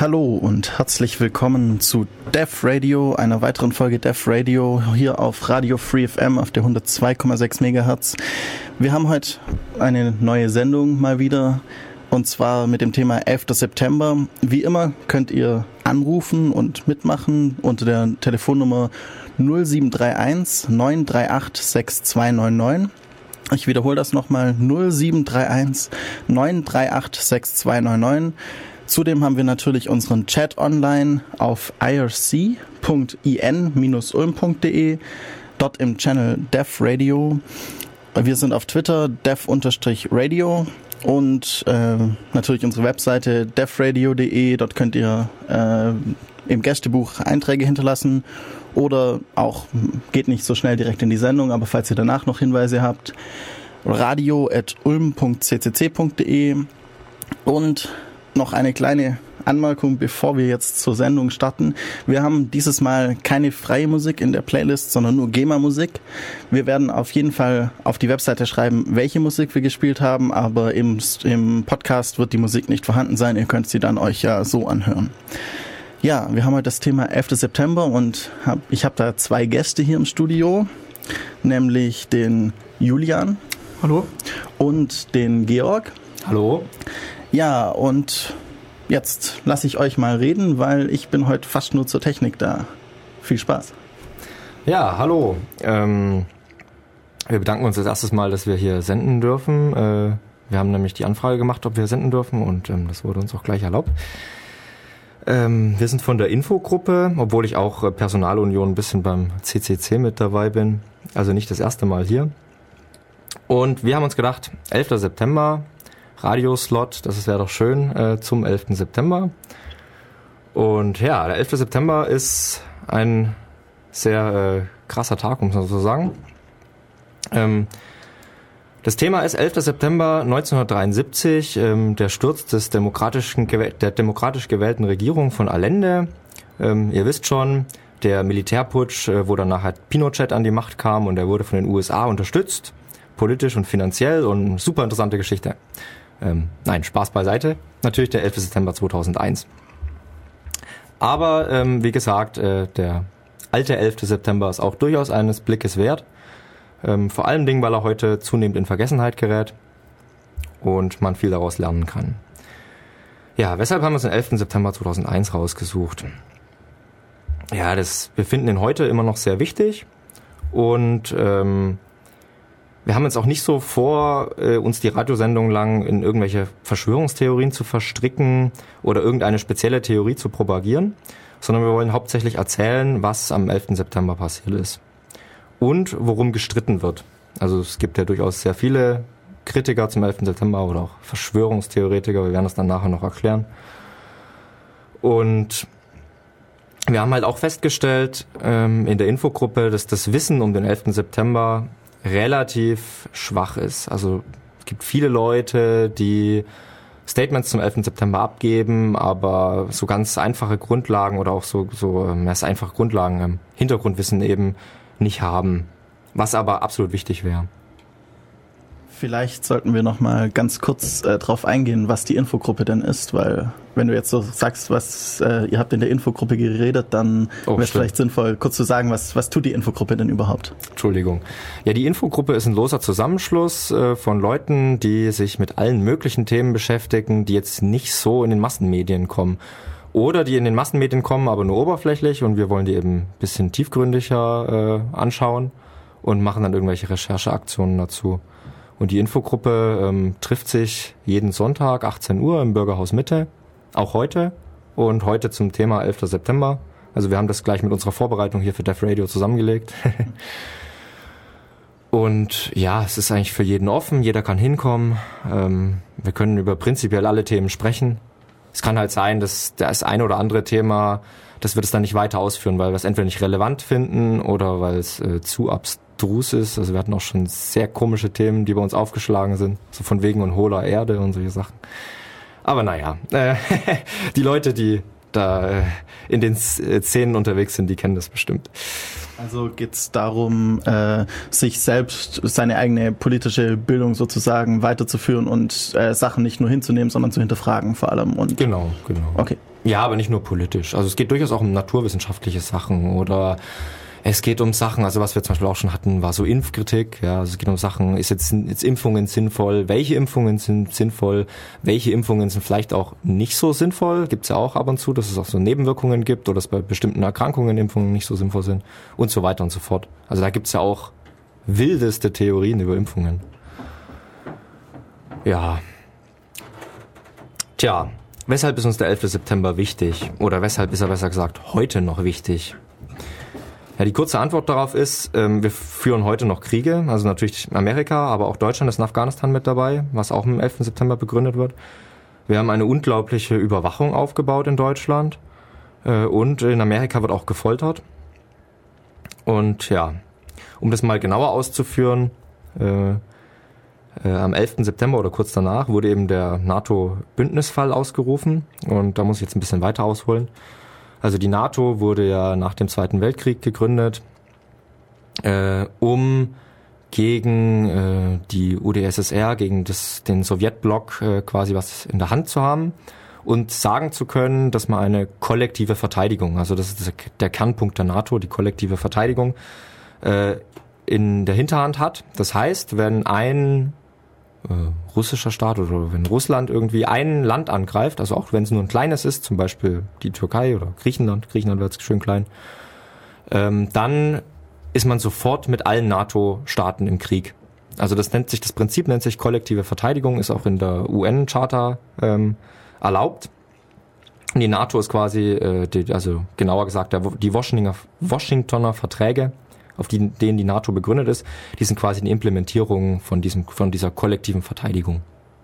Hallo und herzlich willkommen zu Def Radio, einer weiteren Folge Def Radio hier auf Radio Free FM auf der 102,6 MHz. Wir haben heute eine neue Sendung mal wieder und zwar mit dem Thema 11. September. Wie immer könnt ihr anrufen und mitmachen unter der Telefonnummer 0731 938 6299. Ich wiederhole das nochmal, 0731 938 6299. Zudem haben wir natürlich unseren Chat online auf irc.in-ulm.de, dort im Channel Def Radio. Wir sind auf Twitter def_radio und natürlich unsere Webseite defradio.de. Dort könnt ihr im Gästebuch Einträge hinterlassen oder auch, geht nicht so schnell direkt in die Sendung, aber falls ihr danach noch Hinweise habt, radio@ulm.ccc.de. Und noch eine kleine Anmerkung, bevor wir jetzt zur Sendung starten. Wir haben dieses Mal keine freie Musik in der Playlist, sondern nur GEMA-Musik. Wir werden auf jeden Fall auf die Webseite schreiben, welche Musik wir gespielt haben, aber im Podcast wird die Musik nicht vorhanden sein. Ihr könnt sie dann euch ja so anhören. Ja, wir haben heute das Thema 11. September und ich habe da zwei Gäste hier im Studio, nämlich den Julian. Hallo. Und den Georg. Hallo. Ja, und jetzt lasse ich euch mal reden, weil ich bin heute fast nur zur Technik da. Viel Spaß. Ja, hallo. Wir bedanken uns als erstes Mal, dass wir hier senden dürfen. Wir haben nämlich die Anfrage gemacht, ob wir senden dürfen und das wurde uns auch gleich erlaubt. Wir sind von der Infogruppe, obwohl ich auch Personalunion ein bisschen beim CCC mit dabei bin. Also nicht das erste Mal hier. Und wir haben uns gedacht, 11. September... Radioslot, das wäre doch schön, zum 11. September. Und ja, der 11. September ist ein sehr krasser Tag, um es mal so zu sagen. Das Thema ist 11. September 1973, der Sturz der demokratisch gewählten Regierung von Allende. Ihr wisst schon, der Militärputsch, wo dann nachher Pinochet an die Macht kam und er wurde von den USA unterstützt, politisch und finanziell, und super interessante Geschichte. Nein, Spaß beiseite. Natürlich der 11. September 2001. Aber wie gesagt, der alte 11. September ist auch durchaus eines Blickes wert. Vor allen Dingen, weil er heute zunehmend in Vergessenheit gerät und man viel daraus lernen kann. Ja, weshalb haben wir uns den 11. September 2001 rausgesucht? Ja, wir finden ihn heute immer noch sehr wichtig und wir haben jetzt auch nicht so vor, uns die Radiosendung lang in irgendwelche Verschwörungstheorien zu verstricken oder irgendeine spezielle Theorie zu propagieren, sondern wir wollen hauptsächlich erzählen, was am 11. September passiert ist und worum gestritten wird. Also es gibt ja durchaus sehr viele Kritiker zum 11. September oder auch Verschwörungstheoretiker, wir werden das dann nachher noch erklären. Und wir haben halt auch festgestellt in der Infogruppe, dass das Wissen um den 11. September relativ schwach ist. Also es gibt viele Leute, die Statements zum 11. September abgeben, aber so ganz einfache Grundlagen oder auch so einfache Grundlagen, Hintergrundwissen eben nicht haben, was aber absolut wichtig wäre. Vielleicht sollten wir noch mal ganz kurz drauf eingehen, was die Infogruppe denn ist, weil wenn du jetzt so sagst, was ihr habt in der Infogruppe geredet, dann wäre es vielleicht sinnvoll, kurz zu sagen, was tut die Infogruppe denn überhaupt? Entschuldigung. Ja, die Infogruppe ist ein loser Zusammenschluss von Leuten, die sich mit allen möglichen Themen beschäftigen, die jetzt nicht so in den Massenmedien kommen. Oder die in den Massenmedien kommen, aber nur oberflächlich, und wir wollen die eben ein bisschen tiefgründiger anschauen und machen dann irgendwelche Rechercheaktionen dazu. Und die Infogruppe trifft sich jeden Sonntag 18 Uhr im Bürgerhaus Mitte, auch heute. Und heute zum Thema 11. September. Also wir haben das gleich mit unserer Vorbereitung hier für Def Radio zusammengelegt. Und ja, es ist eigentlich für jeden offen, jeder kann hinkommen. Wir können über prinzipiell alle Themen sprechen. Es kann halt sein, dass das eine oder andere Thema, dass wir das dann nicht weiter ausführen, weil wir es entweder nicht relevant finden oder weil es zu abstrus ist. Also wir hatten auch schon sehr komische Themen, die bei uns aufgeschlagen sind. So von wegen und hohler Erde und solche Sachen. Aber naja, die Leute, die da in den Szenen unterwegs sind, die kennen das bestimmt. Also geht es darum, sich selbst, seine eigene politische Bildung sozusagen weiterzuführen und Sachen nicht nur hinzunehmen, sondern zu hinterfragen vor allem. Und Genau. Okay. Ja, aber nicht nur politisch. Also es geht durchaus auch um naturwissenschaftliche Sachen oder es geht um Sachen, also was wir zum Beispiel auch schon hatten, war so Impfkritik. Ja, also es geht um Sachen, ist jetzt Impfungen sinnvoll? Welche Impfungen sind sinnvoll? Welche Impfungen sind vielleicht auch nicht so sinnvoll? Gibt's ja auch ab und zu, dass es auch so Nebenwirkungen gibt oder dass bei bestimmten Erkrankungen Impfungen nicht so sinnvoll sind und so weiter und so fort. Also da gibt's ja auch wildeste Theorien über Impfungen. Ja. Tja, weshalb ist uns der 11. September wichtig? Oder weshalb ist er besser gesagt heute noch wichtig? Ja, die kurze Antwort darauf ist, wir führen heute noch Kriege, also natürlich Amerika, aber auch Deutschland ist in Afghanistan mit dabei, was auch am 11. September begründet wird. Wir haben eine unglaubliche Überwachung aufgebaut in Deutschland und in Amerika wird auch gefoltert. Und ja, um das mal genauer auszuführen, am 11. September oder kurz danach wurde eben der NATO-Bündnisfall ausgerufen und da muss ich jetzt ein bisschen weiter ausholen. Also die NATO wurde ja nach dem Zweiten Weltkrieg gegründet, um gegen die UdSSR, gegen den Sowjetblock quasi was in der Hand zu haben und sagen zu können, dass man eine kollektive Verteidigung, also das ist der Kernpunkt der NATO, die kollektive Verteidigung, in der Hinterhand hat. Das heißt, wenn ein russischer Staat oder wenn Russland irgendwie ein Land angreift, also auch wenn es nur ein kleines ist, zum Beispiel die Türkei oder Griechenland wäre jetzt schön klein, dann ist man sofort mit allen NATO-Staaten im Krieg. Also das Prinzip nennt sich kollektive Verteidigung, ist auch in der UN-Charta erlaubt. Und die NATO ist quasi, also genauer gesagt, die Washingtoner Verträge, auf denen die NATO begründet ist, die sind quasi eine Implementierung von dieser kollektiven Verteidigung.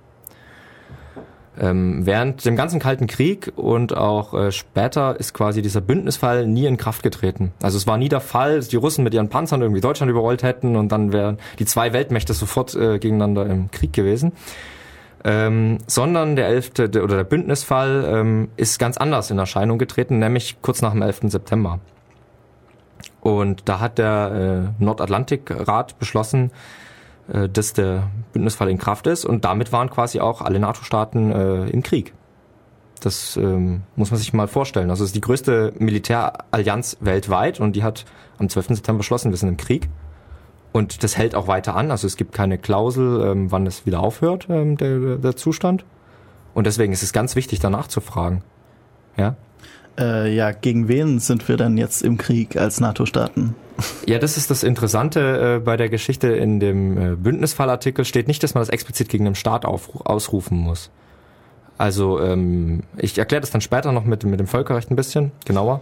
Während dem ganzen Kalten Krieg und auch später ist quasi dieser Bündnisfall nie in Kraft getreten. Also es war nie der Fall, dass die Russen mit ihren Panzern irgendwie Deutschland überrollt hätten und dann wären die zwei Weltmächte sofort gegeneinander im Krieg gewesen. Sondern der Bündnisfall ist ganz anders in Erscheinung getreten, nämlich kurz nach dem 11. September. Und da hat der Nordatlantikrat beschlossen, dass der Bündnisfall in Kraft ist und damit waren quasi auch alle NATO-Staaten im Krieg. Das muss man sich mal vorstellen. Also es ist die größte Militärallianz weltweit und die hat am 12. September beschlossen, wir sind im Krieg. Und das hält auch weiter an. Also es gibt keine Klausel, wann es wieder aufhört, der Zustand. Und deswegen ist es ganz wichtig, danach zu fragen. Ja? Ja, gegen wen sind wir denn jetzt im Krieg als NATO-Staaten? Ja, das ist das Interessante bei der Geschichte. In dem Bündnisfallartikel steht nicht, dass man das explizit gegen einen Staat ausrufen muss. Also ich erkläre das dann später noch mit dem Völkerrecht ein bisschen genauer.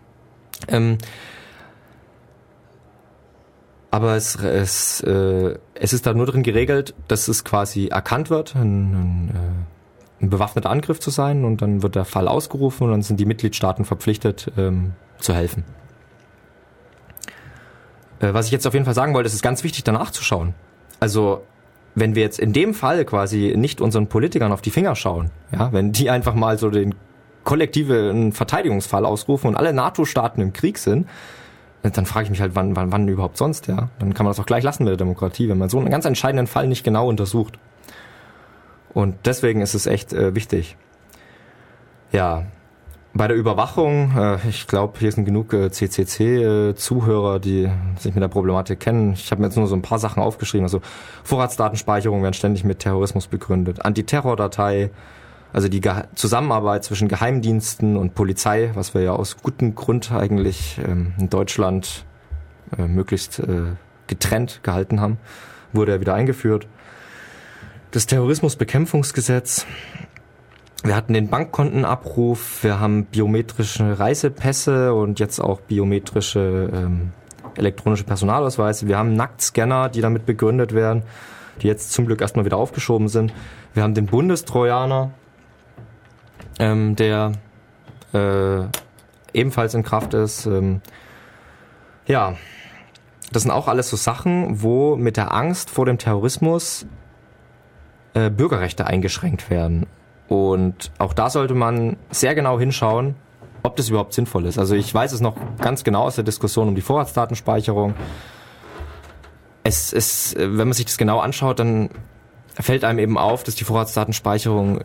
Aber es ist da nur drin geregelt, dass es quasi erkannt wird, ein bewaffneter Angriff zu sein und dann wird der Fall ausgerufen und dann sind die Mitgliedstaaten verpflichtet zu helfen. Was ich jetzt auf jeden Fall sagen wollte, es ist ganz wichtig danach zu schauen. Also wenn wir jetzt in dem Fall quasi nicht unseren Politikern auf die Finger schauen, ja, wenn die einfach mal so den kollektiven Verteidigungsfall ausrufen und alle NATO-Staaten im Krieg sind, dann frage ich mich halt, wann überhaupt sonst, ja? Dann kann man das auch gleich lassen mit der Demokratie, wenn man so einen ganz entscheidenden Fall nicht genau untersucht. Und deswegen ist es echt wichtig. Ja, bei der Überwachung, ich glaube, hier sind genug CCC-Zuhörer, die sich mit der Problematik kennen. Ich habe mir jetzt nur so ein paar Sachen aufgeschrieben. Also Vorratsdatenspeicherung werden ständig mit Terrorismus begründet. Antiterrordatei, also die Zusammenarbeit zwischen Geheimdiensten und Polizei, was wir ja aus gutem Grund eigentlich in Deutschland möglichst getrennt gehalten haben, wurde ja wieder eingeführt. Das Terrorismusbekämpfungsgesetz. Wir hatten den Bankkontenabruf, wir haben biometrische Reisepässe und jetzt auch biometrische elektronische Personalausweise. Wir haben Nacktscanner, die damit begründet werden, die jetzt zum Glück erstmal wieder aufgeschoben sind. Wir haben den Bundestrojaner, der ebenfalls in Kraft ist. Ja, das sind auch alles so Sachen, wo mit der Angst vor dem Terrorismus Bürgerrechte eingeschränkt werden. Und auch da sollte man sehr genau hinschauen, ob das überhaupt sinnvoll ist. Also ich weiß es noch ganz genau aus der Diskussion um die Vorratsdatenspeicherung. Wenn man sich das genau anschaut, dann fällt einem eben auf, dass die Vorratsdatenspeicherung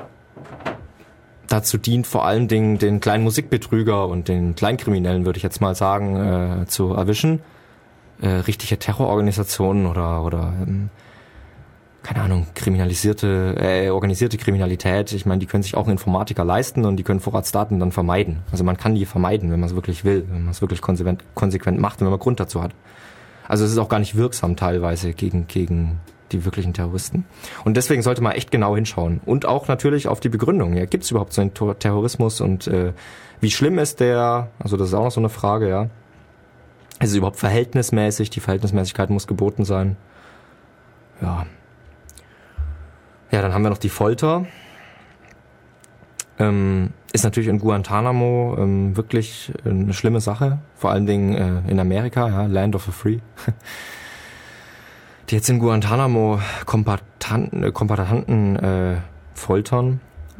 dazu dient, vor allen Dingen den kleinen Musikbetrüger und den Kleinkriminellen, würde ich jetzt mal sagen, zu erwischen. Richtige Terrororganisationen oder keine Ahnung, organisierte Kriminalität. Ich meine, die können sich auch einen Informatiker leisten und die können Vorratsdaten dann vermeiden. Also man kann die vermeiden, wenn man es wirklich will, wenn man es wirklich konsequent macht und wenn man Grund dazu hat. Also es ist auch gar nicht wirksam teilweise gegen die wirklichen Terroristen. Und deswegen sollte man echt genau hinschauen. Und auch natürlich auf die Begründung. Ja, gibt es überhaupt so einen Terrorismus und wie schlimm ist der? Also das ist auch noch so eine Frage, ja. Ist es überhaupt verhältnismäßig? Die Verhältnismäßigkeit muss geboten sein. Ja. Ja, dann haben wir noch die Folter. Ist natürlich in Guantanamo wirklich eine schlimme Sache. Vor allen Dingen in Amerika, ja, Land of the Free. Die jetzt in Guantanamo Kombattanten foltern.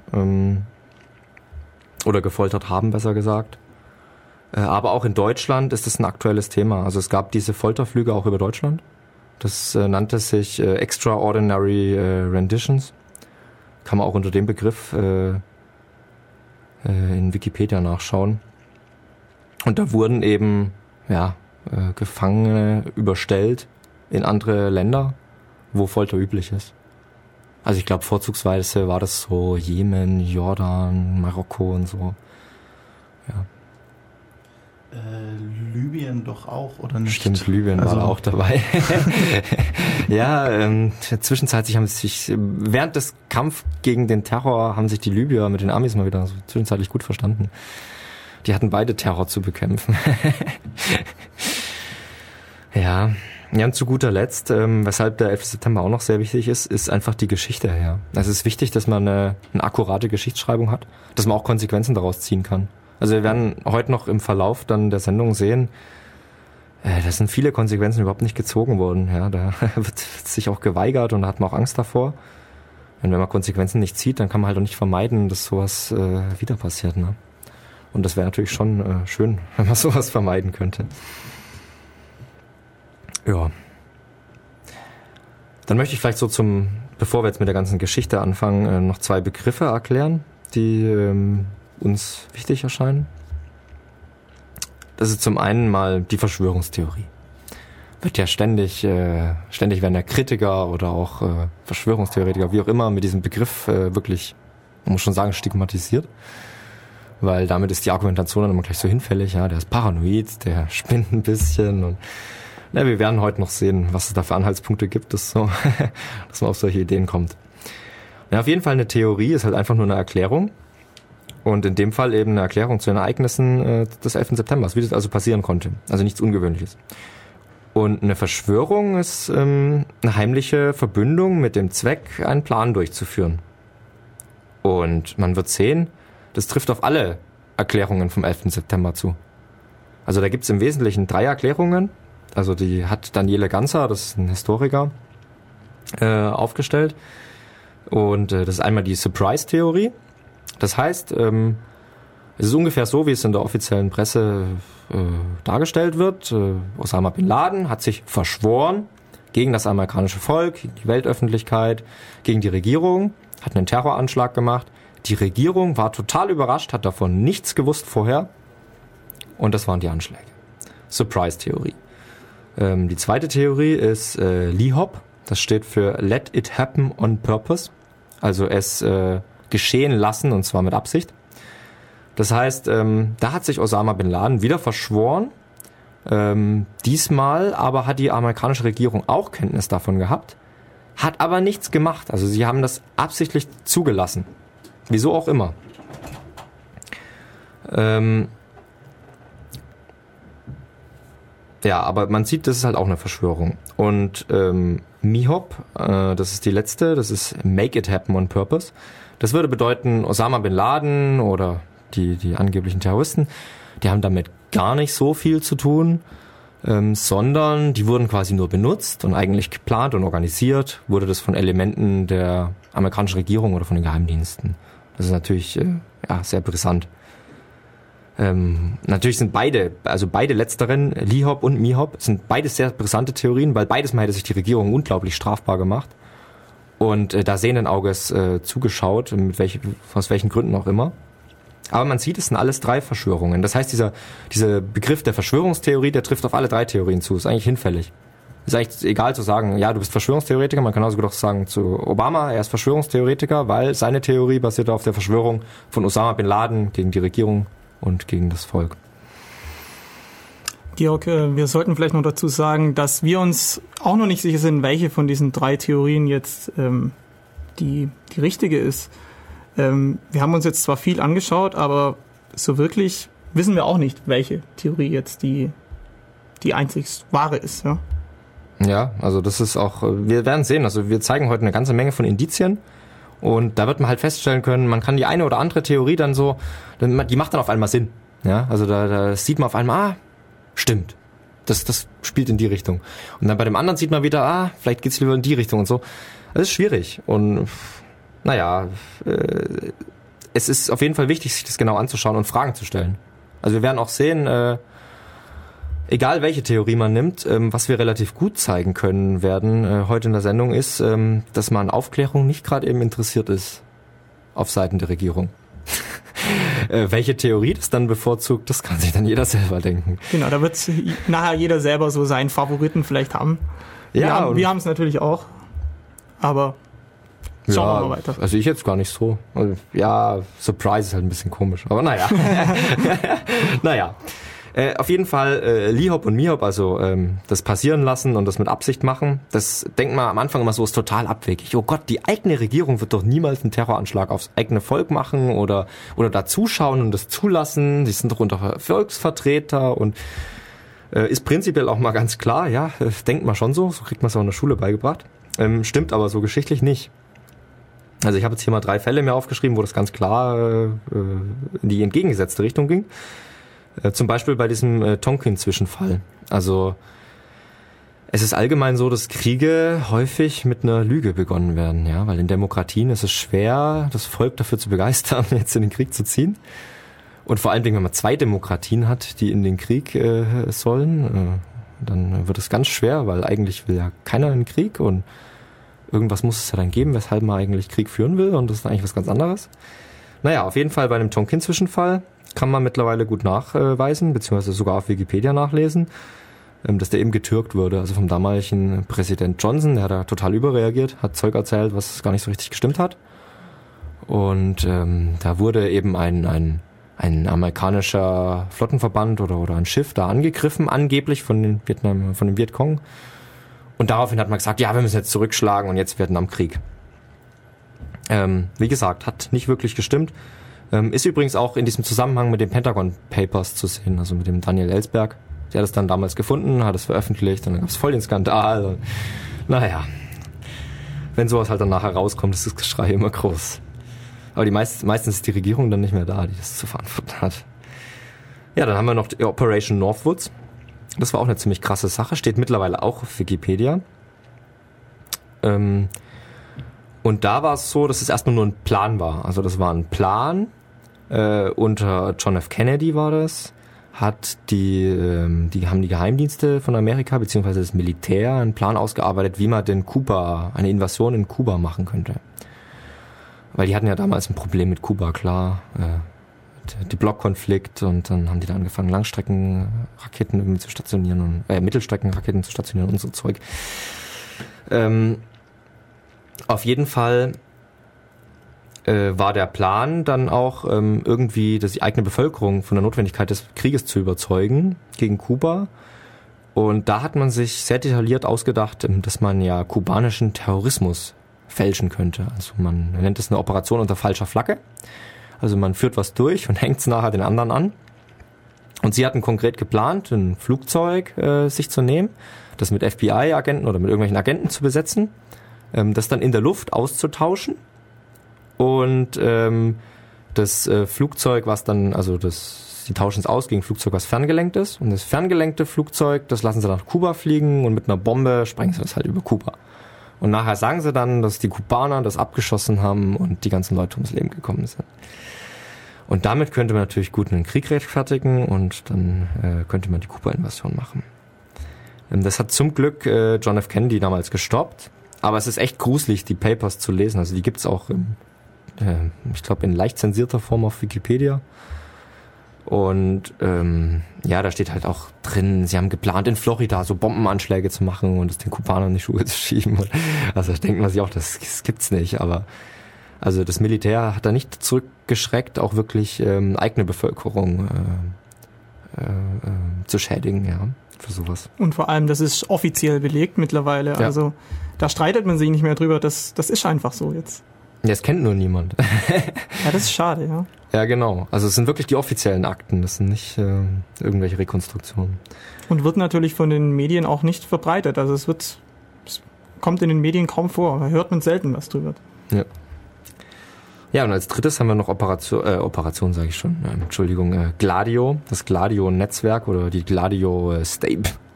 Oder gefoltert haben, besser gesagt. Aber auch in Deutschland ist das ein aktuelles Thema. Also es gab diese Folterflüge auch über Deutschland. Das nannte sich Extraordinary Renditions. Kann man auch unter dem Begriff in Wikipedia nachschauen. Und da wurden eben Gefangene überstellt in andere Länder, wo Folter üblich ist. Also ich glaube vorzugsweise war das so Jemen, Jordan, Marokko und so. Ja. Libyen doch auch, oder nicht? Stimmt, Libyen war auch dabei. Ja, zwischenzeitlich haben sich, während des Kampf gegen den Terror, haben sich die Libyer mit den Amis mal wieder so zwischenzeitlich gut verstanden. Die hatten beide Terror zu bekämpfen. Ja, und zu guter Letzt, weshalb der 11. September auch noch sehr wichtig ist einfach die Geschichte her. Es ist wichtig, dass man eine akkurate Geschichtsschreibung hat, dass man auch Konsequenzen daraus ziehen kann. Also wir werden heute noch im Verlauf dann der Sendung sehen, da sind viele Konsequenzen überhaupt nicht gezogen worden. Ja, da wird sich auch geweigert und da hat man auch Angst davor. Und wenn man Konsequenzen nicht zieht, dann kann man halt auch nicht vermeiden, dass sowas wieder passiert. Ne? Und das wäre natürlich schon schön, wenn man sowas vermeiden könnte. Ja. Dann möchte ich vielleicht so bevor wir jetzt mit der ganzen Geschichte anfangen, noch 2 Begriffe erklären, die uns wichtig erscheinen. Das ist zum einen mal die Verschwörungstheorie. Wird ja ständig werden ja Kritiker oder auch Verschwörungstheoretiker, wie auch immer, mit diesem Begriff wirklich, man muss schon sagen, stigmatisiert. Weil damit ist die Argumentation dann immer gleich so hinfällig, ja, der ist paranoid, der spinnt ein bisschen und wir werden heute noch sehen, was es da für Anhaltspunkte gibt, dass man auf solche Ideen kommt. Ja, auf jeden Fall eine Theorie ist halt einfach nur eine Erklärung. Und in dem Fall eben eine Erklärung zu den Ereignissen des 11. September, wie das also passieren konnte. Also nichts Ungewöhnliches. Und eine Verschwörung ist eine heimliche Verbündung mit dem Zweck, einen Plan durchzuführen. Und man wird sehen, das trifft auf alle Erklärungen vom 11. September zu. Also da gibt es im Wesentlichen 3 Erklärungen. Also die hat Daniele Ganser, das ist ein Historiker, aufgestellt. Und das ist einmal die Surprise-Theorie. Das heißt, es ist ungefähr so, wie es in der offiziellen Presse dargestellt wird. Osama Bin Laden hat sich verschworen gegen das amerikanische Volk, gegen die Weltöffentlichkeit, gegen die Regierung, hat einen Terroranschlag gemacht. Die Regierung war total überrascht, hat davon nichts gewusst vorher. Und das waren die Anschläge. Surprise-Theorie. Die zweite Theorie ist LIHOP. Das steht für Let It Happen on Purpose. Also es geschehen lassen, und zwar mit Absicht. Das heißt, da hat sich Osama Bin Laden wieder verschworen. Diesmal aber hat die amerikanische Regierung auch Kenntnis davon gehabt, hat aber nichts gemacht. Also sie haben das absichtlich zugelassen. Wieso auch immer. Ja, aber man sieht, das ist halt auch eine Verschwörung. Und MIHOP, das ist die letzte, das ist Make It Happen on Purpose. Das würde bedeuten, Osama Bin Laden oder die angeblichen Terroristen, die haben damit gar nicht so viel zu tun, sondern die wurden quasi nur benutzt und eigentlich geplant und organisiert wurde das von Elementen der amerikanischen Regierung oder von den Geheimdiensten. Das ist natürlich sehr brisant. Natürlich sind beide letzteren, LIHOP und MIHOP, sind beides sehr brisante Theorien, weil beides mal hätte sich die Regierung unglaublich strafbar gemacht. Und da sehenden Auges zugeschaut, aus welchen Gründen auch immer. Aber man sieht, es sind alles 3 Verschwörungen. Das heißt, dieser Begriff der Verschwörungstheorie, der trifft auf alle 3 Theorien zu. Ist eigentlich hinfällig. Ist eigentlich egal zu sagen, ja, du bist Verschwörungstheoretiker. Man kann also doch sagen zu Obama, er ist Verschwörungstheoretiker, weil seine Theorie basiert auf der Verschwörung von Osama Bin Laden gegen die Regierung und gegen das Volk. Georg, wir sollten vielleicht noch dazu sagen, dass wir uns auch noch nicht sicher sind, welche von diesen 3 Theorien jetzt die richtige ist. Wir haben uns jetzt zwar viel angeschaut, aber so wirklich wissen wir auch nicht, welche Theorie jetzt die einzig wahre ist. Ja? Ja, also das ist auch, wir werden sehen, also wir zeigen heute eine ganze Menge von Indizien und da wird man halt feststellen können, man kann die eine oder andere Theorie dann so, die macht dann auf einmal Sinn. Ja, also da sieht man auf einmal, stimmt, das spielt in die Richtung. Und dann bei dem anderen sieht man wieder, vielleicht geht's lieber in die Richtung und so. Das ist schwierig und naja, es ist auf jeden Fall wichtig, sich das genau anzuschauen und Fragen zu stellen. Also wir werden auch sehen, egal welche Theorie man nimmt, was wir relativ gut zeigen können werden heute in der Sendung ist, dass man an Aufklärung nicht gerade eben interessiert ist auf Seiten der Regierung. Welche Theorie das dann bevorzugt, das kann sich dann jeder selber denken. Genau, da wird nachher jeder selber so seinen Favoriten vielleicht haben. Ja, wir haben es natürlich auch, aber schauen wir mal weiter. Also ich jetzt gar nicht so. Ja, Surprise ist halt ein bisschen komisch, aber naja. Naja. Auf jeden Fall LIHOP und MIHOP, also das passieren lassen und das mit Absicht machen, das denkt man am Anfang immer so, ist total abwegig. Oh Gott, die eigene Regierung wird doch niemals einen Terroranschlag aufs eigene Volk machen oder da zuschauen und das zulassen. Sie sind doch unter Volksvertreter und ist prinzipiell auch mal ganz klar, ja, denkt man schon so kriegt man es auch in der Schule beigebracht. Stimmt aber so geschichtlich nicht. Also ich habe jetzt hier mal 3 Fälle mir aufgeschrieben, wo das ganz klar in die entgegengesetzte Richtung ging. Zum Beispiel bei diesem Tonkin-Zwischenfall. Also es ist allgemein so, dass Kriege häufig mit einer Lüge begonnen werden, ja, weil in Demokratien ist es schwer, das Volk dafür zu begeistern, jetzt in den Krieg zu ziehen. Und vor allen Dingen, wenn man 2 Demokratien hat, die in den Krieg sollen, dann wird es ganz schwer, weil eigentlich will ja keiner in den Krieg und irgendwas muss es ja dann geben, weshalb man eigentlich Krieg führen will und das ist eigentlich was ganz anderes. Naja, auf jeden Fall bei einem Tonkin-Zwischenfall kann man mittlerweile gut nachweisen, beziehungsweise sogar auf Wikipedia nachlesen, dass der eben getürkt wurde, also vom damaligen Präsident Johnson, der hat da total überreagiert, hat Zeug erzählt, was gar nicht so richtig gestimmt hat. Und da wurde eben ein amerikanischer Flottenverband oder ein Schiff da angegriffen, angeblich von dem Vietcong. Und daraufhin hat man gesagt, ja, wir müssen jetzt zurückschlagen und jetzt Vietnamkrieg. Wie gesagt, hat nicht wirklich gestimmt. Ist übrigens auch in diesem Zusammenhang mit den Pentagon Papers zu sehen, also mit dem Daniel Ellsberg. Der hat es dann damals gefunden, hat es veröffentlicht und dann gab es voll den Skandal. Und, naja, wenn sowas halt dann nachher rauskommt, ist das Geschrei immer groß. Aber meistens ist die Regierung dann nicht mehr da, die das zu verantworten hat. Ja, dann haben wir noch die Operation Northwoods. Das war auch eine ziemlich krasse Sache, steht mittlerweile auch auf Wikipedia. Und da war es so, dass es erstmal nur ein Plan war. Also das war ein Plan, unter John F. Kennedy war das, haben die Geheimdienste von Amerika beziehungsweise das Militär einen Plan ausgearbeitet, wie man eine Invasion in Kuba machen könnte. Weil die hatten ja damals ein Problem mit Kuba, klar, die Blockkonflikt und dann haben die da angefangen, Langstreckenraketen irgendwie zu stationieren und Mittelstreckenraketen zu stationieren und so Zeug. Auf jeden Fall war der Plan dann auch irgendwie die eigene Bevölkerung von der Notwendigkeit des Krieges zu überzeugen gegen Kuba. Und da hat man sich sehr detailliert ausgedacht, dass man ja kubanischen Terrorismus fälschen könnte. Also man nennt es eine Operation unter falscher Flagge. Also man führt was durch und hängt es nachher den anderen an. Und sie hatten konkret geplant, ein Flugzeug sich zu nehmen, das mit FBI-Agenten oder mit irgendwelchen Agenten zu besetzen, das dann in der Luft auszutauschen und das Flugzeug, was dann, sie tauschen es aus gegen ein Flugzeug, was ferngelenkt ist, und das ferngelenkte Flugzeug, das lassen sie nach Kuba fliegen und mit einer Bombe sprengen sie das halt über Kuba. Und nachher sagen sie dann, dass die Kubaner das abgeschossen haben und die ganzen Leute ums Leben gekommen sind. Und damit könnte man natürlich gut einen Krieg rechtfertigen und dann könnte man die Kuba-Invasion machen. Das hat zum Glück John F. Kennedy damals gestoppt. Aber es ist echt gruselig, die Papers zu lesen. Also die gibt's auch, ich glaube, in leicht zensierter Form auf Wikipedia. Und da steht halt auch drin, sie haben geplant, in Florida so Bombenanschläge zu machen und es den Kubanern in die Schuhe zu schieben. Und, also da denkt man sich auch, das gibt's nicht. Aber also das Militär hat da nicht zurückgeschreckt, auch wirklich eigene Bevölkerung zu schädigen, ja, für sowas. Und vor allem, das ist offiziell belegt mittlerweile. Ja. Also da streitet man sich nicht mehr drüber. Das ist einfach so jetzt. Ja, das kennt nur niemand. Ja, das ist schade, ja. Ja, genau. Also es sind wirklich die offiziellen Akten, das sind nicht irgendwelche Rekonstruktionen. Und wird natürlich von den Medien auch nicht verbreitet. Also es kommt in den Medien kaum vor, da hört man selten was drüber. Ja. Ja, und als drittes haben wir noch Gladio, das Gladio-Netzwerk oder die Gladio Stay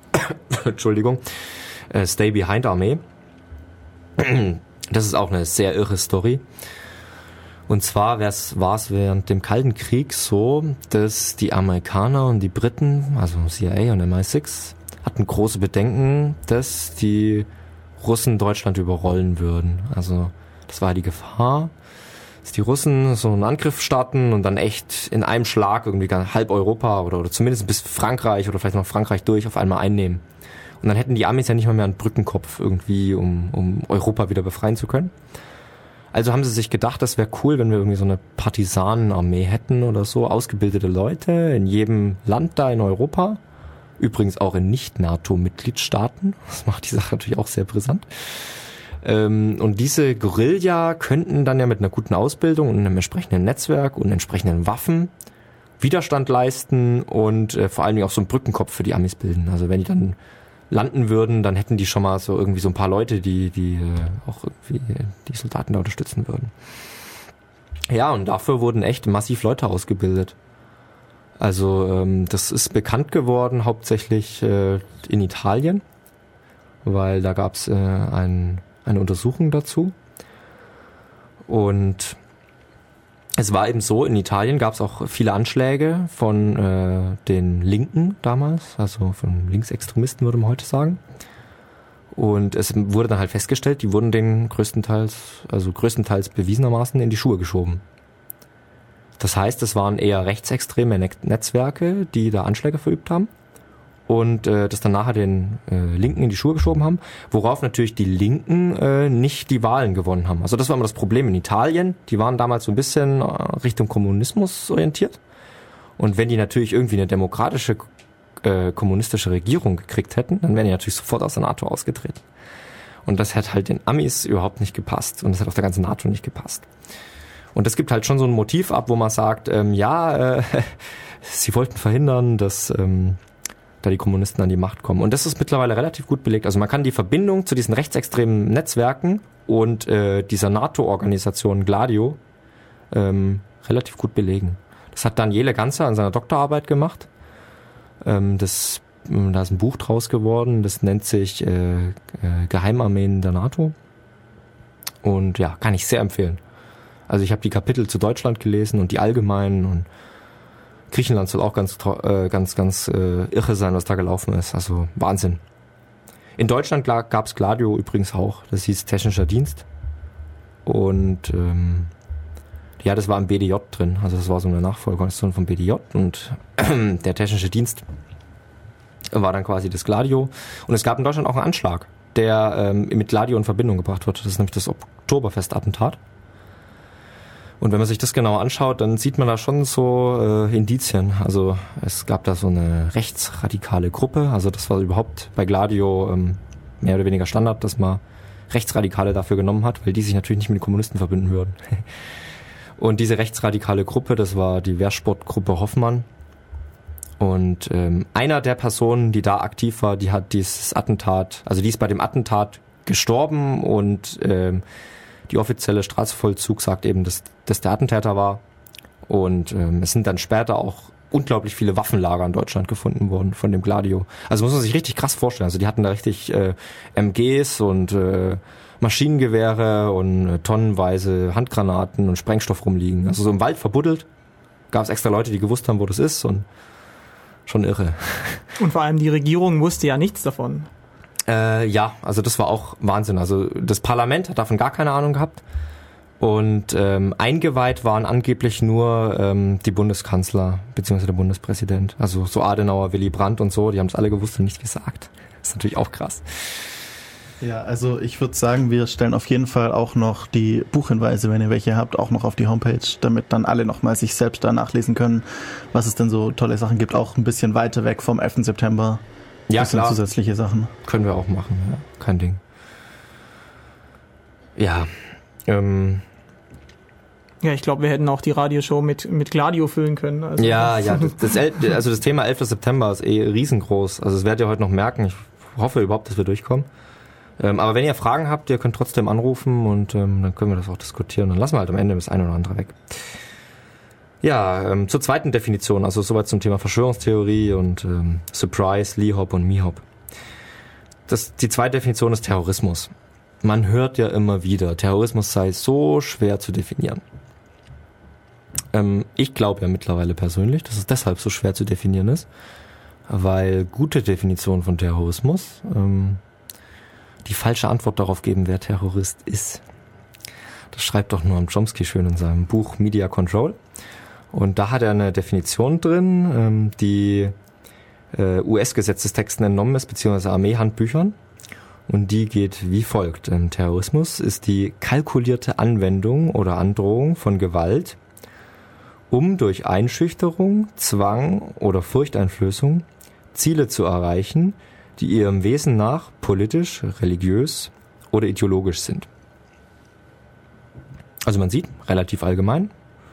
Behind Armee. Das ist auch eine sehr irre Story. Und zwar war es während dem Kalten Krieg so, dass die Amerikaner und die Briten, also CIA und MI6, hatten große Bedenken, dass die Russen Deutschland überrollen würden. Also das war die Gefahr, dass die Russen so einen Angriff starten und dann echt in einem Schlag irgendwie halb Europa oder zumindest bis Frankreich oder vielleicht noch Frankreich durch auf einmal einnehmen. Und dann hätten die Amis ja nicht mal mehr einen Brückenkopf irgendwie, um Europa wieder befreien zu können. Also haben sie sich gedacht, das wäre cool, wenn wir irgendwie so eine Partisanenarmee hätten oder so, ausgebildete Leute in jedem Land da in Europa. Übrigens auch in Nicht-NATO-Mitgliedstaaten. Das macht die Sache natürlich auch sehr brisant. Und diese Guerilla könnten dann ja mit einer guten Ausbildung und einem entsprechenden Netzwerk und entsprechenden Waffen Widerstand leisten und vor allen Dingen auch so einen Brückenkopf für die Amis bilden. Also wenn die dann landen würden, dann hätten die schon mal so irgendwie so ein paar Leute, die auch irgendwie die Soldaten da unterstützen würden. Ja, und dafür wurden echt massiv Leute ausgebildet. Also das ist bekannt geworden hauptsächlich in Italien, weil da gab es eine Untersuchung dazu. Und es war eben so, in Italien gab es auch viele Anschläge von den Linken damals, also von Linksextremisten würde man heute sagen. Und es wurde dann halt festgestellt, die wurden denen größtenteils bewiesenermaßen in die Schuhe geschoben. Das heißt, es waren eher rechtsextreme Netzwerke, die da Anschläge verübt haben und das dann nachher den Linken in die Schuhe geschoben haben, worauf natürlich die Linken nicht die Wahlen gewonnen haben. Also das war immer das Problem in Italien. Die waren damals so ein bisschen Richtung Kommunismus orientiert. Und wenn die natürlich irgendwie eine demokratische kommunistische Regierung gekriegt hätten, dann wären die natürlich sofort aus der NATO ausgetreten. Und das hat halt den Amis überhaupt nicht gepasst und das hat auch der ganzen NATO nicht gepasst. Und es gibt halt schon so ein Motiv ab, wo man sagt, sie wollten verhindern, dass da die Kommunisten an die Macht kommen. Und das ist mittlerweile relativ gut belegt. Also man kann die Verbindung zu diesen rechtsextremen Netzwerken und dieser NATO-Organisation Gladio relativ gut belegen. Das hat Daniele Ganzer an seiner Doktorarbeit gemacht. Da ist ein Buch draus geworden, das nennt sich Geheimarmeen der NATO. Und ja, kann ich sehr empfehlen. Also ich habe die Kapitel zu Deutschland gelesen und die allgemeinen und Griechenland soll auch ganz irre sein, was da gelaufen ist. Also Wahnsinn. In Deutschland gab es Gladio übrigens auch. Das hieß Technischer Dienst. Und das war im BDJ drin. Also das war so eine Nachfolgeorganisation vom BDJ. Und der Technische Dienst war dann quasi das Gladio. Und es gab in Deutschland auch einen Anschlag, der mit Gladio in Verbindung gebracht wird. Das ist nämlich das Oktoberfest-Attentat. Und wenn man sich das genauer anschaut, dann sieht man da schon so Indizien. Also es gab da so eine rechtsradikale Gruppe. Also das war überhaupt bei Gladio mehr oder weniger Standard, dass man Rechtsradikale dafür genommen hat, weil die sich natürlich nicht mit den Kommunisten verbünden würden. Und diese rechtsradikale Gruppe, das war die Wehrsportgruppe Hoffmann. Und einer der Personen, die da aktiv war, die hat dieses Attentat, also die ist bei dem Attentat gestorben und die offizielle Strafvollzug sagt eben, dass das der Attentäter war. Und es sind dann später auch unglaublich viele Waffenlager in Deutschland gefunden worden von dem Gladio. Also muss man sich richtig krass vorstellen. Also die hatten da richtig MGs und Maschinengewehre und tonnenweise Handgranaten und Sprengstoff rumliegen. Also so im Wald verbuddelt. gab es extra Leute, die gewusst haben, wo das ist und schon irre. Und vor allem die Regierung wusste ja nichts davon. Ja, also das war auch Wahnsinn. Also das Parlament hat davon gar keine Ahnung gehabt. Und eingeweiht waren angeblich nur die Bundeskanzler bzw. der Bundespräsident. Also so Adenauer, Willy Brandt und so, die haben es alle gewusst und nicht gesagt. Das ist natürlich auch krass. Ja, also ich würde sagen, wir stellen auf jeden Fall auch noch die Buchhinweise, wenn ihr welche habt, auch noch auf die Homepage, damit dann alle nochmal sich selbst da nachlesen können, was es denn so tolle Sachen gibt, auch ein bisschen weiter weg vom 11. September. Ja, das sind klar. Zusätzliche Sachen. Können wir auch machen, ja. Kein Ding. Ja, Ja, ich glaube, wir hätten auch die Radioshow mit Gladio füllen können. Also ja, das Thema 11. September ist riesengroß. Also das werdet ihr heute noch merken. Ich hoffe überhaupt, dass wir durchkommen. Aber wenn ihr Fragen habt, ihr könnt trotzdem anrufen und dann können wir das auch diskutieren. Dann lassen wir halt am Ende das eine oder andere weg. Ja, zur zweiten Definition, also soweit zum Thema Verschwörungstheorie und Surprise, Lee-Hop und Me-Hop. Die zweite Definition ist Terrorismus. Man hört ja immer wieder, Terrorismus sei so schwer zu definieren. Ich glaube ja mittlerweile persönlich, dass es deshalb so schwer zu definieren ist, weil gute Definitionen von Terrorismus die falsche Antwort darauf geben, wer Terrorist ist. Das schreibt doch Noam Chomsky schön in seinem Buch Media Control. Und da hat er eine Definition drin, die US-Gesetzestexten entnommen ist, beziehungsweise Armeehandbüchern. Und die geht wie folgt. Terrorismus ist die kalkulierte Anwendung oder Androhung von Gewalt, um durch Einschüchterung, Zwang oder Furchteinflößung Ziele zu erreichen, die ihrem Wesen nach politisch, religiös oder ideologisch sind. Also man sieht, relativ allgemein,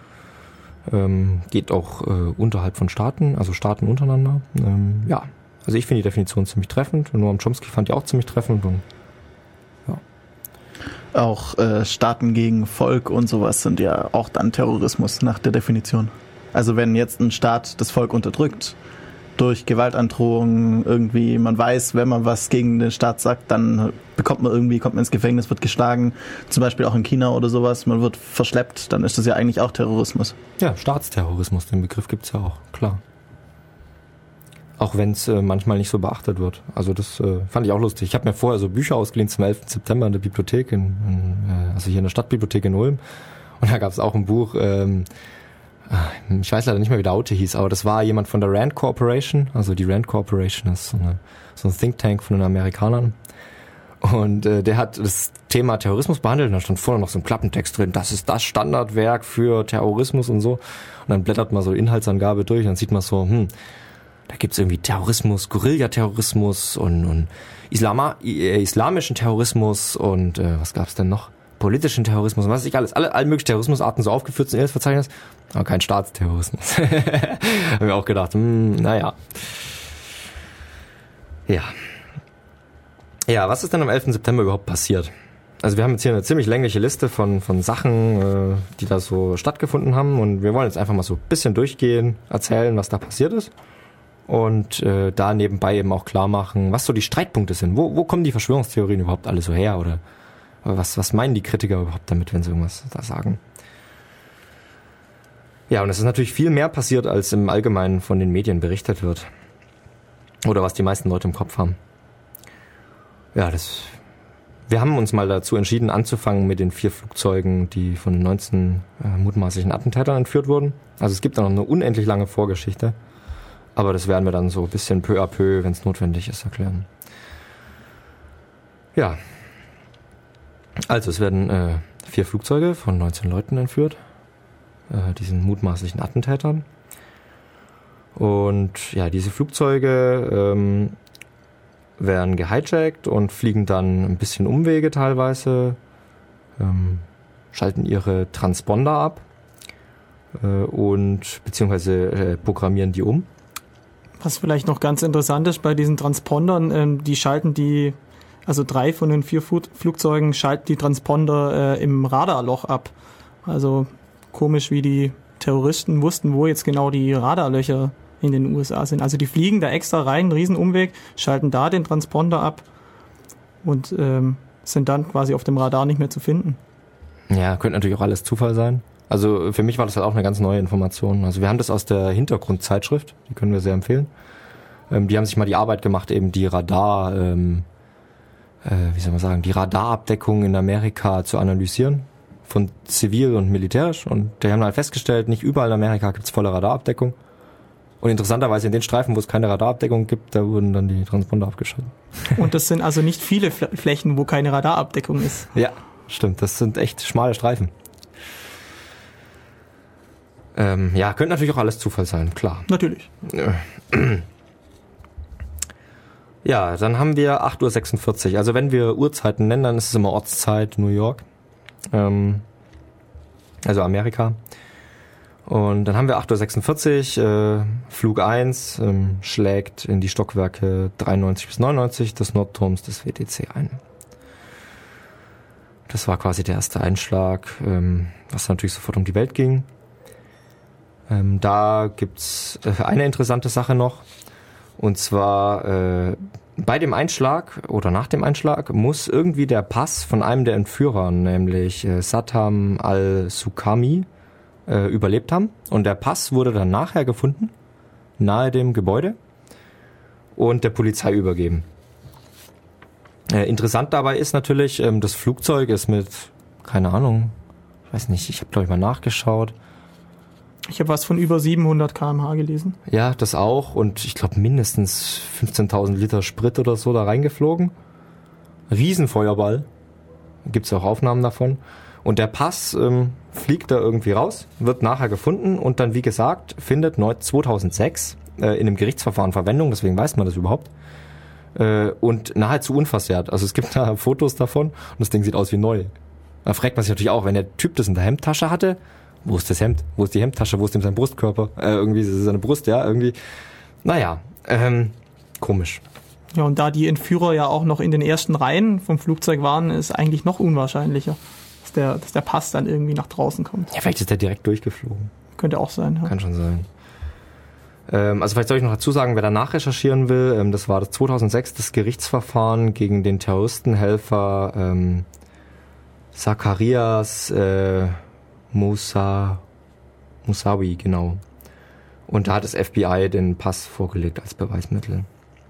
geht auch unterhalb von Staaten, also Staaten untereinander. Ja, also ich finde die Definition ziemlich treffend. Noam Chomsky fand die auch ziemlich treffend. Und, ja. Auch Staaten gegen Volk und sowas sind ja auch dann Terrorismus nach der Definition. Also wenn jetzt ein Staat das Volk unterdrückt, durch Gewaltandrohungen irgendwie, man weiß, wenn man was gegen den Staat sagt, dann kommt man ins Gefängnis, wird geschlagen, zum Beispiel auch in China oder sowas, man wird verschleppt, dann ist das ja eigentlich auch Terrorismus. Ja, Staatsterrorismus, den Begriff gibt's ja auch, klar. Auch wenn es manchmal nicht so beachtet wird. Also das fand ich auch lustig. Ich habe mir vorher so Bücher ausgeliehen zum 11. September in der Bibliothek, also hier in der Stadtbibliothek in Ulm. Und da gab es auch ein Buch, ich weiß leider nicht mehr, wie der Autor hieß, aber das war jemand von der Rand Corporation. Also die Rand Corporation ist so ein Think Tank von den Amerikanern. Und der hat das Thema Terrorismus behandelt und da stand vorne noch so ein Klappentext drin, das ist das Standardwerk für Terrorismus und so. Und dann blättert man so Inhaltsangabe durch und dann sieht man so, da gibt's irgendwie Terrorismus, Guerillaterrorismus und islamischen Terrorismus und was gab's denn noch? Politischen Terrorismus und was weiß ich alles. Alle möglichen Terrorismusarten so aufgeführt sind in das Verzeichnis, aber kein Staatsterrorismus. Haben wir auch gedacht, naja. Ja, was ist denn am 11. September überhaupt passiert? Also wir haben jetzt hier eine ziemlich längliche Liste von Sachen, die da so stattgefunden haben und wir wollen jetzt einfach mal so ein bisschen durchgehen, erzählen, was da passiert ist. Und da nebenbei eben auch klar machen, was so die Streitpunkte sind. Wo kommen die Verschwörungstheorien überhaupt alle so her? Oder was meinen die Kritiker überhaupt damit, wenn sie irgendwas da sagen? Ja, und es ist natürlich viel mehr passiert, als im Allgemeinen von den Medien berichtet wird. Oder was die meisten Leute im Kopf haben. Ja, wir haben uns mal dazu entschieden, anzufangen mit den 4 Flugzeugen, die von 19 mutmaßlichen Attentätern entführt wurden. Also es gibt da noch eine unendlich lange Vorgeschichte. Aber das werden wir dann so ein bisschen peu à peu, wenn es notwendig ist, erklären. Ja. Also es werden 4 Flugzeuge von 19 Leuten entführt. Diesen mutmaßlichen Attentätern. Und ja, diese Flugzeuge werden gehijackt und fliegen dann ein bisschen Umwege teilweise, schalten ihre Transponder ab und beziehungsweise programmieren die um. Was vielleicht noch ganz interessant ist bei diesen Transpondern, die schalten also 3 von den 4 Flugzeugen schalten die Transponder im Radarloch ab. Also komisch, wie die Terroristen wussten, wo jetzt genau die Radarlöcher in den USA sind. Also die fliegen da extra rein, einen riesen Umweg, schalten da den Transponder ab und sind dann quasi auf dem Radar nicht mehr zu finden. Ja, könnte natürlich auch alles Zufall sein. Also für mich war das halt auch eine ganz neue Information. Also wir haben das aus der Hintergrundzeitschrift, die können wir sehr empfehlen. Die haben sich mal die Arbeit gemacht, eben die die Radarabdeckung in Amerika zu analysieren, von zivil und militärisch. Und die haben halt festgestellt, nicht überall in Amerika gibt's volle Radarabdeckung. Und interessanterweise in den Streifen, wo es keine Radarabdeckung gibt, da wurden dann die Transponder abgeschaltet. Und das sind also nicht viele Flächen, wo keine Radarabdeckung ist. Ja, stimmt. Das sind echt schmale Streifen. Könnte natürlich auch alles Zufall sein, klar. Natürlich. Ja, dann haben wir 8:46 Uhr. Also wenn wir Uhrzeiten nennen, dann ist es immer Ortszeit New York. Also Amerika. Und dann haben wir 8:46 Uhr, Flug 1 schlägt in die Stockwerke 93 bis 99 des Nordturms des WTC ein. Das war quasi der erste Einschlag, was natürlich sofort um die Welt ging. Da gibt's eine interessante Sache noch. Und zwar bei dem Einschlag oder nach dem Einschlag muss irgendwie der Pass von einem der Entführer, nämlich Saddam al-Suqami, überlebt haben. Und der Pass wurde dann nachher gefunden, nahe dem Gebäude, und der Polizei übergeben. Interessant dabei ist natürlich, das Flugzeug ist mit, keine Ahnung, ich weiß nicht, ich habe glaube ich mal nachgeschaut. Ich habe was von über 700 km/h gelesen. Ja, das auch. Und ich glaube mindestens 15.000 Liter Sprit oder so da reingeflogen. Riesenfeuerball. Gibt's auch Aufnahmen davon. Und der Pass fliegt da irgendwie raus, wird nachher gefunden und dann, wie gesagt, findet 2006 in einem Gerichtsverfahren Verwendung, deswegen weiß man das überhaupt. Und nahezu unversehrt. Also es gibt da Fotos davon und das Ding sieht aus wie neu. Da fragt man sich natürlich auch, wenn der Typ das in der Hemdtasche hatte, wo ist das Hemd? Wo ist die Hemdtasche? Wo ist dem sein Brustkörper? Irgendwie ist es seine Brust, ja, irgendwie. Naja, komisch. Ja, und da die Entführer ja auch noch in den ersten Reihen vom Flugzeug waren, ist eigentlich noch unwahrscheinlicher, dass der Pass dann irgendwie nach draußen kommt. Ja, vielleicht ist der direkt durchgeflogen. Könnte auch sein. Ja. Kann schon sein. Also vielleicht soll ich noch dazu sagen, wer danach recherchieren will, das war das 2006 das Gerichtsverfahren gegen den Terroristenhelfer Zacharias Moussaoui, genau. Und da hat das FBI den Pass vorgelegt als Beweismittel.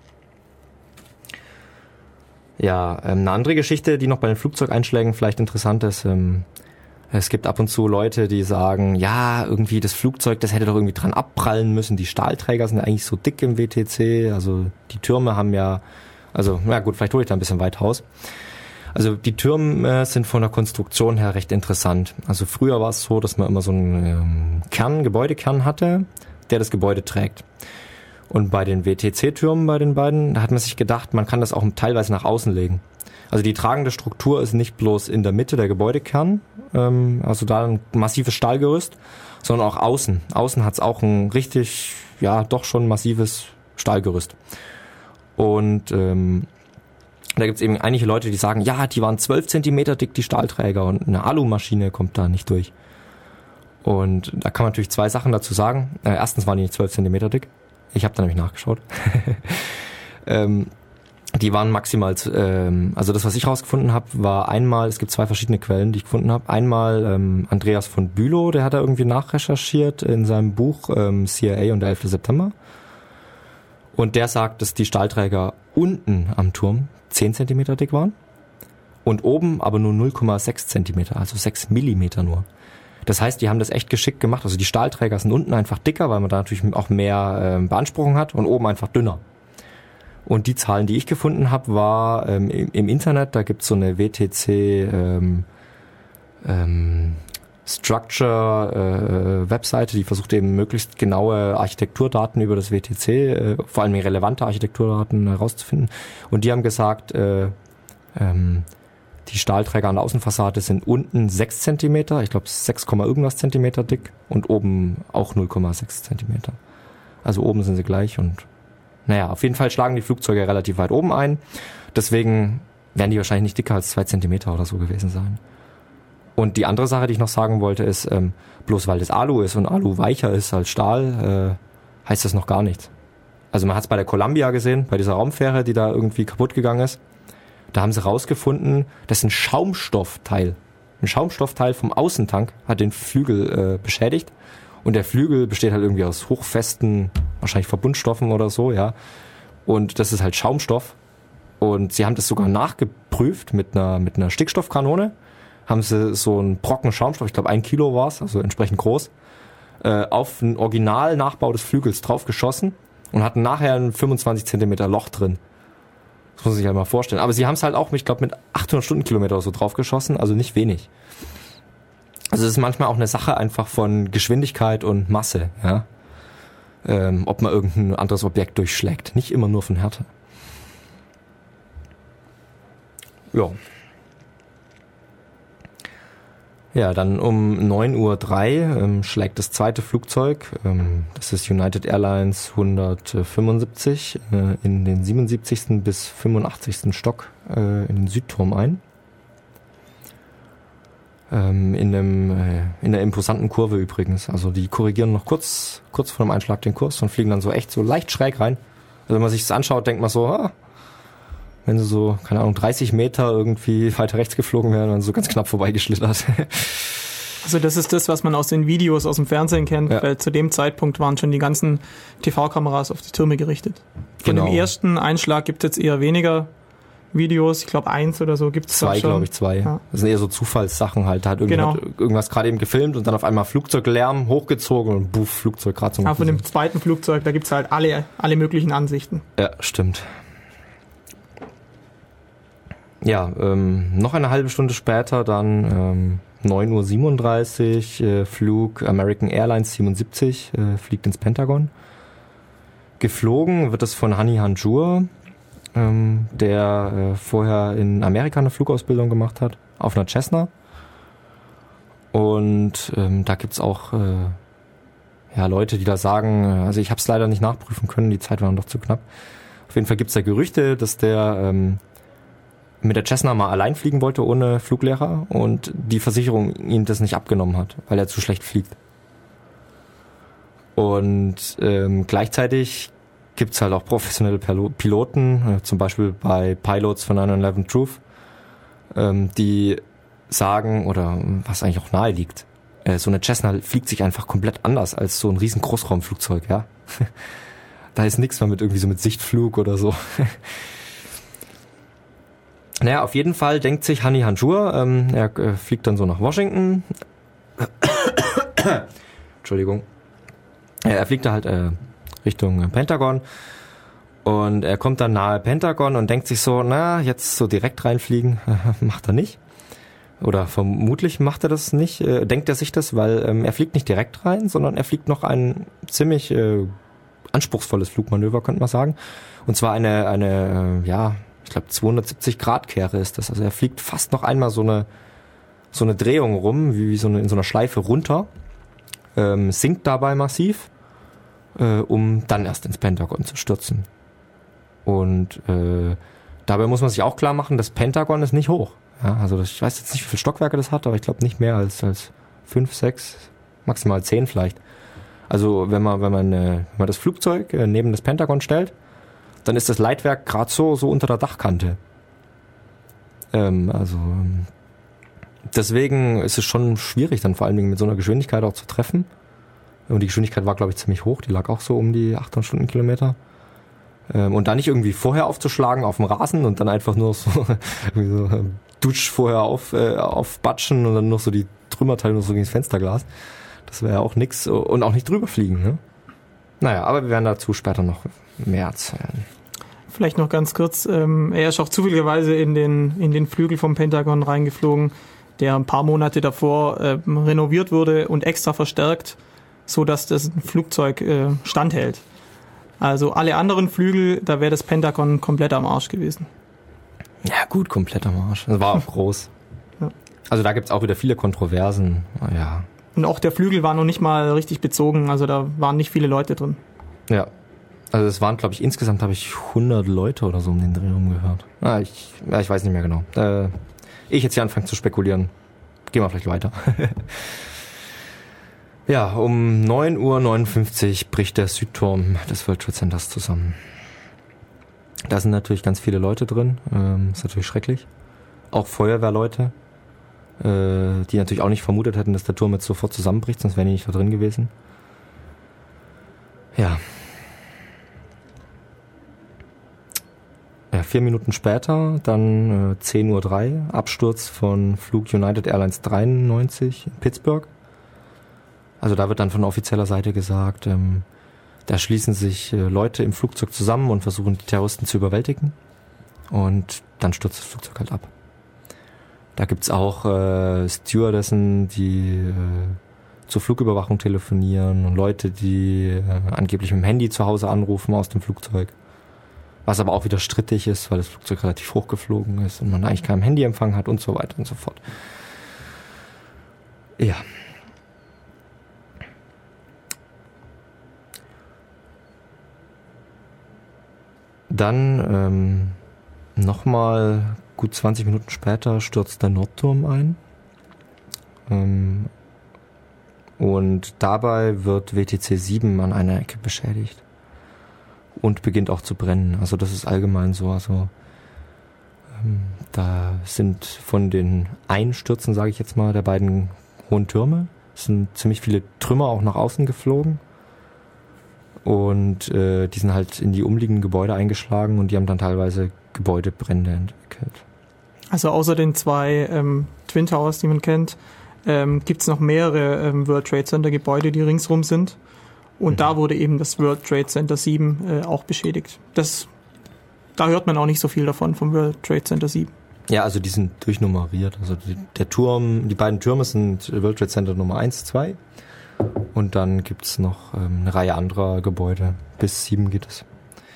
Ja, eine andere Geschichte, die noch bei den Flugzeugeinschlägen vielleicht interessant ist, es gibt ab und zu Leute, die sagen, ja, irgendwie das Flugzeug, das hätte doch irgendwie dran abprallen müssen. Die Stahlträger sind ja eigentlich so dick im WTC, also die Türme haben ja, also na gut, vielleicht hole ich da ein bisschen weit raus. Also die Türme sind von der Konstruktion her recht interessant. Also früher war es so, dass man immer so einen Gebäudekern hatte, der das Gebäude trägt. Und bei den WTC-Türmen, bei den beiden, da hat man sich gedacht, man kann das auch teilweise nach außen legen. Also die tragende Struktur ist nicht bloß in der Mitte der Gebäudekern, also da ein massives Stahlgerüst, sondern auch außen. Außen hat es auch ein richtig, ja doch schon massives Stahlgerüst. Und da gibt es eben einige Leute, die sagen, ja, die waren 12 Zentimeter dick, die Stahlträger, und eine Alumaschine kommt da nicht durch. Und da kann man natürlich zwei Sachen dazu sagen. Erstens waren die nicht 12 Zentimeter dick. Ich habe da nämlich nachgeschaut. Die waren maximal, also das, was ich rausgefunden habe, war einmal, es gibt zwei verschiedene Quellen, die ich gefunden habe. Einmal Andreas von Bülow, der hat da irgendwie nachrecherchiert in seinem Buch CIA und der 11. September. Und der sagt, dass die Stahlträger unten am Turm 10 Zentimeter dick waren und oben aber nur 0,6 Zentimeter, also 6 Millimeter nur. Das heißt, die haben das echt geschickt gemacht. Also die Stahlträger sind unten einfach dicker, weil man da natürlich auch mehr Beanspruchung hat, und oben einfach dünner. Und die Zahlen, die ich gefunden habe, war im Internet, da gibt's so eine WTC Structure Webseite, die versucht eben möglichst genaue Architekturdaten über das WTC, vor allem relevante Architekturdaten herauszufinden. Und die haben gesagt, die Stahlträger an der Außenfassade sind unten 6 Zentimeter, ich glaube 6, irgendwas Zentimeter dick, und oben auch 0,6 Zentimeter. Also oben sind sie gleich, und naja, auf jeden Fall schlagen die Flugzeuge relativ weit oben ein. Deswegen werden die wahrscheinlich nicht dicker als 2 Zentimeter oder so gewesen sein. Und die andere Sache, die ich noch sagen wollte, ist, bloß weil das Alu ist und Alu weicher ist als Stahl, heißt das noch gar nichts. Also man hat es bei der Columbia gesehen, bei dieser Raumfähre, die da irgendwie kaputt gegangen ist. Da haben sie rausgefunden, das ist ein Schaumstoffteil. ein Schaumstoffteil vom Außentank hat den Flügel beschädigt. Und der Flügel besteht halt irgendwie aus hochfesten, wahrscheinlich Verbundstoffen oder so, ja. Und das ist halt Schaumstoff. Und sie haben das sogar nachgeprüft mit einer Stickstoffkanone. Haben sie so einen Brocken Schaumstoff, ich glaube 1 Kilo war es, also entsprechend groß, auf einen Original-Nachbau des Flügels draufgeschossen und hatten nachher ein 25 Zentimeter Loch drin. Das muss man sich halt mal vorstellen. Aber sie haben es halt auch, ich glaube, mit 800 Stundenkilometer oder so draufgeschossen, also nicht wenig. Also es ist manchmal auch eine Sache einfach von Geschwindigkeit und Masse, ja. Ob man irgendein anderes Objekt durchschlägt. Nicht immer nur von Härte. Ja. Ja, dann um 9:03 Uhr schlägt das zweite Flugzeug, das ist United Airlines 175, in den 77. bis 85. Stock in den Südturm ein. In einer imposanten Kurve übrigens. Also die korrigieren noch kurz vor dem Einschlag den Kurs und fliegen dann so echt so leicht schräg rein. Also wenn man sich das anschaut, denkt man so, wenn sie so, keine Ahnung, 30 Meter irgendwie weiter rechts geflogen wären, dann so ganz knapp vorbeigeschlittert. Also das ist das, was man aus den Videos aus dem Fernsehen kennt, ja. Weil zu dem Zeitpunkt waren schon die ganzen TV-Kameras auf die Türme gerichtet. Von dem ersten Einschlag gibt es jetzt eher weniger Videos, ich glaube 1 oder so gibt es schon. 2, glaube ich, 2. Ja. Das sind eher so Zufallssachen halt. Da hat irgendwas gerade eben gefilmt und dann auf einmal Flugzeuglärm hochgezogen und buff, Flugzeug gerade zum von dem zweiten Flugzeug, da gibt es halt alle möglichen Ansichten. Ja, stimmt. Ja, noch eine halbe Stunde später dann 9:37 Uhr Flug American Airlines 77 fliegt ins Pentagon. Geflogen wird es von Hani Hanjour, der vorher in Amerika eine Flugausbildung gemacht hat, auf einer Cessna. Und da gibt's auch Leute, die da sagen, also ich habe es leider nicht nachprüfen können, die Zeit war dann doch zu knapp. Auf jeden Fall gibt's da Gerüchte, dass der mit der Cessna mal allein fliegen wollte, ohne Fluglehrer, und die Versicherung ihm das nicht abgenommen hat, weil er zu schlecht fliegt. Und gleichzeitig gibt's halt auch professionelle Piloten, zum Beispiel bei Pilots von 9/11 Truth, die sagen, oder was eigentlich auch nahe liegt, so eine Cessna fliegt sich einfach komplett anders als so ein riesen Großraumflugzeug, ja. Da ist nichts mehr mit irgendwie so mit Sichtflug oder so. Naja, auf jeden Fall denkt sich Hani Hanjour, er fliegt dann so nach Washington. Entschuldigung. Er fliegt da halt Richtung Pentagon und er kommt dann nahe Pentagon und denkt sich so, jetzt so direkt reinfliegen macht er nicht. Oder vermutlich macht er das nicht, denkt er sich das, weil er fliegt nicht direkt rein, sondern er fliegt noch ein ziemlich anspruchsvolles Flugmanöver, könnte man sagen. Und zwar eine ich glaube 270-Grad-Kehre ist das. Also er fliegt fast noch einmal so eine Drehung rum, wie so in so einer Schleife runter, sinkt dabei massiv, um dann erst ins Pentagon zu stürzen. Und dabei muss man sich auch klar machen, das Pentagon ist nicht hoch. Ja, also ich weiß jetzt nicht, wie viele Stockwerke das hat, aber ich glaube nicht mehr als 5, 6, maximal 10 vielleicht. Also wenn man das Flugzeug neben das Pentagon stellt, dann ist das Leitwerk gerade so unter der Dachkante. Deswegen ist es schon schwierig, dann vor allen Dingen mit so einer Geschwindigkeit auch zu treffen. Und die Geschwindigkeit war, glaube ich, ziemlich hoch. Die lag auch so um die 800 Stundenkilometer. Und dann nicht irgendwie vorher aufzuschlagen auf dem Rasen und dann einfach nur so Dutsch vorher aufbatschen und dann noch so die Trümmerteile noch so gegen das Fensterglas. Das wäre ja auch nix. Und auch nicht drüber fliegen, ne? Naja, aber wir werden dazu später noch mehr erzählen. Vielleicht noch ganz kurz, er ist auch zufälligerweise in den Flügel vom Pentagon reingeflogen, der ein paar Monate davor renoviert wurde und extra verstärkt, so dass das Flugzeug standhält. Also alle anderen Flügel, da wäre das Pentagon komplett am Arsch gewesen. Ja gut, komplett am Arsch. Das war auch groß. Ja. Also da gibt's auch wieder viele Kontroversen. Ja. Und auch der Flügel war noch nicht mal richtig bezogen, also da waren nicht viele Leute drin. Ja. Also es waren, glaube ich, insgesamt habe ich 100 Leute oder so um den Dreh rum gehört. Ich weiß nicht mehr genau. Ich jetzt hier anfange zu spekulieren. Gehen wir vielleicht weiter. Ja, um 9:59 Uhr bricht der Südturm des World Trade Centers zusammen. Da sind natürlich ganz viele Leute drin. Ist natürlich schrecklich. Auch Feuerwehrleute. die natürlich auch nicht vermutet hätten, dass der Turm jetzt sofort zusammenbricht, sonst wären die nicht da drin gewesen. Ja. Ja, 4 Minuten später, dann 10:03 Uhr, Absturz von Flug United Airlines 93 in Pittsburgh. Also da wird dann von offizieller Seite gesagt, da schließen sich Leute im Flugzeug zusammen und versuchen die Terroristen zu überwältigen. Und dann stürzt das Flugzeug halt ab. Da gibt's auch Stewardessen, die zur Flugüberwachung telefonieren und Leute, die angeblich mit dem Handy zu Hause anrufen aus dem Flugzeug. Was aber auch wieder strittig ist, weil das Flugzeug relativ hoch geflogen ist und man eigentlich keinen Handyempfang hat und so weiter und so fort. Ja. Dann nochmal gut 20 Minuten später stürzt der Nordturm ein. Und dabei wird WTC 7 an einer Ecke beschädigt. Und beginnt auch zu brennen. Also das ist allgemein so. Also da sind von den Einstürzen, sage ich jetzt mal, der beiden hohen Türme, sind ziemlich viele Trümmer auch nach außen geflogen. Und die sind halt in die umliegenden Gebäude eingeschlagen und die haben dann teilweise Gebäudebrände entwickelt. Also außer den 2 Twin Towers, die man kennt, gibt es noch mehrere World Trade Center Gebäude, die ringsrum sind. Und da wurde eben das World Trade Center 7 auch beschädigt. Da hört man auch nicht so viel davon, vom World Trade Center 7. Ja, also die sind durchnummeriert. Also der Turm, die beiden Türme sind World Trade Center Nummer 1, 2. Und dann gibt's noch eine Reihe anderer Gebäude. Bis 7 geht es.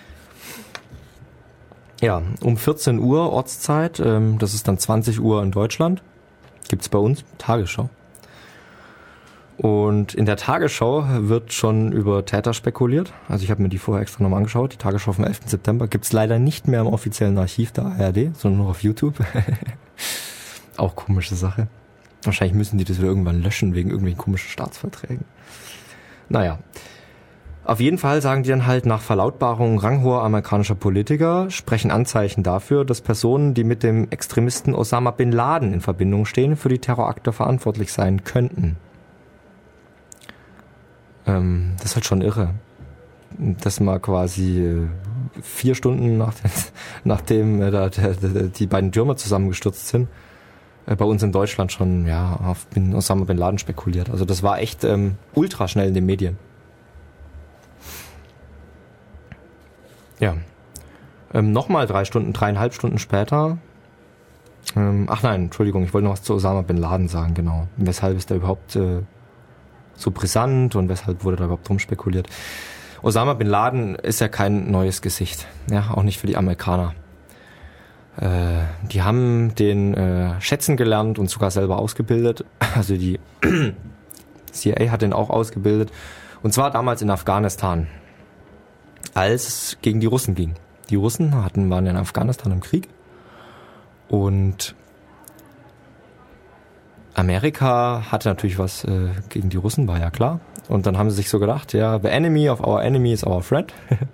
Ja, um 14 Uhr Ortszeit, das ist dann 20 Uhr in Deutschland, gibt's bei uns Tagesschau. Und in der Tagesschau wird schon über Täter spekuliert. Also ich habe mir die vorher extra nochmal angeschaut. Die Tagesschau vom 11. September gibt's leider nicht mehr im offiziellen Archiv der ARD, sondern nur auf YouTube. Auch komische Sache. Wahrscheinlich müssen die das wieder irgendwann löschen wegen irgendwelchen komischen Staatsverträgen. Naja. Auf jeden Fall sagen die dann halt, nach Verlautbarung ranghoher amerikanischer Politiker sprechen Anzeichen dafür, dass Personen, die mit dem Extremisten Osama Bin Laden in Verbindung stehen, für die Terrorakte verantwortlich sein könnten. Das ist halt schon irre. Dass mal quasi 4 Stunden nachdem die beiden Türme zusammengestürzt sind, bei uns in Deutschland schon auf Osama Bin Laden spekuliert. Also das war echt ultra schnell in den Medien. Ja. Nochmal 3,5 Stunden später. Ach nein, Entschuldigung, ich wollte noch was zu Osama Bin Laden sagen, genau. Weshalb ist der überhaupt so brisant und weshalb wurde da überhaupt drum spekuliert? Osama Bin Laden ist ja kein neues Gesicht. Ja, auch nicht für die Amerikaner. Die haben den schätzen gelernt und sogar selber ausgebildet. Also die CIA hat den auch ausgebildet. Und zwar damals in Afghanistan, als es gegen die Russen ging. Die Russen waren ja in Afghanistan im Krieg. Und Amerika hatte natürlich was gegen die Russen, war ja klar. Und dann haben sie sich so gedacht, ja, the enemy of our enemy is our friend.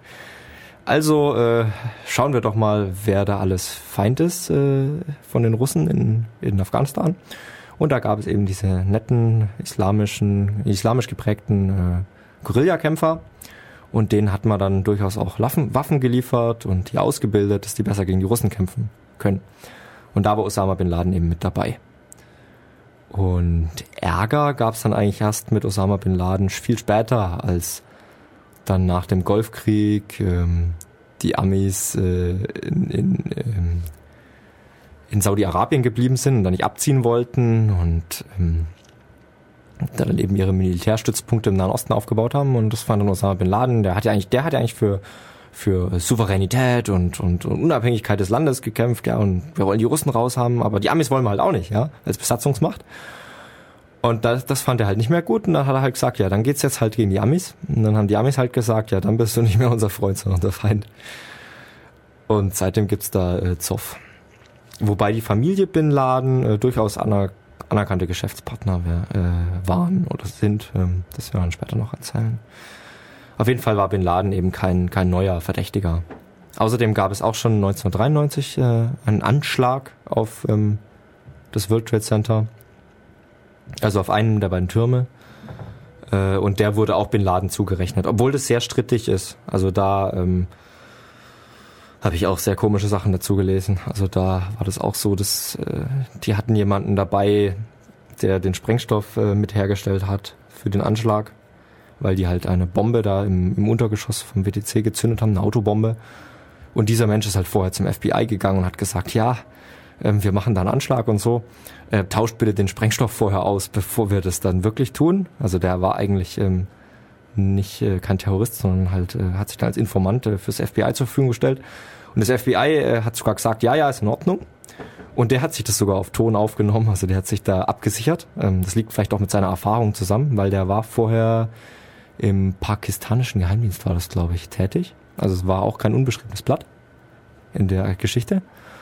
Also schauen wir doch mal, wer da alles Feind ist von den Russen in Afghanistan. Und da gab es eben diese netten islamisch geprägten Guerillakämpfer. Und denen hat man dann durchaus auch Waffen geliefert und die ausgebildet, dass die besser gegen die Russen kämpfen können. Und da war Osama Bin Laden eben mit dabei. Und Ärger gab es dann eigentlich erst mit Osama Bin Laden viel später, als dann nach dem Golfkrieg die Amis in Saudi-Arabien geblieben sind und dann nicht abziehen wollten und dann eben ihre Militärstützpunkte im Nahen Osten aufgebaut haben. Und das fand dann Osama Bin Laden, der hat ja eigentlich für Souveränität und Unabhängigkeit des Landes gekämpft, ja, und wir wollen die Russen raushaben, aber die Amis wollen wir halt auch nicht, ja, als Besatzungsmacht. Und das fand er halt nicht mehr gut und dann hat er halt gesagt, ja, dann geht's jetzt halt gegen die Amis. Und dann haben die Amis halt gesagt, ja, dann bist du nicht mehr unser Freund, sondern unser Feind. Und seitdem gibt's da Zoff. Wobei die Familie Bin Laden durchaus anerkannte Geschäftspartner waren oder sind. Das werden wir dann später noch erzählen. Auf jeden Fall war Bin Laden eben kein neuer Verdächtiger. Außerdem gab es auch schon 1993 einen Anschlag auf das World Trade Center. Also auf einem der beiden Türme. Und der wurde auch Bin Laden zugerechnet, obwohl das sehr strittig ist. Also da habe ich auch sehr komische Sachen dazu gelesen. Also da war das auch so, dass die hatten jemanden dabei, der den Sprengstoff mit hergestellt hat für den Anschlag, weil die halt eine Bombe da im Untergeschoss vom WTC gezündet haben, eine Autobombe. Und dieser Mensch ist halt vorher zum FBI gegangen und hat gesagt, ja, wir machen da einen Anschlag und so. Tauscht bitte den Sprengstoff vorher aus, bevor wir das dann wirklich tun. Also der war eigentlich nicht kein Terrorist, sondern halt hat sich dann als Informant fürs FBI zur Verfügung gestellt. Und das FBI hat sogar gesagt, ja, ist in Ordnung. Und der hat sich das sogar auf Ton aufgenommen, also der hat sich da abgesichert. Das liegt vielleicht auch mit seiner Erfahrung zusammen, weil der war vorher im pakistanischen Geheimdienst, war das, glaube ich, tätig. Also es war auch kein unbeschriebenes Blatt in der Geschichte.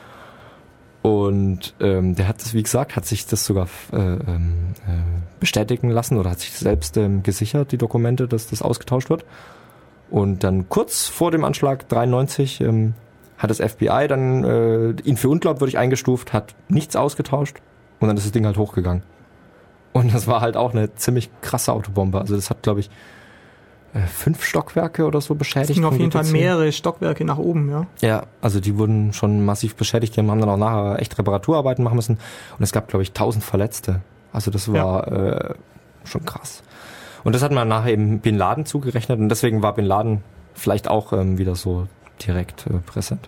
Und der hat das, wie gesagt, hat sich das sogar bestätigen lassen oder hat sich selbst gesichert, die Dokumente, dass das ausgetauscht wird. Und dann kurz vor dem Anschlag 93 hat das FBI dann ihn für unglaubwürdig eingestuft, hat nichts ausgetauscht und dann ist das Ding halt hochgegangen. Und das war halt auch eine ziemlich krasse Autobombe. Also das hat, glaube ich, 5 Stockwerke oder so beschädigt. Es ging auf jeden Fall mehrere Stockwerke nach oben, ja. Ja, also die wurden schon massiv beschädigt. Die haben dann auch nachher echt Reparaturarbeiten machen müssen. Und es gab, glaube ich, 1000 Verletzte. Also das war schon krass. Und das hat man nachher eben Bin Laden zugerechnet. Und deswegen war Bin Laden vielleicht auch wieder so direkt präsent.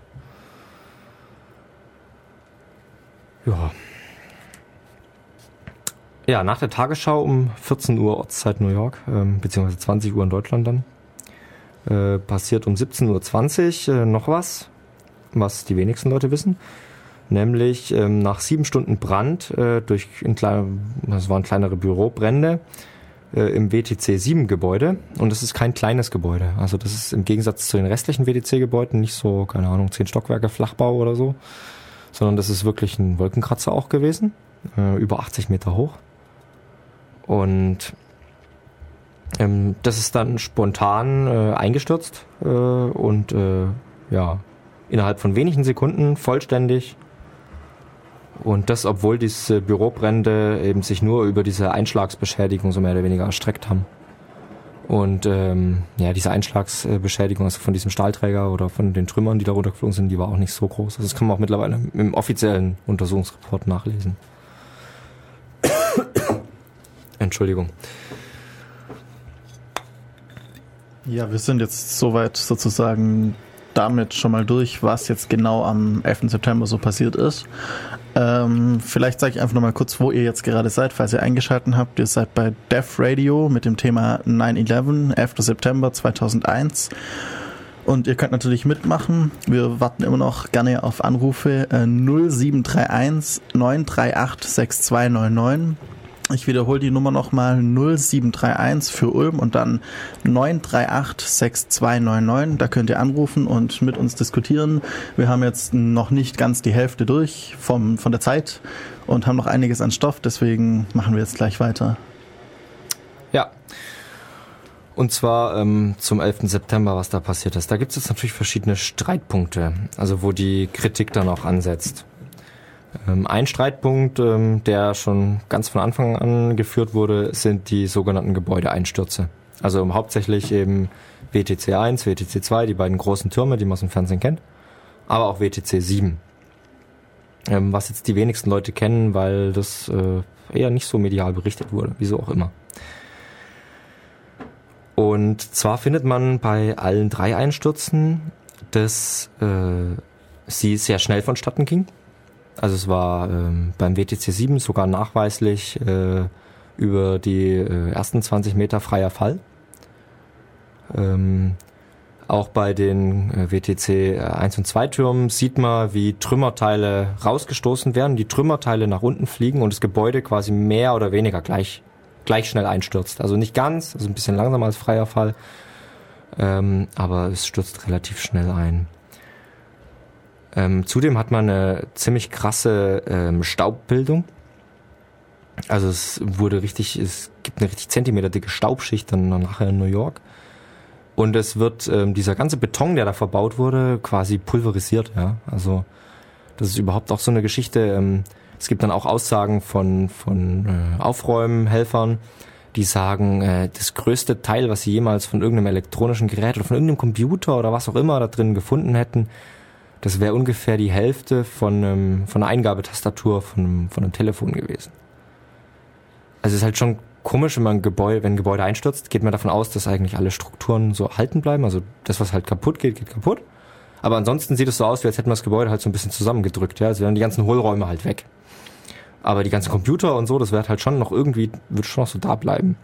Ja, nach der Tagesschau um 14 Uhr Ortszeit New York, beziehungsweise 20 Uhr in Deutschland dann, passiert um 17.20 Uhr noch was die wenigsten Leute wissen. Nämlich nach 7 Stunden Brand das waren kleinere Bürobrände im WTC 7 Gebäude. Und das ist kein kleines Gebäude. Also das ist im Gegensatz zu den restlichen WTC-Gebäuden nicht so, 10 Stockwerke Flachbau oder so, sondern das ist wirklich ein Wolkenkratzer auch gewesen, über 80 Meter hoch. Und das ist dann spontan eingestürzt und innerhalb von wenigen Sekunden vollständig. Und das, obwohl diese Bürobrände eben sich nur über diese Einschlagsbeschädigung so mehr oder weniger erstreckt haben. Und diese Einschlagsbeschädigung, also von diesem Stahlträger oder von den Trümmern, die da runtergeflogen sind, die war auch nicht so groß. Also das kann man auch mittlerweile im offiziellen Untersuchungsreport nachlesen. Entschuldigung. Ja, wir sind jetzt soweit sozusagen damit schon mal durch, was jetzt genau am 11. September so passiert ist. Vielleicht sage ich einfach nochmal kurz, wo ihr jetzt gerade seid, falls ihr eingeschaltet habt. Ihr seid bei Def Radio mit dem Thema 9/11, 11. September 2001. Und ihr könnt natürlich mitmachen. Wir warten immer noch gerne auf Anrufe 0731 938 6299. Ich wiederhole die Nummer nochmal, 0731 für Ulm und dann 938 6299. Da könnt ihr anrufen und mit uns diskutieren. Wir haben jetzt noch nicht ganz die Hälfte durch von der Zeit und haben noch einiges an Stoff, deswegen machen wir jetzt gleich weiter. Ja, und zwar zum 11. September, was da passiert ist. Da gibt es jetzt natürlich verschiedene Streitpunkte, also wo die Kritik dann auch ansetzt. Ein Streitpunkt, der schon ganz von Anfang an geführt wurde, sind die sogenannten Gebäudeeinstürze. Also hauptsächlich eben WTC 1, WTC 2, die beiden großen Türme, die man aus dem Fernsehen kennt, aber auch WTC 7. Was jetzt die wenigsten Leute kennen, weil das eher nicht so medial berichtet wurde, wieso auch immer. Und zwar findet man bei allen 3 Einstürzen, dass sie sehr schnell vonstatten ging. Also es war beim WTC 7 sogar nachweislich über die ersten 20 Meter freier Fall. Auch bei den WTC 1 und 2 Türmen sieht man, wie Trümmerteile rausgestoßen werden, die Trümmerteile nach unten fliegen und das Gebäude quasi mehr oder weniger gleich schnell einstürzt. Also nicht ganz, also ein bisschen langsamer als freier Fall, aber es stürzt relativ schnell ein. Zudem hat man eine ziemlich krasse Staubbildung. Also es gibt eine richtig zentimeterdicke Staubschicht dann nachher in New York. Und es wird dieser ganze Beton, der da verbaut wurde, quasi pulverisiert. Ja? Also das ist überhaupt auch so eine Geschichte. Es gibt dann auch Aussagen von Aufräumhelfern, die sagen, das größte Teil, was sie jemals von irgendeinem elektronischen Gerät oder von irgendeinem Computer oder was auch immer da drin gefunden hätten, das wäre ungefähr die Hälfte von einer Eingabetastatur von einem Telefon gewesen. Also es ist halt schon komisch, wenn ein Gebäude einstürzt, geht man davon aus, dass eigentlich alle Strukturen so erhalten bleiben. Also das, was halt kaputt geht, geht kaputt. Aber ansonsten sieht es so aus, wie als hätten wir das Gebäude halt so ein bisschen zusammengedrückt. Ja? Also wären die ganzen Hohlräume halt weg. Aber die ganzen Computer und so, das wird halt schon noch irgendwie, wird schon noch so da bleiben.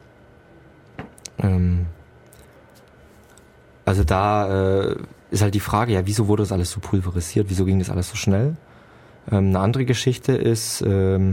Also da ist halt die Frage, ja, wieso wurde das alles so pulverisiert? Wieso ging das alles so schnell? Eine andere Geschichte ist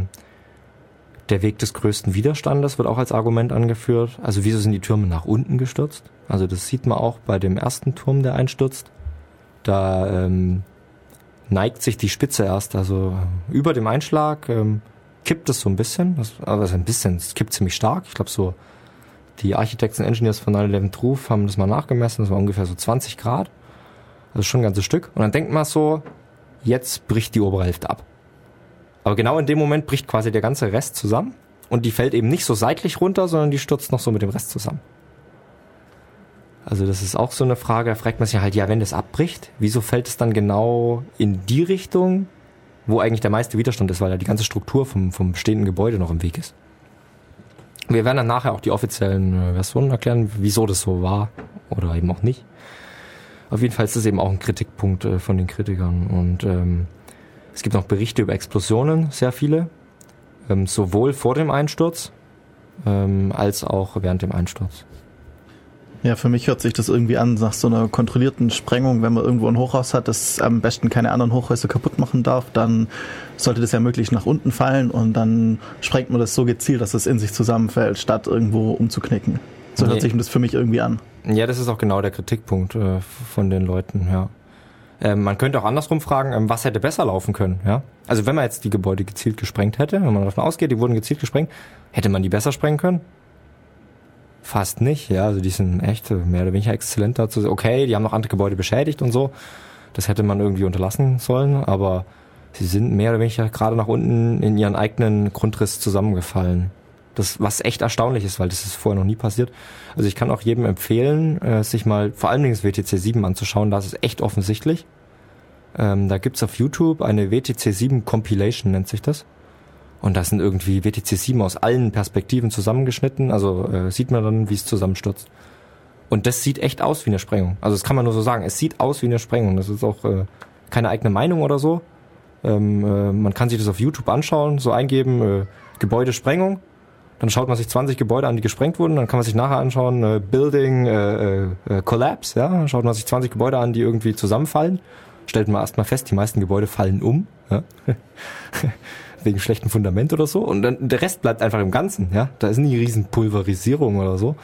der Weg des größten Widerstandes, wird auch als Argument angeführt. Also wieso sind die Türme nach unten gestürzt? Also das sieht man auch bei dem ersten Turm, der einstürzt. Da neigt sich die Spitze erst, also über dem Einschlag kippt es so ein bisschen, es kippt ziemlich stark. Ich glaube so, die Architects und Engineers von 9/11 Truth haben das mal nachgemessen, das war ungefähr so 20 Grad. Also schon ein ganzes Stück. Und dann denkt man so, jetzt bricht die obere Hälfte ab. Aber genau in dem Moment bricht quasi der ganze Rest zusammen und die fällt eben nicht so seitlich runter, sondern die stürzt noch so mit dem Rest zusammen. Also das ist auch so eine Frage, da fragt man sich halt, ja, wenn das abbricht, wieso fällt es dann genau in die Richtung, wo eigentlich der meiste Widerstand ist, weil da die ganze Struktur vom bestehenden Gebäude noch im Weg ist. Wir werden dann nachher auch die offiziellen Versionen erklären, wieso das so war oder eben auch nicht. Auf jeden Fall ist das eben auch ein Kritikpunkt von den Kritikern. Und es gibt noch Berichte über Explosionen, sehr viele, sowohl vor dem Einsturz als auch während dem Einsturz. Ja, für mich hört sich das irgendwie an nach so einer kontrollierten Sprengung. Wenn man irgendwo ein Hochhaus hat, das am besten keine anderen Hochhäuser kaputt machen darf, dann sollte das ja möglichst nach unten fallen und dann sprengt man das so gezielt, dass es in sich zusammenfällt, statt irgendwo umzuknicken. So hört sich das für mich irgendwie an. Ja, das ist auch genau der Kritikpunkt von den Leuten, ja. Man könnte auch andersrum fragen, was hätte besser laufen können, ja? Also wenn man jetzt die Gebäude gezielt gesprengt hätte, wenn man davon ausgeht, die wurden gezielt gesprengt, hätte man die besser sprengen können? Fast nicht, ja, also die sind echt mehr oder weniger exzellent dazu. Okay, die haben noch andere Gebäude beschädigt und so, das hätte man irgendwie unterlassen sollen, aber sie sind mehr oder weniger gerade nach unten in ihren eigenen Grundriss zusammengefallen. Das, was echt erstaunlich ist, weil das ist vorher noch nie passiert. Also ich kann auch jedem empfehlen, sich mal vor allen Dingen das WTC 7 anzuschauen, das ist echt offensichtlich. Da gibt's auf YouTube eine WTC 7 Compilation, nennt sich das. Und das sind irgendwie WTC 7 aus allen Perspektiven zusammengeschnitten, also sieht man dann, wie es zusammenstürzt. Und das sieht echt aus wie eine Sprengung. Also das kann man nur so sagen, es sieht aus wie eine Sprengung. Das ist auch keine eigene Meinung oder so. Man kann sich das auf YouTube anschauen, so eingeben, Gebäudesprengung. Dann schaut man sich 20 Gebäude an, die gesprengt wurden. Dann kann man sich nachher anschauen, Building Collapse. Ja? Dann schaut man sich 20 Gebäude an, die irgendwie zusammenfallen. Stellt man erstmal fest, die meisten Gebäude fallen um. Ja? Wegen schlechtem Fundament oder so. Und dann der Rest bleibt einfach im Ganzen. Ja? Da ist nie riesen Pulverisierung oder so.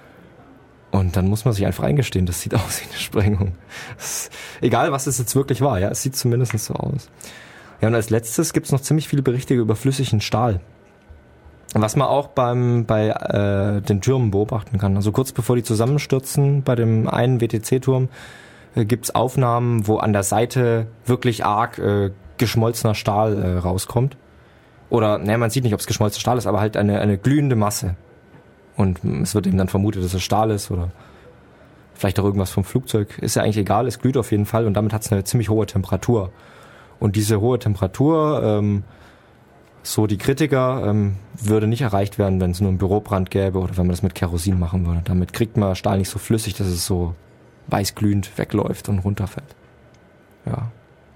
Und dann muss man sich einfach eingestehen, das sieht aus wie eine Sprengung. Egal, was es jetzt wirklich war. Ja, es sieht zumindest so aus. Ja, und als letztes gibt's noch ziemlich viele Berichte über flüssigen Stahl. Was man auch bei den Türmen beobachten kann. Also kurz bevor die zusammenstürzen, bei dem einen WTC-Turm, gibt's Aufnahmen, wo an der Seite wirklich arg geschmolzener Stahl rauskommt. Oder, man sieht nicht, ob es geschmolzener Stahl ist, aber halt eine glühende Masse. Und es wird eben dann vermutet, dass es Stahl ist oder vielleicht auch irgendwas vom Flugzeug. Ist ja eigentlich egal, es glüht auf jeden Fall und damit hat es eine ziemlich hohe Temperatur. Und diese hohe Temperatur, so die Kritiker, würde nicht erreicht werden, wenn es nur einen Bürobrand gäbe oder wenn man das mit Kerosin machen würde. Damit kriegt man Stahl nicht so flüssig, dass es so weißglühend wegläuft und runterfällt. Ja.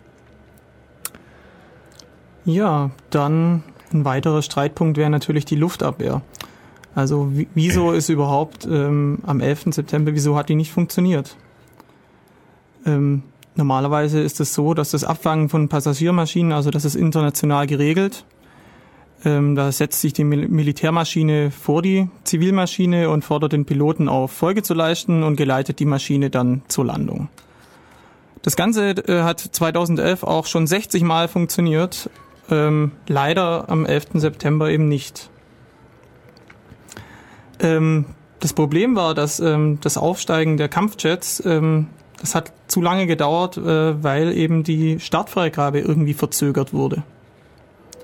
Ja, dann ein weiterer Streitpunkt wäre natürlich die Luftabwehr. Also wieso ist überhaupt am 11. September, wieso hat die nicht funktioniert? Normalerweise ist es so, dass das Abfangen von Passagiermaschinen, also das ist international geregelt. Da setzt sich die Militärmaschine vor die Zivilmaschine und fordert den Piloten auf, Folge zu leisten und geleitet die Maschine dann zur Landung. Das Ganze hat 2011 auch schon 60 Mal funktioniert, leider am 11. September eben nicht. Das Problem war, dass das Aufsteigen der Kampfjets, das hat zu lange gedauert, weil eben die Startfreigabe irgendwie verzögert wurde.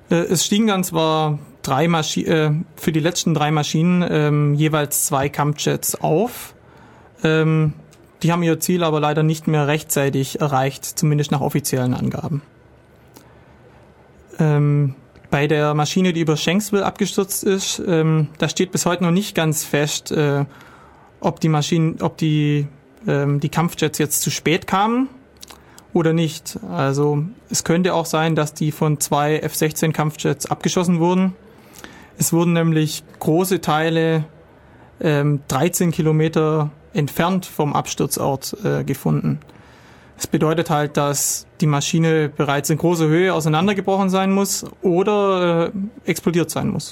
Es stiegen dann zwar für die letzten 3 Maschinen jeweils 2 Kampfjets auf. Die haben ihr Ziel aber leider nicht mehr rechtzeitig erreicht, zumindest nach offiziellen Angaben. Bei der Maschine, die über Shanksville abgestürzt ist, da steht bis heute noch nicht ganz fest, ob die Kampfjets jetzt zu spät kamen oder nicht. Also es könnte auch sein, dass die von 2 F-16 Kampfjets abgeschossen wurden. Es wurden nämlich große Teile 13 Kilometer entfernt vom Absturzort gefunden. Das bedeutet halt, dass die Maschine bereits in großer Höhe auseinandergebrochen sein muss oder explodiert sein muss.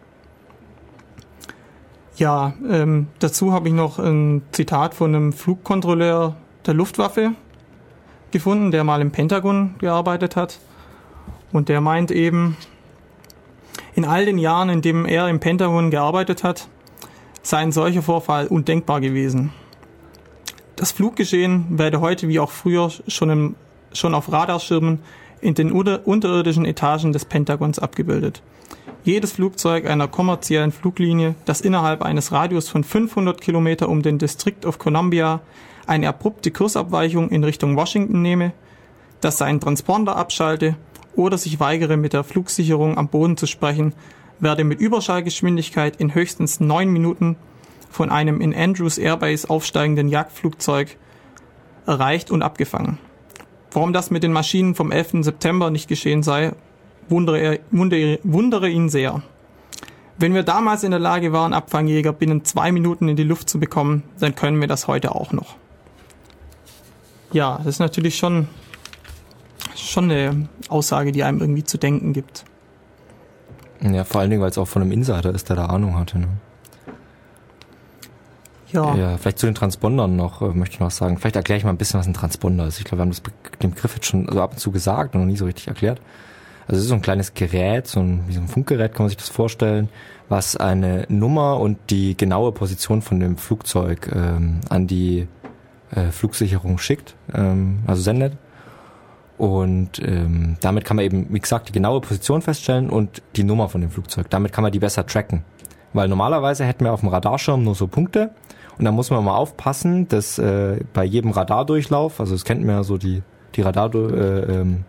Ja, dazu habe ich noch ein Zitat von einem Flugkontrolleur der Luftwaffe gefunden, der mal im Pentagon gearbeitet hat. Und der meint eben, in all den Jahren, in denen er im Pentagon gearbeitet hat, sei ein solcher Vorfall undenkbar gewesen. Das Fluggeschehen werde heute wie auch früher schon auf Radarschirmen in den unterirdischen Etagen des Pentagons abgebildet. Jedes Flugzeug einer kommerziellen Fluglinie, das innerhalb eines Radius von 500 Kilometer um den District of Columbia eine abrupte Kursabweichung in Richtung Washington nehme, das seinen Transponder abschalte oder sich weigere, mit der Flugsicherung am Boden zu sprechen, werde mit Überschallgeschwindigkeit in höchstens 9 Minuten von einem in Andrews Airbase aufsteigenden Jagdflugzeug erreicht und abgefangen. Warum das mit den Maschinen vom 11. September nicht geschehen sei, wundere ihn sehr. Wenn wir damals in der Lage waren, Abfangjäger binnen 2 Minuten in die Luft zu bekommen, dann können wir das heute auch noch. Ja, das ist natürlich schon eine Aussage, die einem irgendwie zu denken gibt. Ja, vor allen Dingen, weil es auch von einem Insider ist, der da Ahnung hatte. Ne? Ja, vielleicht zu den Transpondern noch, möchte ich noch sagen. Vielleicht erkläre ich mal ein bisschen, was ein Transponder ist. Ich glaube, wir haben den Begriff jetzt schon ab und zu gesagt und noch nie so richtig erklärt. Also es ist so ein kleines Gerät, wie so ein Funkgerät kann man sich das vorstellen, was eine Nummer und die genaue Position von dem Flugzeug an die Flugsicherung schickt, also sendet. Und damit kann man eben, wie gesagt, die genaue Position feststellen und die Nummer von dem Flugzeug. Damit kann man die besser tracken. Weil normalerweise hätten wir auf dem Radarschirm nur so Punkte und da muss man mal aufpassen, dass bei jedem Radardurchlauf, also das kennt man ja so die den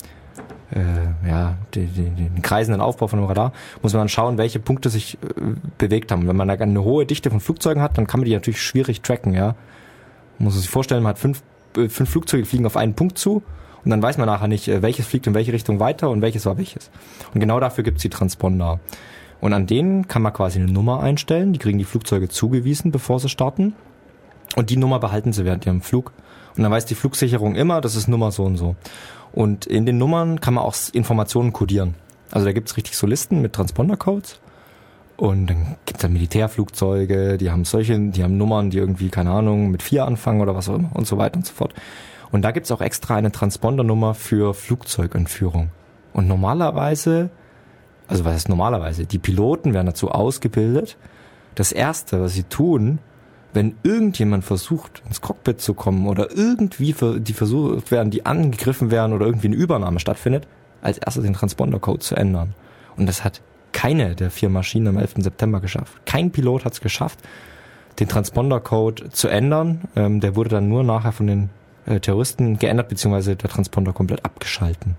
kreisenden Aufbau von einem Radar, muss man dann schauen, welche Punkte sich bewegt haben. Wenn man da eine hohe Dichte von Flugzeugen hat, dann kann man die natürlich schwierig tracken, ja. Man muss sich vorstellen, man hat fünf Flugzeuge, die fliegen auf einen Punkt zu und dann weiß man nachher nicht, welches fliegt in welche Richtung weiter und welches war welches. Und genau dafür gibt's die Transponder. Und an denen kann man quasi eine Nummer einstellen, die kriegen die Flugzeuge zugewiesen, bevor sie starten. Und die Nummer behalten sie während ihrem Flug. Und dann weiß die Flugsicherung immer, das ist Nummer so und so. Und in den Nummern kann man auch Informationen codieren. Also da gibt's richtig so Listen mit Transponder-Codes. Und dann gibt's dann Militärflugzeuge, die haben Nummern, die irgendwie, keine Ahnung, mit 4 anfangen oder was auch immer und so weiter und so fort. Und da gibt's auch extra eine Transponder-Nummer für Flugzeugentführung. Und normalerweise, also was heißt normalerweise, die Piloten werden dazu ausgebildet. Das Erste, was sie tun, wenn irgendjemand versucht, ins Cockpit zu kommen oder irgendwie die versucht werden, die angegriffen werden oder irgendwie eine Übernahme stattfindet, als erstes den Transponder-Code zu ändern. Und das hat keine der 4 Maschinen am 11. September geschafft. Kein Pilot hat es geschafft, den Transponder-Code zu ändern. Der wurde dann nur nachher von den Terroristen geändert, beziehungsweise der Transponder komplett abgeschalten.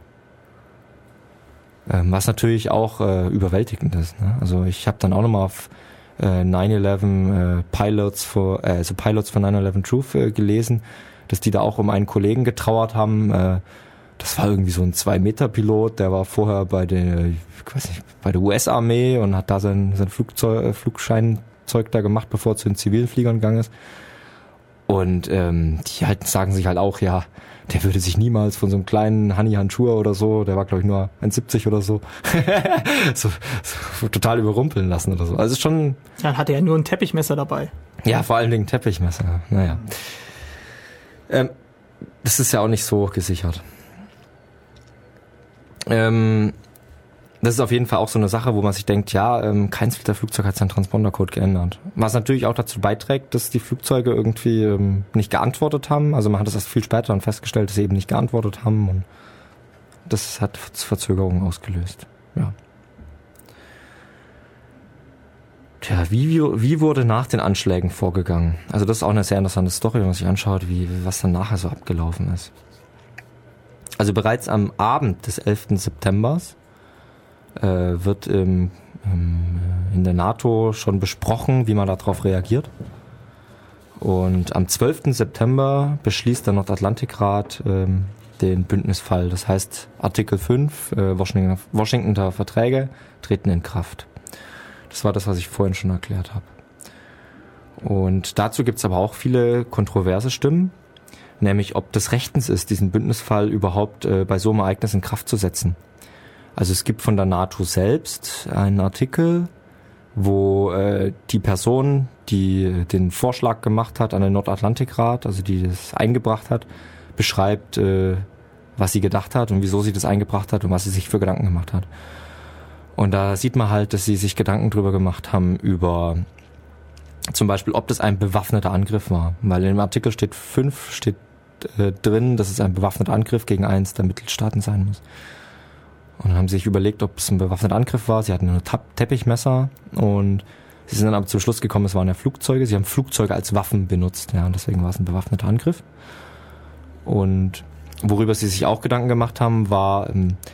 Was natürlich auch überwältigend ist. Ne? Also ich habe dann auch nochmal auf 9/11 Pilots for 9/11 Truth gelesen, dass die da auch um einen Kollegen getrauert haben. Das war irgendwie so ein 2-Meter-Pilot, der war vorher bei der US-Armee und hat da sein Flugscheinzeug da gemacht, bevor er zu den zivilen Fliegern gegangen ist. Und die halt sagen sich halt auch, ja, der würde sich niemals von so einem kleinen Hani Handschuhe oder so, der war glaube ich nur 1,70 oder so, so total überrumpeln lassen oder so. Also schon. Dann hatte er nur ein Teppichmesser dabei. Ja, vor allen Dingen ein Teppichmesser. Naja. Das ist ja auch nicht so gesichert. Das ist auf jeden Fall auch so eine Sache, wo man sich denkt, ja, keins der Flugzeuge hat seinen Transponder-Code geändert. Was natürlich auch dazu beiträgt, dass die Flugzeuge irgendwie nicht geantwortet haben. Also man hat das erst viel später dann festgestellt, dass sie eben nicht geantwortet haben und das hat Verzögerungen ausgelöst. Ja. Tja, wie wurde nach den Anschlägen vorgegangen? Also das ist auch eine sehr interessante Story, wenn man sich anschaut, was dann nachher so abgelaufen ist. Also bereits am Abend des 11. September wird in der NATO schon besprochen, wie man darauf reagiert. Und am 12. September beschließt der Nordatlantikrat den Bündnisfall. Das heißt, Artikel 5 Washingtoner Verträge treten in Kraft. Das war das, was ich vorhin schon erklärt habe. Und dazu gibt es aber auch viele kontroverse Stimmen, nämlich ob das rechtens ist, diesen Bündnisfall überhaupt bei so einem Ereignis in Kraft zu setzen. Also es gibt von der NATO selbst einen Artikel, wo die Person, die den Vorschlag gemacht hat an den Nordatlantikrat, also die das eingebracht hat, beschreibt, was sie gedacht hat und wieso sie das eingebracht hat und was sie sich für Gedanken gemacht hat. Und da sieht man halt, dass sie sich Gedanken drüber gemacht haben über zum Beispiel, ob das ein bewaffneter Angriff war. Weil im Artikel steht drin, dass es ein bewaffneter Angriff gegen eins der Mitgliedstaaten sein muss. Und dann haben sie sich überlegt, ob es ein bewaffneter Angriff war. Sie hatten nur Teppichmesser und sie sind dann aber zum Schluss gekommen, es waren ja Flugzeuge. Sie haben Flugzeuge als Waffen benutzt, ja, und deswegen war es ein bewaffneter Angriff. Und worüber sie sich auch Gedanken gemacht haben, war,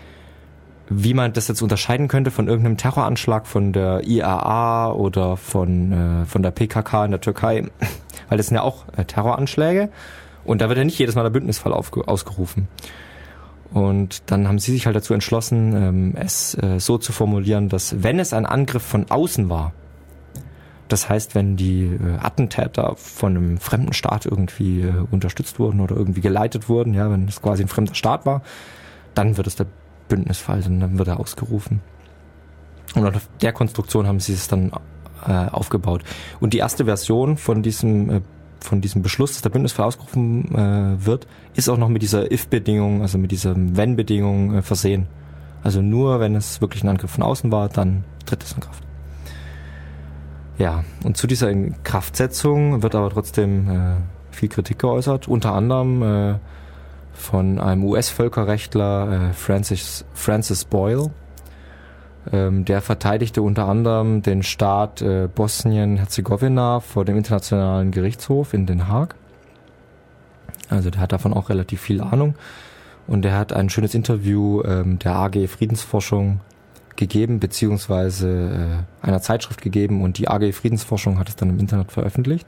wie man das jetzt unterscheiden könnte von irgendeinem Terroranschlag von der IAA oder von der PKK in der Türkei, weil das sind ja auch Terroranschläge und da wird ja nicht jedes Mal der Bündnisfall ausgerufen. Und dann haben sie sich halt dazu entschlossen, es so zu formulieren, dass wenn es ein Angriff von außen war, das heißt, wenn die Attentäter von einem fremden Staat irgendwie unterstützt wurden oder irgendwie geleitet wurden, ja, wenn es quasi ein fremder Staat war, dann wird es der Bündnisfall, dann wird er ausgerufen. Und auf der Konstruktion haben sie es dann aufgebaut. Und die erste Version von diesem Beschluss, dass der Bündnisfall ausgerufen wird, ist auch noch mit dieser If-Bedingung, also mit dieser Wenn-Bedingung versehen. Also nur, wenn es wirklich ein Angriff von außen war, dann tritt es in Kraft. Ja, und zu dieser Inkraftsetzung wird aber trotzdem viel Kritik geäußert, unter anderem von einem US-Völkerrechtler Francis Boyle. Der verteidigte unter anderem den Staat Bosnien-Herzegowina vor dem Internationalen Gerichtshof in Den Haag. Also der hat davon auch relativ viel Ahnung. Und er hat ein schönes Interview der AG Friedensforschung gegeben, beziehungsweise einer Zeitschrift gegeben. Und die AG Friedensforschung hat es dann im Internet veröffentlicht.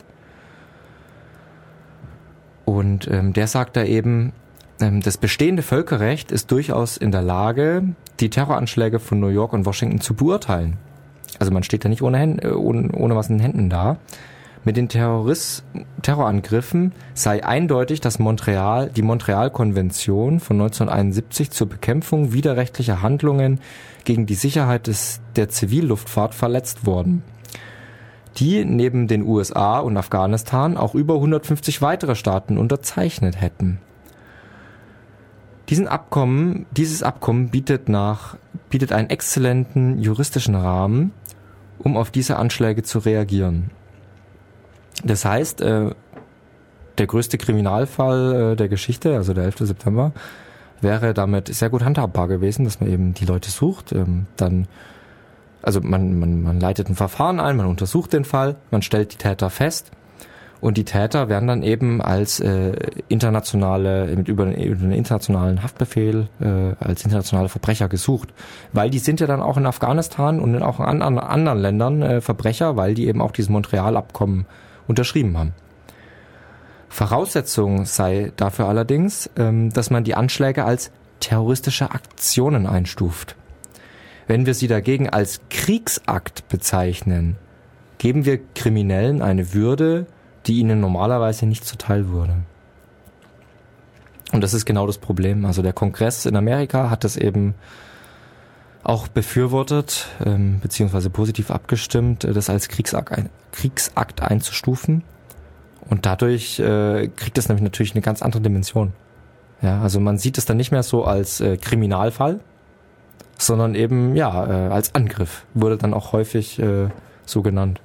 Und der sagt da eben, das bestehende Völkerrecht ist durchaus in der Lage, die Terroranschläge von New York und Washington zu beurteilen. Also man steht da nicht ohne was in den Händen da. Mit den Terrorangriffen sei eindeutig, dass die Montreal-Konvention von 1971 zur Bekämpfung widerrechtlicher Handlungen gegen die Sicherheit der Zivilluftfahrt verletzt worden, die neben den USA und Afghanistan auch über 150 weitere Staaten unterzeichnet hätten. Dieses Abkommen bietet einen exzellenten juristischen Rahmen, um auf diese Anschläge zu reagieren. Das heißt, der größte Kriminalfall der Geschichte, also der 11. September, wäre damit sehr gut handhabbar gewesen, dass man eben die Leute sucht. Man leitet ein Verfahren ein, man untersucht den Fall, man stellt die Täter fest. Und die Täter werden dann eben als über einen internationalen Haftbefehl als internationale Verbrecher gesucht. Weil die sind ja dann auch in Afghanistan und auch in anderen Ländern Verbrecher, weil die eben auch dieses Montreal-Abkommen unterschrieben haben. Voraussetzung sei dafür allerdings, dass man die Anschläge als terroristische Aktionen einstuft. Wenn wir sie dagegen als Kriegsakt bezeichnen, geben wir Kriminellen eine Würde, die ihnen normalerweise nicht zuteil würde. Und das ist genau das Problem. Also der Kongress in Amerika hat das eben auch befürwortet, beziehungsweise positiv abgestimmt, das als Kriegsakt einzustufen. Und dadurch kriegt es nämlich natürlich eine ganz andere Dimension. Ja, also man sieht es dann nicht mehr so als Kriminalfall, sondern eben als Angriff. Wurde dann auch häufig so genannt.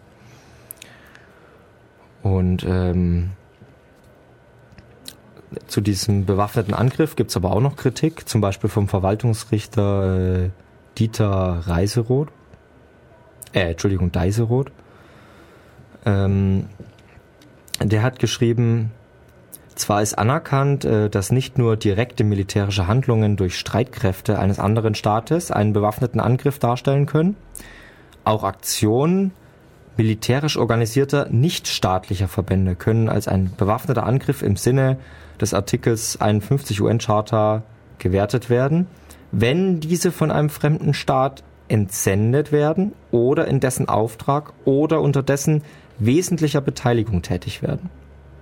Und zu diesem bewaffneten Angriff gibt es aber auch noch Kritik, zum Beispiel vom Verwaltungsrichter Dieter Deiseroth. Der hat geschrieben, zwar ist anerkannt, dass nicht nur direkte militärische Handlungen durch Streitkräfte eines anderen Staates einen bewaffneten Angriff darstellen können, auch Aktionen militärisch organisierter nichtstaatlicher Verbände können als ein bewaffneter Angriff im Sinne des Artikels 51 UN-Charta gewertet werden, wenn diese von einem fremden Staat entsendet werden oder in dessen Auftrag oder unter dessen wesentlicher Beteiligung tätig werden.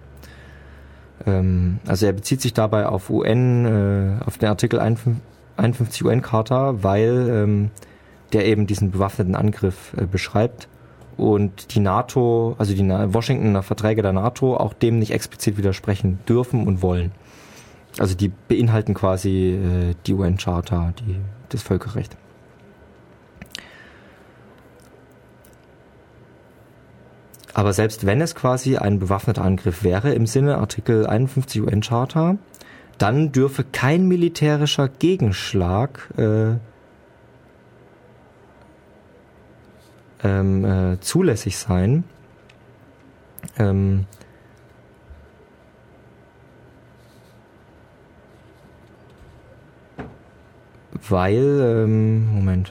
Also er bezieht sich dabei auf auf den Artikel 51 UN-Charta, weil der eben diesen bewaffneten Angriff beschreibt und die NATO, also die Washingtoner Verträge der NATO auch dem nicht explizit widersprechen dürfen und wollen. Also die beinhalten quasi die UN-Charta, das Völkerrecht. Aber selbst wenn es quasi ein bewaffneter Angriff wäre im Sinne Artikel 51 UN-Charta, dann dürfe kein militärischer Gegenschlag zulässig sein, weil, Moment.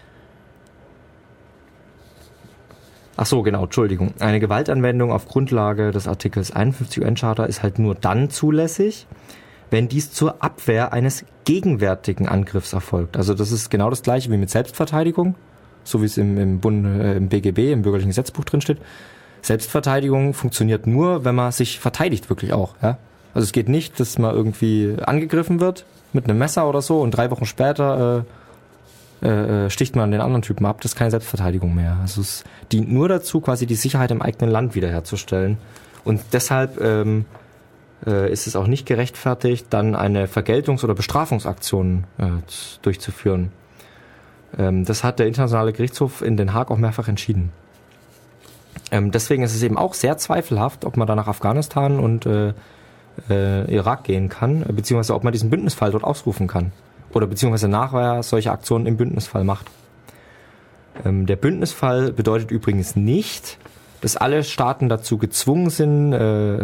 Ach so, genau, Entschuldigung. Eine Gewaltanwendung auf Grundlage des Artikels 51 UN-Charta ist halt nur dann zulässig, wenn dies zur Abwehr eines gegenwärtigen Angriffs erfolgt. Also das ist genau das Gleiche wie mit Selbstverteidigung, so wie es im BGB, im Bürgerlichen Gesetzbuch drin steht. Selbstverteidigung funktioniert nur, wenn man sich verteidigt, wirklich auch. Ja? Also es geht nicht, dass man irgendwie angegriffen wird mit einem Messer oder so und 3 Wochen später sticht man den anderen Typen ab. Das ist keine Selbstverteidigung mehr. Also es dient nur dazu, quasi die Sicherheit im eigenen Land wiederherzustellen. Und deshalb ist es auch nicht gerechtfertigt, dann eine Vergeltungs- oder Bestrafungsaktion durchzuführen. Das hat der Internationale Gerichtshof in Den Haag auch mehrfach entschieden. Deswegen ist es eben auch sehr zweifelhaft, ob man da nach Afghanistan und Irak gehen kann, beziehungsweise ob man diesen Bündnisfall dort ausrufen kann. Oder beziehungsweise nachher solche Aktionen im Bündnisfall macht. Der Bündnisfall bedeutet übrigens nicht, dass alle Staaten dazu gezwungen sind,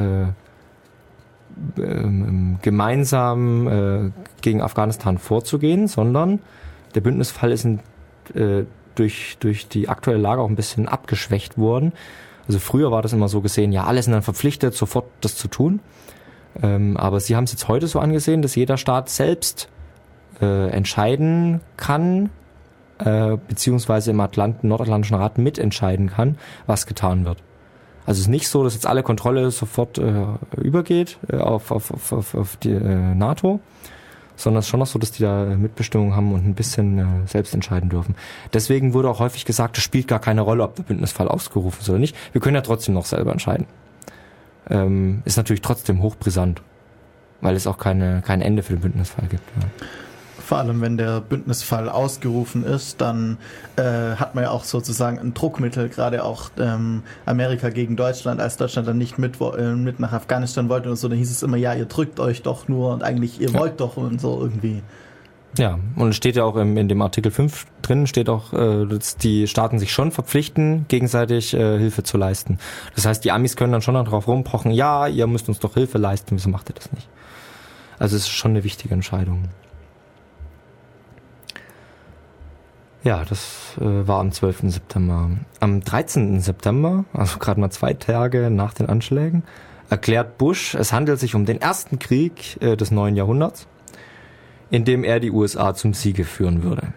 gemeinsam gegen Afghanistan vorzugehen, sondern der Bündnisfall ist durch die aktuelle Lage auch ein bisschen abgeschwächt worden. Also früher war das immer so gesehen, ja, alle sind dann verpflichtet, sofort das zu tun. Aber sie haben es jetzt heute so angesehen, dass jeder Staat selbst entscheiden kann, beziehungsweise im Nordatlantischen Rat mitentscheiden kann, was getan wird. Also es ist nicht so, dass jetzt alle Kontrolle sofort übergeht auf die NATO, sondern es ist schon noch so, dass die da Mitbestimmung haben und ein bisschen selbst entscheiden dürfen. Deswegen wurde auch häufig gesagt, es spielt gar keine Rolle, ob der Bündnisfall ausgerufen ist oder nicht. Wir können ja trotzdem noch selber entscheiden. Ist natürlich trotzdem hochbrisant, weil es auch kein Ende für den Bündnisfall gibt. Ja. Vor allem, wenn der Bündnisfall ausgerufen ist, dann hat man ja auch sozusagen ein Druckmittel, gerade auch Amerika gegen Deutschland, als Deutschland dann nicht mit nach Afghanistan wollte und so, dann hieß es immer, ja, ihr drückt euch doch nur und eigentlich, ihr wollt doch und so irgendwie. Ja, und es steht ja auch in dem Artikel 5 drin, steht auch, dass die Staaten sich schon verpflichten, gegenseitig Hilfe zu leisten. Das heißt, die Amis können dann schon darauf rumpochen, ja, ihr müsst uns doch Hilfe leisten, wieso macht ihr das nicht? Also es ist schon eine wichtige Entscheidung. Ja, das war am 12. September. Am 13. September, also gerade mal 2 Tage nach den Anschlägen, erklärt Bush, es handelt sich um den ersten Krieg des neuen Jahrhunderts, in dem er die USA zum Siege führen würde.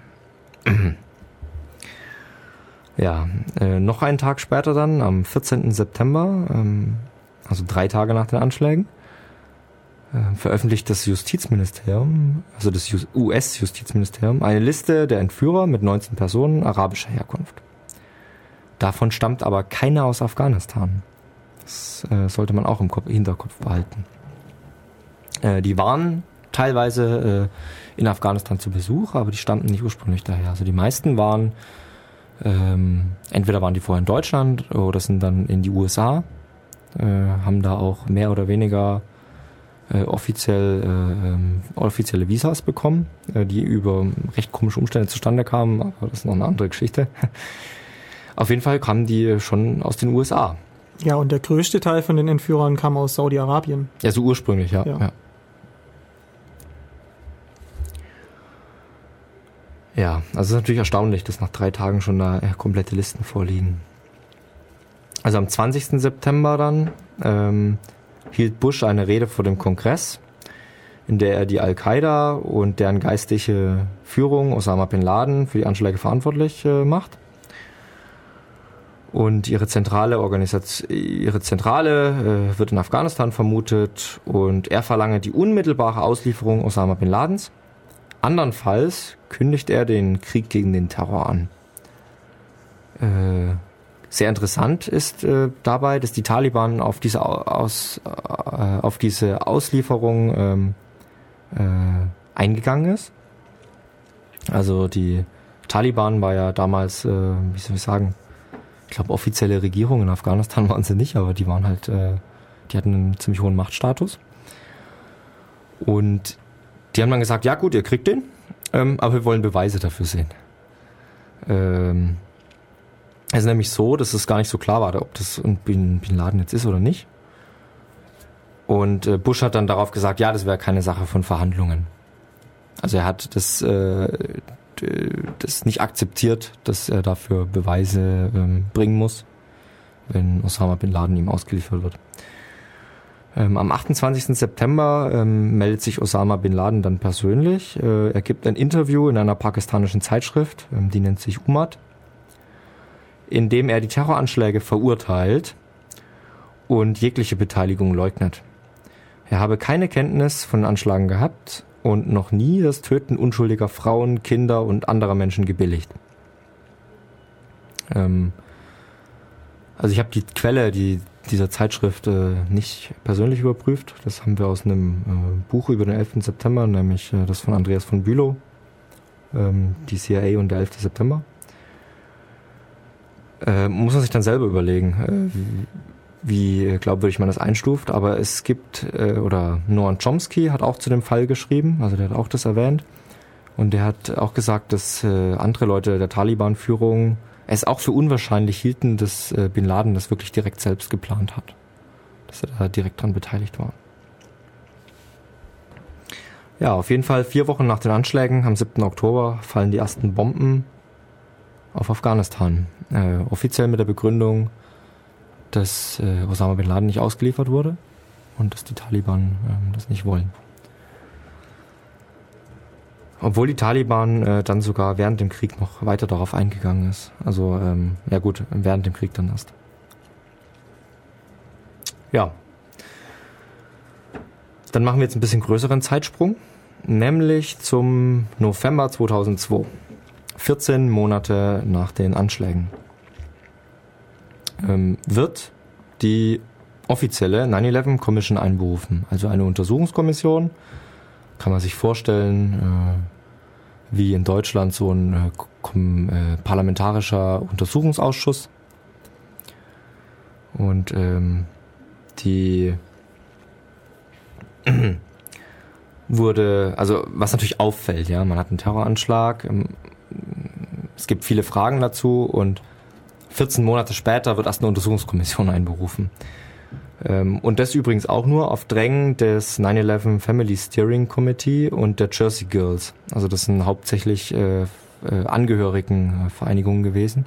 Ja, noch einen Tag später dann, am 14. September, also 3 Tage nach den Anschlägen, veröffentlicht das Justizministerium, also das US-Justizministerium, eine Liste der Entführer mit 19 Personen arabischer Herkunft. Davon stammt aber keiner aus Afghanistan. Das sollte man auch im Hinterkopf behalten. Die waren teilweise in Afghanistan zu Besuch, aber die stammten nicht ursprünglich daher. Also die meisten waren, entweder waren die vorher in Deutschland oder sind dann in die USA, haben da auch mehr oder weniger offizielle Visas bekommen, die über recht komische Umstände zustande kamen, aber das ist noch eine andere Geschichte. Auf jeden Fall kamen die schon aus den USA. Ja, und der größte Teil von den Entführern kam aus Saudi-Arabien. Ja, so ursprünglich, ja. Ja, also es ist natürlich erstaunlich, dass nach 3 Tagen schon da komplette Listen vorliegen. Also am 20. September dann hielt Bush eine Rede vor dem Kongress, in der er die Al-Qaida und deren geistliche Führung, Osama Bin Laden, für die Anschläge verantwortlich macht. Und ihre Zentrale wird in Afghanistan vermutet und er verlange die unmittelbare Auslieferung Osama Bin Ladens. Andernfalls kündigt er den Krieg gegen den Terror an. Sehr interessant ist dabei, dass die Taliban auf diese Auslieferung eingegangen ist. Also die Taliban war ja damals, wie soll ich sagen, ich glaube offizielle Regierung in Afghanistan waren sie nicht, aber die waren halt, die hatten einen ziemlich hohen Machtstatus. Und die haben dann gesagt, ja gut, ihr kriegt den, aber wir wollen Beweise dafür sehen. Es ist nämlich so, dass es gar nicht so klar war, ob das Bin Laden jetzt ist oder nicht. Und Bush hat dann darauf gesagt, ja, das wäre keine Sache von Verhandlungen. Also er hat das nicht akzeptiert, dass er dafür Beweise bringen muss, wenn Osama Bin Laden ihm ausgeliefert wird. Am 28. September meldet sich Osama Bin Laden dann persönlich. Er gibt ein Interview in einer pakistanischen Zeitschrift, die nennt sich Ummad, in dem er die Terroranschläge verurteilt und jegliche Beteiligung leugnet. Er habe keine Kenntnis von Anschlägen gehabt und noch nie das Töten unschuldiger Frauen, Kinder und anderer Menschen gebilligt. Also ich habe die Quelle dieser Zeitschrift nicht persönlich überprüft. Das haben wir aus einem Buch über den 11. September, nämlich das von Andreas von Bülow, die CIA und der 11. September. Muss man sich dann selber überlegen, wie glaubwürdig man das einstuft. Aber es gibt, oder Noam Chomsky hat auch zu dem Fall geschrieben, also der hat auch das erwähnt. Und der hat auch gesagt, dass andere Leute der Taliban-Führung es auch für unwahrscheinlich hielten, dass Bin Laden das wirklich direkt selbst geplant hat. Dass er da direkt dran beteiligt war. Ja, auf jeden Fall 4 Wochen nach den Anschlägen, am 7. Oktober, fallen die ersten Bomben auf Afghanistan. Offiziell mit der Begründung, dass Osama Bin Laden nicht ausgeliefert wurde und dass die Taliban das nicht wollen. Obwohl die Taliban dann sogar während dem Krieg noch weiter darauf eingegangen ist. Also, ja gut, während dem Krieg dann erst. Ja. Dann machen wir jetzt ein bisschen größeren Zeitsprung, nämlich zum November 2002. 14 Monate nach den Anschlägen. Wird die offizielle 9/11 Commission einberufen. Also eine Untersuchungskommission. Kann man sich vorstellen, wie in Deutschland so ein parlamentarischer Untersuchungsausschuss. Und die wurde, also was natürlich auffällt, ja, man hat einen Terroranschlag, es gibt viele Fragen dazu und 14 Monate später wird erst eine Untersuchungskommission einberufen. Und das übrigens auch nur auf Drängen des 9/11 Family Steering Committee und der Jersey Girls. Also das sind hauptsächlich Angehörigenvereinigungen gewesen.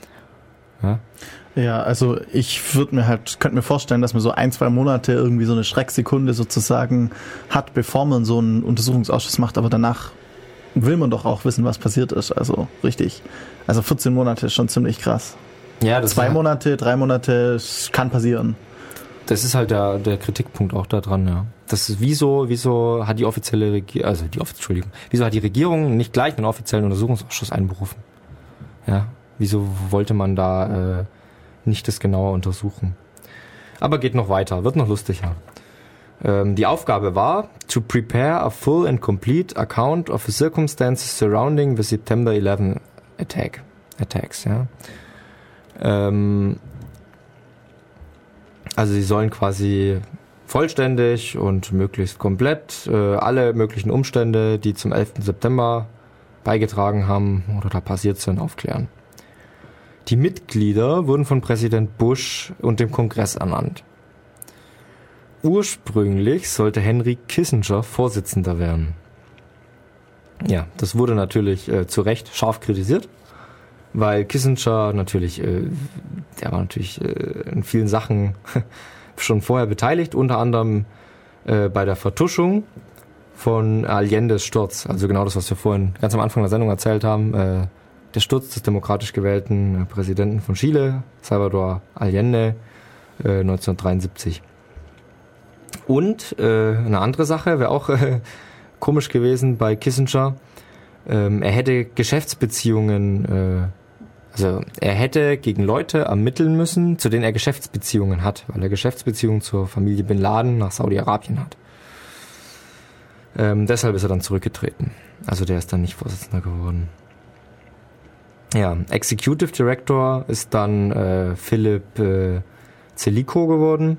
Ja, also ich könnte mir vorstellen, dass man so 1-2 Monate irgendwie so eine Schrecksekunde sozusagen hat, bevor man so einen Untersuchungsausschuss macht, aber danach will man doch auch wissen, was passiert ist. Also richtig. Also 14 Monate ist schon ziemlich krass. Ja, das 2 Monate, 3 Monate, kann passieren. Das ist halt der Kritikpunkt auch da dran, ja. Das ist wieso hat die offizielle wieso hat die Regierung nicht gleich einen offiziellen Untersuchungsausschuss einberufen? Ja, wieso wollte man da nicht das genauer untersuchen? Aber geht noch weiter, wird noch lustiger. Die Aufgabe war, to prepare a full and complete account of the circumstances surrounding the September 11 attacks, ja. Also sie sollen quasi vollständig und möglichst komplett alle möglichen Umstände, die zum 11. September beigetragen haben oder da passiert sind, aufklären. Die Mitglieder wurden von Präsident Bush und dem Kongress ernannt. Ursprünglich sollte Henry Kissinger Vorsitzender werden. Ja, das wurde natürlich zu Recht scharf kritisiert, weil Kissinger natürlich, der war natürlich in vielen Sachen schon vorher beteiligt, unter anderem bei der Vertuschung von Allendes Sturz. Also genau das, was wir vorhin ganz am Anfang der Sendung erzählt haben. Der Sturz des demokratisch gewählten Präsidenten von Chile, Salvador Allende, 1973. Und eine andere Sache wäre auch komisch gewesen bei Kissinger. Er hätte Geschäftsbeziehungen, also er hätte gegen Leute ermitteln müssen, zu denen er Geschäftsbeziehungen hat, weil er Geschäftsbeziehungen zur Familie Bin Laden nach Saudi-Arabien hat. Deshalb ist er dann zurückgetreten. Also der ist dann nicht Vorsitzender geworden. Ja, Executive Director ist dann Philip Zelikow geworden,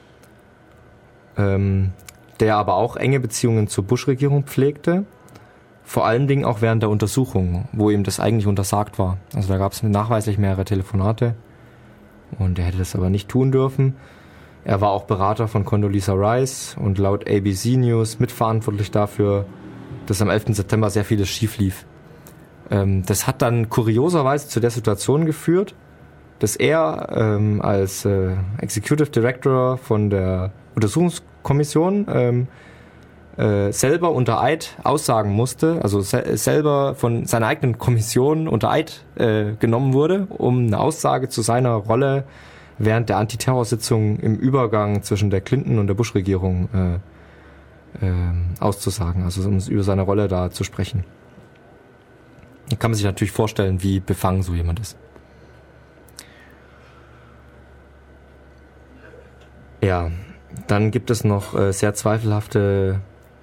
der aber auch enge Beziehungen zur Bush-Regierung pflegte. Vor allen Dingen auch während der Untersuchung, wo ihm das eigentlich untersagt war. Also da gab es nachweislich mehrere Telefonate und er hätte das aber nicht tun dürfen. Er war auch Berater von Condoleezza Rice und laut ABC News mitverantwortlich dafür, dass am 11. September sehr vieles schief lief. Das hat dann kurioserweise zu der Situation geführt, dass er als Executive Director von der Untersuchungskommission selber unter Eid aussagen musste, also selber von seiner eigenen Kommission unter Eid genommen wurde, um eine Aussage zu seiner Rolle während der Antiterrorsitzung im Übergang zwischen der Clinton- und der Bush-Regierung auszusagen, also um über seine Rolle da zu sprechen. Da kann man sich natürlich vorstellen, wie befangen so jemand ist. Ja, dann gibt es noch sehr zweifelhafte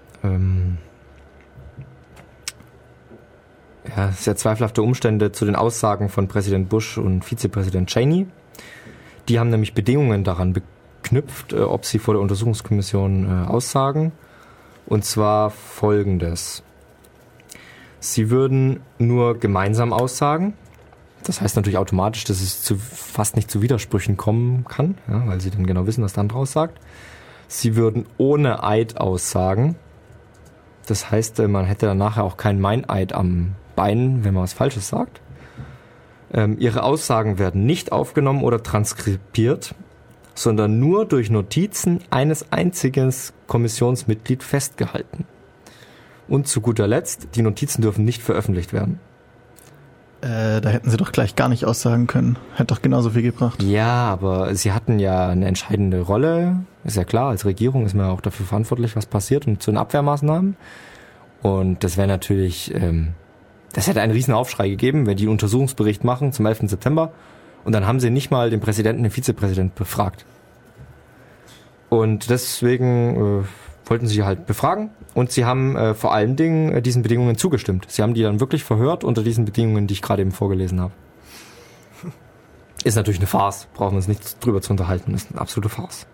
Umstände zu den Aussagen von Präsident Bush und Vizepräsident Cheney. Die haben nämlich Bedingungen daran geknüpft, ob sie vor der Untersuchungskommission aussagen. Und zwar folgendes. Sie würden nur gemeinsam aussagen. Das heißt natürlich automatisch, dass es fast nicht zu Widersprüchen kommen kann, ja, weil sie dann genau wissen, was der andere aussagt. Sie würden ohne Eid aussagen. Das heißt, man hätte dann nachher auch keinen Meineid am Bein, wenn man was Falsches sagt. Ihre Aussagen werden nicht aufgenommen oder transkribiert, sondern nur durch Notizen eines einzigen Kommissionsmitglieds festgehalten. Und zu guter Letzt, die Notizen dürfen nicht veröffentlicht werden. Da hätten sie doch gleich gar nicht aussagen können. Hätte doch genauso viel gebracht. Ja, aber sie hatten ja eine entscheidende Rolle. Ist ja klar, als Regierung ist man auch dafür verantwortlich, was passiert und zu den Abwehrmaßnahmen. Und das wäre natürlich, das hätte einen riesen Aufschrei gegeben, wenn die einen Untersuchungsbericht machen zum 11. September und dann haben sie nicht mal den Präsidenten, den Vizepräsidenten befragt. Und deswegen wollten sie halt befragen und sie haben vor allen Dingen diesen Bedingungen zugestimmt. Sie haben die dann wirklich verhört unter diesen Bedingungen, die ich gerade eben vorgelesen habe. Ist natürlich eine Farce, brauchen wir uns nicht drüber zu unterhalten, ist eine absolute Farce.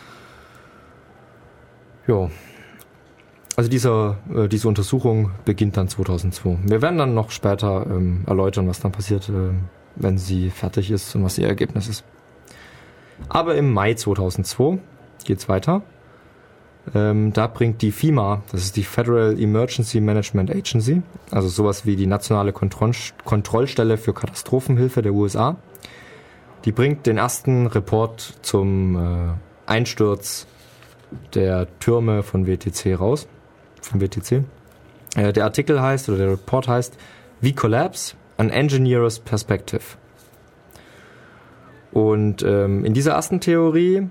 Jo. Also diese Untersuchung beginnt dann 2002. Wir werden dann noch später erläutern, was dann passiert, wenn sie fertig ist und was ihr Ergebnis ist. Aber im Mai 2002 geht's weiter. Da bringt die FEMA, das ist die Federal Emergency Management Agency, also sowas wie die nationale Kontrollstelle für Katastrophenhilfe der USA, die bringt den ersten Report zum Einsturz der Türme von WTC raus. Von WTC. Der Artikel heißt, oder der Report heißt, We Collapse, an Engineer's Perspective. Und in dieser ersten Theorie,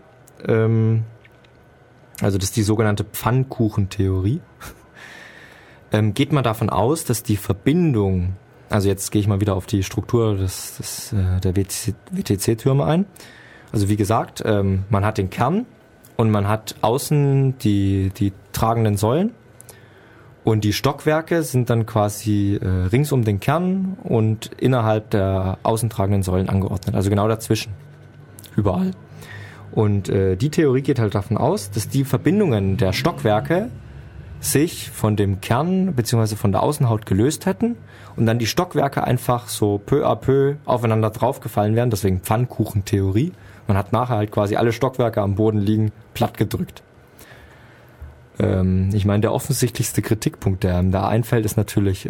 also das ist die sogenannte Pfannkuchentheorie, geht man davon aus, dass die Verbindung, also jetzt gehe ich mal wieder auf die Struktur der WTC-Türme ein. Also wie gesagt, man hat den Kern und man hat außen die tragenden Säulen und die Stockwerke sind dann quasi rings um den Kern und innerhalb der außentragenden Säulen angeordnet, also genau dazwischen, überall. Und die Theorie geht halt davon aus, dass die Verbindungen der Stockwerke sich von dem Kern bzw. von der Außenhaut gelöst hätten und dann die Stockwerke einfach so peu à peu aufeinander draufgefallen wären, deswegen Pfannkuchentheorie. Man hat nachher halt quasi alle Stockwerke am Boden liegen, platt gedrückt. Ich meine, der offensichtlichste Kritikpunkt, der einem da einfällt, ist natürlich,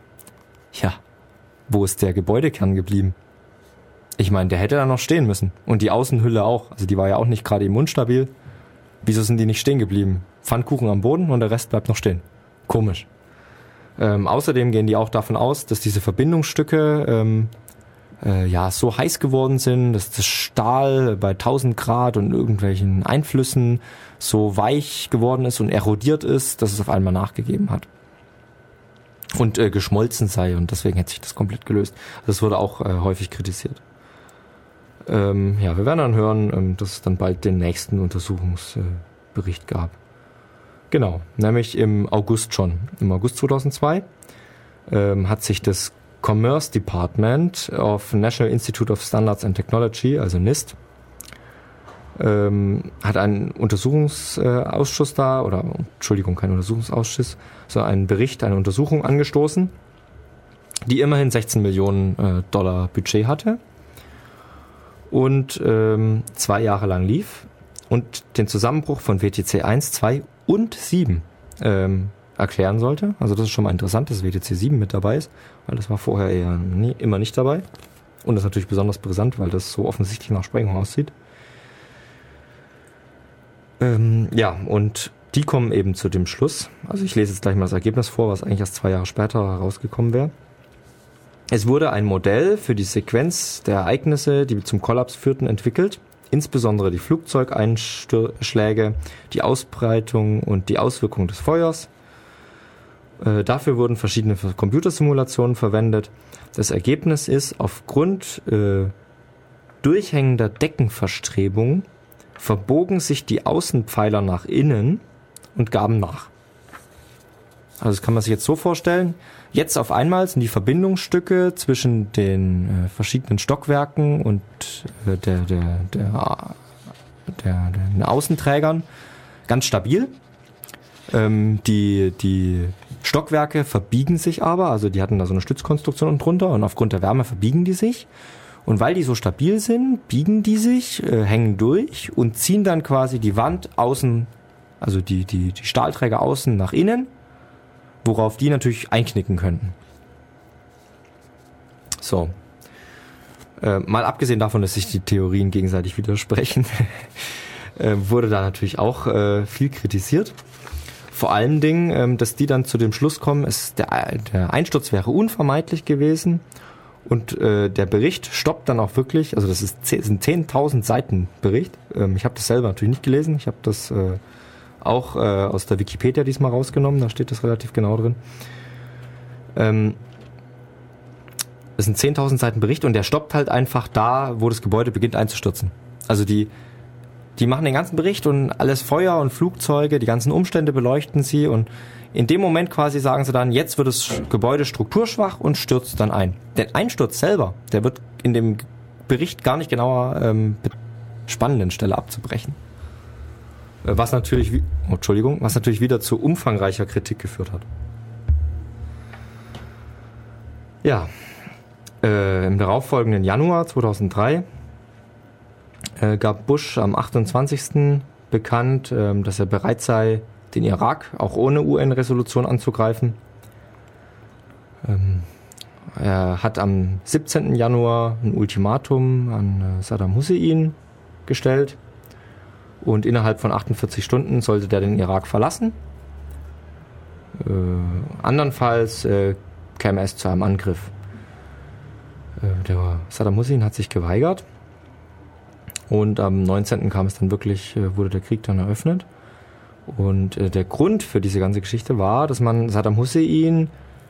wo ist der Gebäudekern geblieben? Ich meine, der hätte da noch stehen müssen. Und die Außenhülle auch. Also die war ja auch nicht gerade immunstabil. Wieso sind die nicht stehen geblieben? Pfannkuchen am Boden und der Rest bleibt noch stehen. Komisch. Außerdem gehen die auch davon aus, dass diese Verbindungsstücke so heiß geworden sind, dass das Stahl bei 1000 Grad und irgendwelchen Einflüssen so weich geworden ist und erodiert ist, dass es auf einmal nachgegeben hat. Und geschmolzen sei und deswegen hätte sich das komplett gelöst. Das wurde auch häufig kritisiert. Wir werden dann hören, dass es dann bald den nächsten Untersuchungsbericht gab. Genau, nämlich im August schon. Im August 2002 hat sich das Commerce Department of National Institute of Standards and Technology, also NIST, hat einen Untersuchungsausschuss kein Untersuchungsausschuss, sondern einen Bericht, eine Untersuchung angestoßen, die immerhin 16 Millionen Dollar Budget hatte und 2 Jahre lang lief und den Zusammenbruch von WTC 1, 2 und 7 erklären sollte. Also das ist schon mal interessant, dass WTC 7 mit dabei ist, weil das war vorher immer nicht dabei. Und das ist natürlich besonders brisant, weil das so offensichtlich nach Sprengung aussieht. Und die kommen eben zu dem Schluss. Also ich lese jetzt gleich mal das Ergebnis vor, was eigentlich erst 2 Jahre später herausgekommen wäre. Es wurde ein Modell für die Sequenz der Ereignisse, die zum Kollaps führten, entwickelt. Insbesondere die Flugzeugeinschläge, die Ausbreitung und die Auswirkungen des Feuers. Dafür wurden verschiedene Computersimulationen verwendet. Das Ergebnis ist, aufgrund durchhängender Deckenverstrebungen verbogen sich die Außenpfeiler nach innen und gaben nach. Also das kann man sich jetzt so vorstellen. Jetzt auf einmal sind die Verbindungsstücke zwischen den verschiedenen Stockwerken und den Außenträgern ganz stabil. Die Stockwerke verbiegen sich aber, also die hatten da so eine Stützkonstruktion unten drunter und aufgrund der Wärme verbiegen die sich. Und weil die so stabil sind, biegen die sich, hängen durch und ziehen dann quasi die Wand außen, also die Stahlträger außen nach innen, worauf die natürlich einknicken könnten. So. Mal abgesehen davon, dass sich die Theorien gegenseitig widersprechen, wurde da natürlich auch viel kritisiert. Vor allen Dingen, dass die dann zu dem Schluss kommen, der Einsturz wäre unvermeidlich gewesen und der Bericht stoppt dann auch wirklich, also das ist ein 10.000 Seiten Bericht. Ich habe das selber natürlich nicht gelesen, ich habe das auch aus der Wikipedia diesmal rausgenommen, da steht das relativ genau drin. Das ist ein 10.000 Seiten Bericht und der stoppt halt einfach da, wo das Gebäude beginnt einzustürzen. Also die machen den ganzen Bericht und alles Feuer und Flugzeuge, die ganzen Umstände beleuchten sie und in dem Moment quasi sagen sie dann, jetzt wird das Gebäude strukturschwach und stürzt dann ein. Der Einsturz selber, der wird in dem Bericht gar nicht genauer spannenden Stelle abzubrechen. Was natürlich wieder zu umfangreicher Kritik geführt hat. Ja, im darauffolgenden Januar 2003 gab Bush am 28. bekannt, dass er bereit sei, den Irak auch ohne UN-Resolution anzugreifen. Er hat am 17. Januar ein Ultimatum an Saddam Hussein gestellt und innerhalb von 48 Stunden sollte der den Irak verlassen. Andernfalls käme es zu einem Angriff. Der Saddam Hussein hat sich geweigert und am 19. kam es dann wirklich, wurde der Krieg dann eröffnet. Und der Grund für diese ganze Geschichte war, dass man Saddam Hussein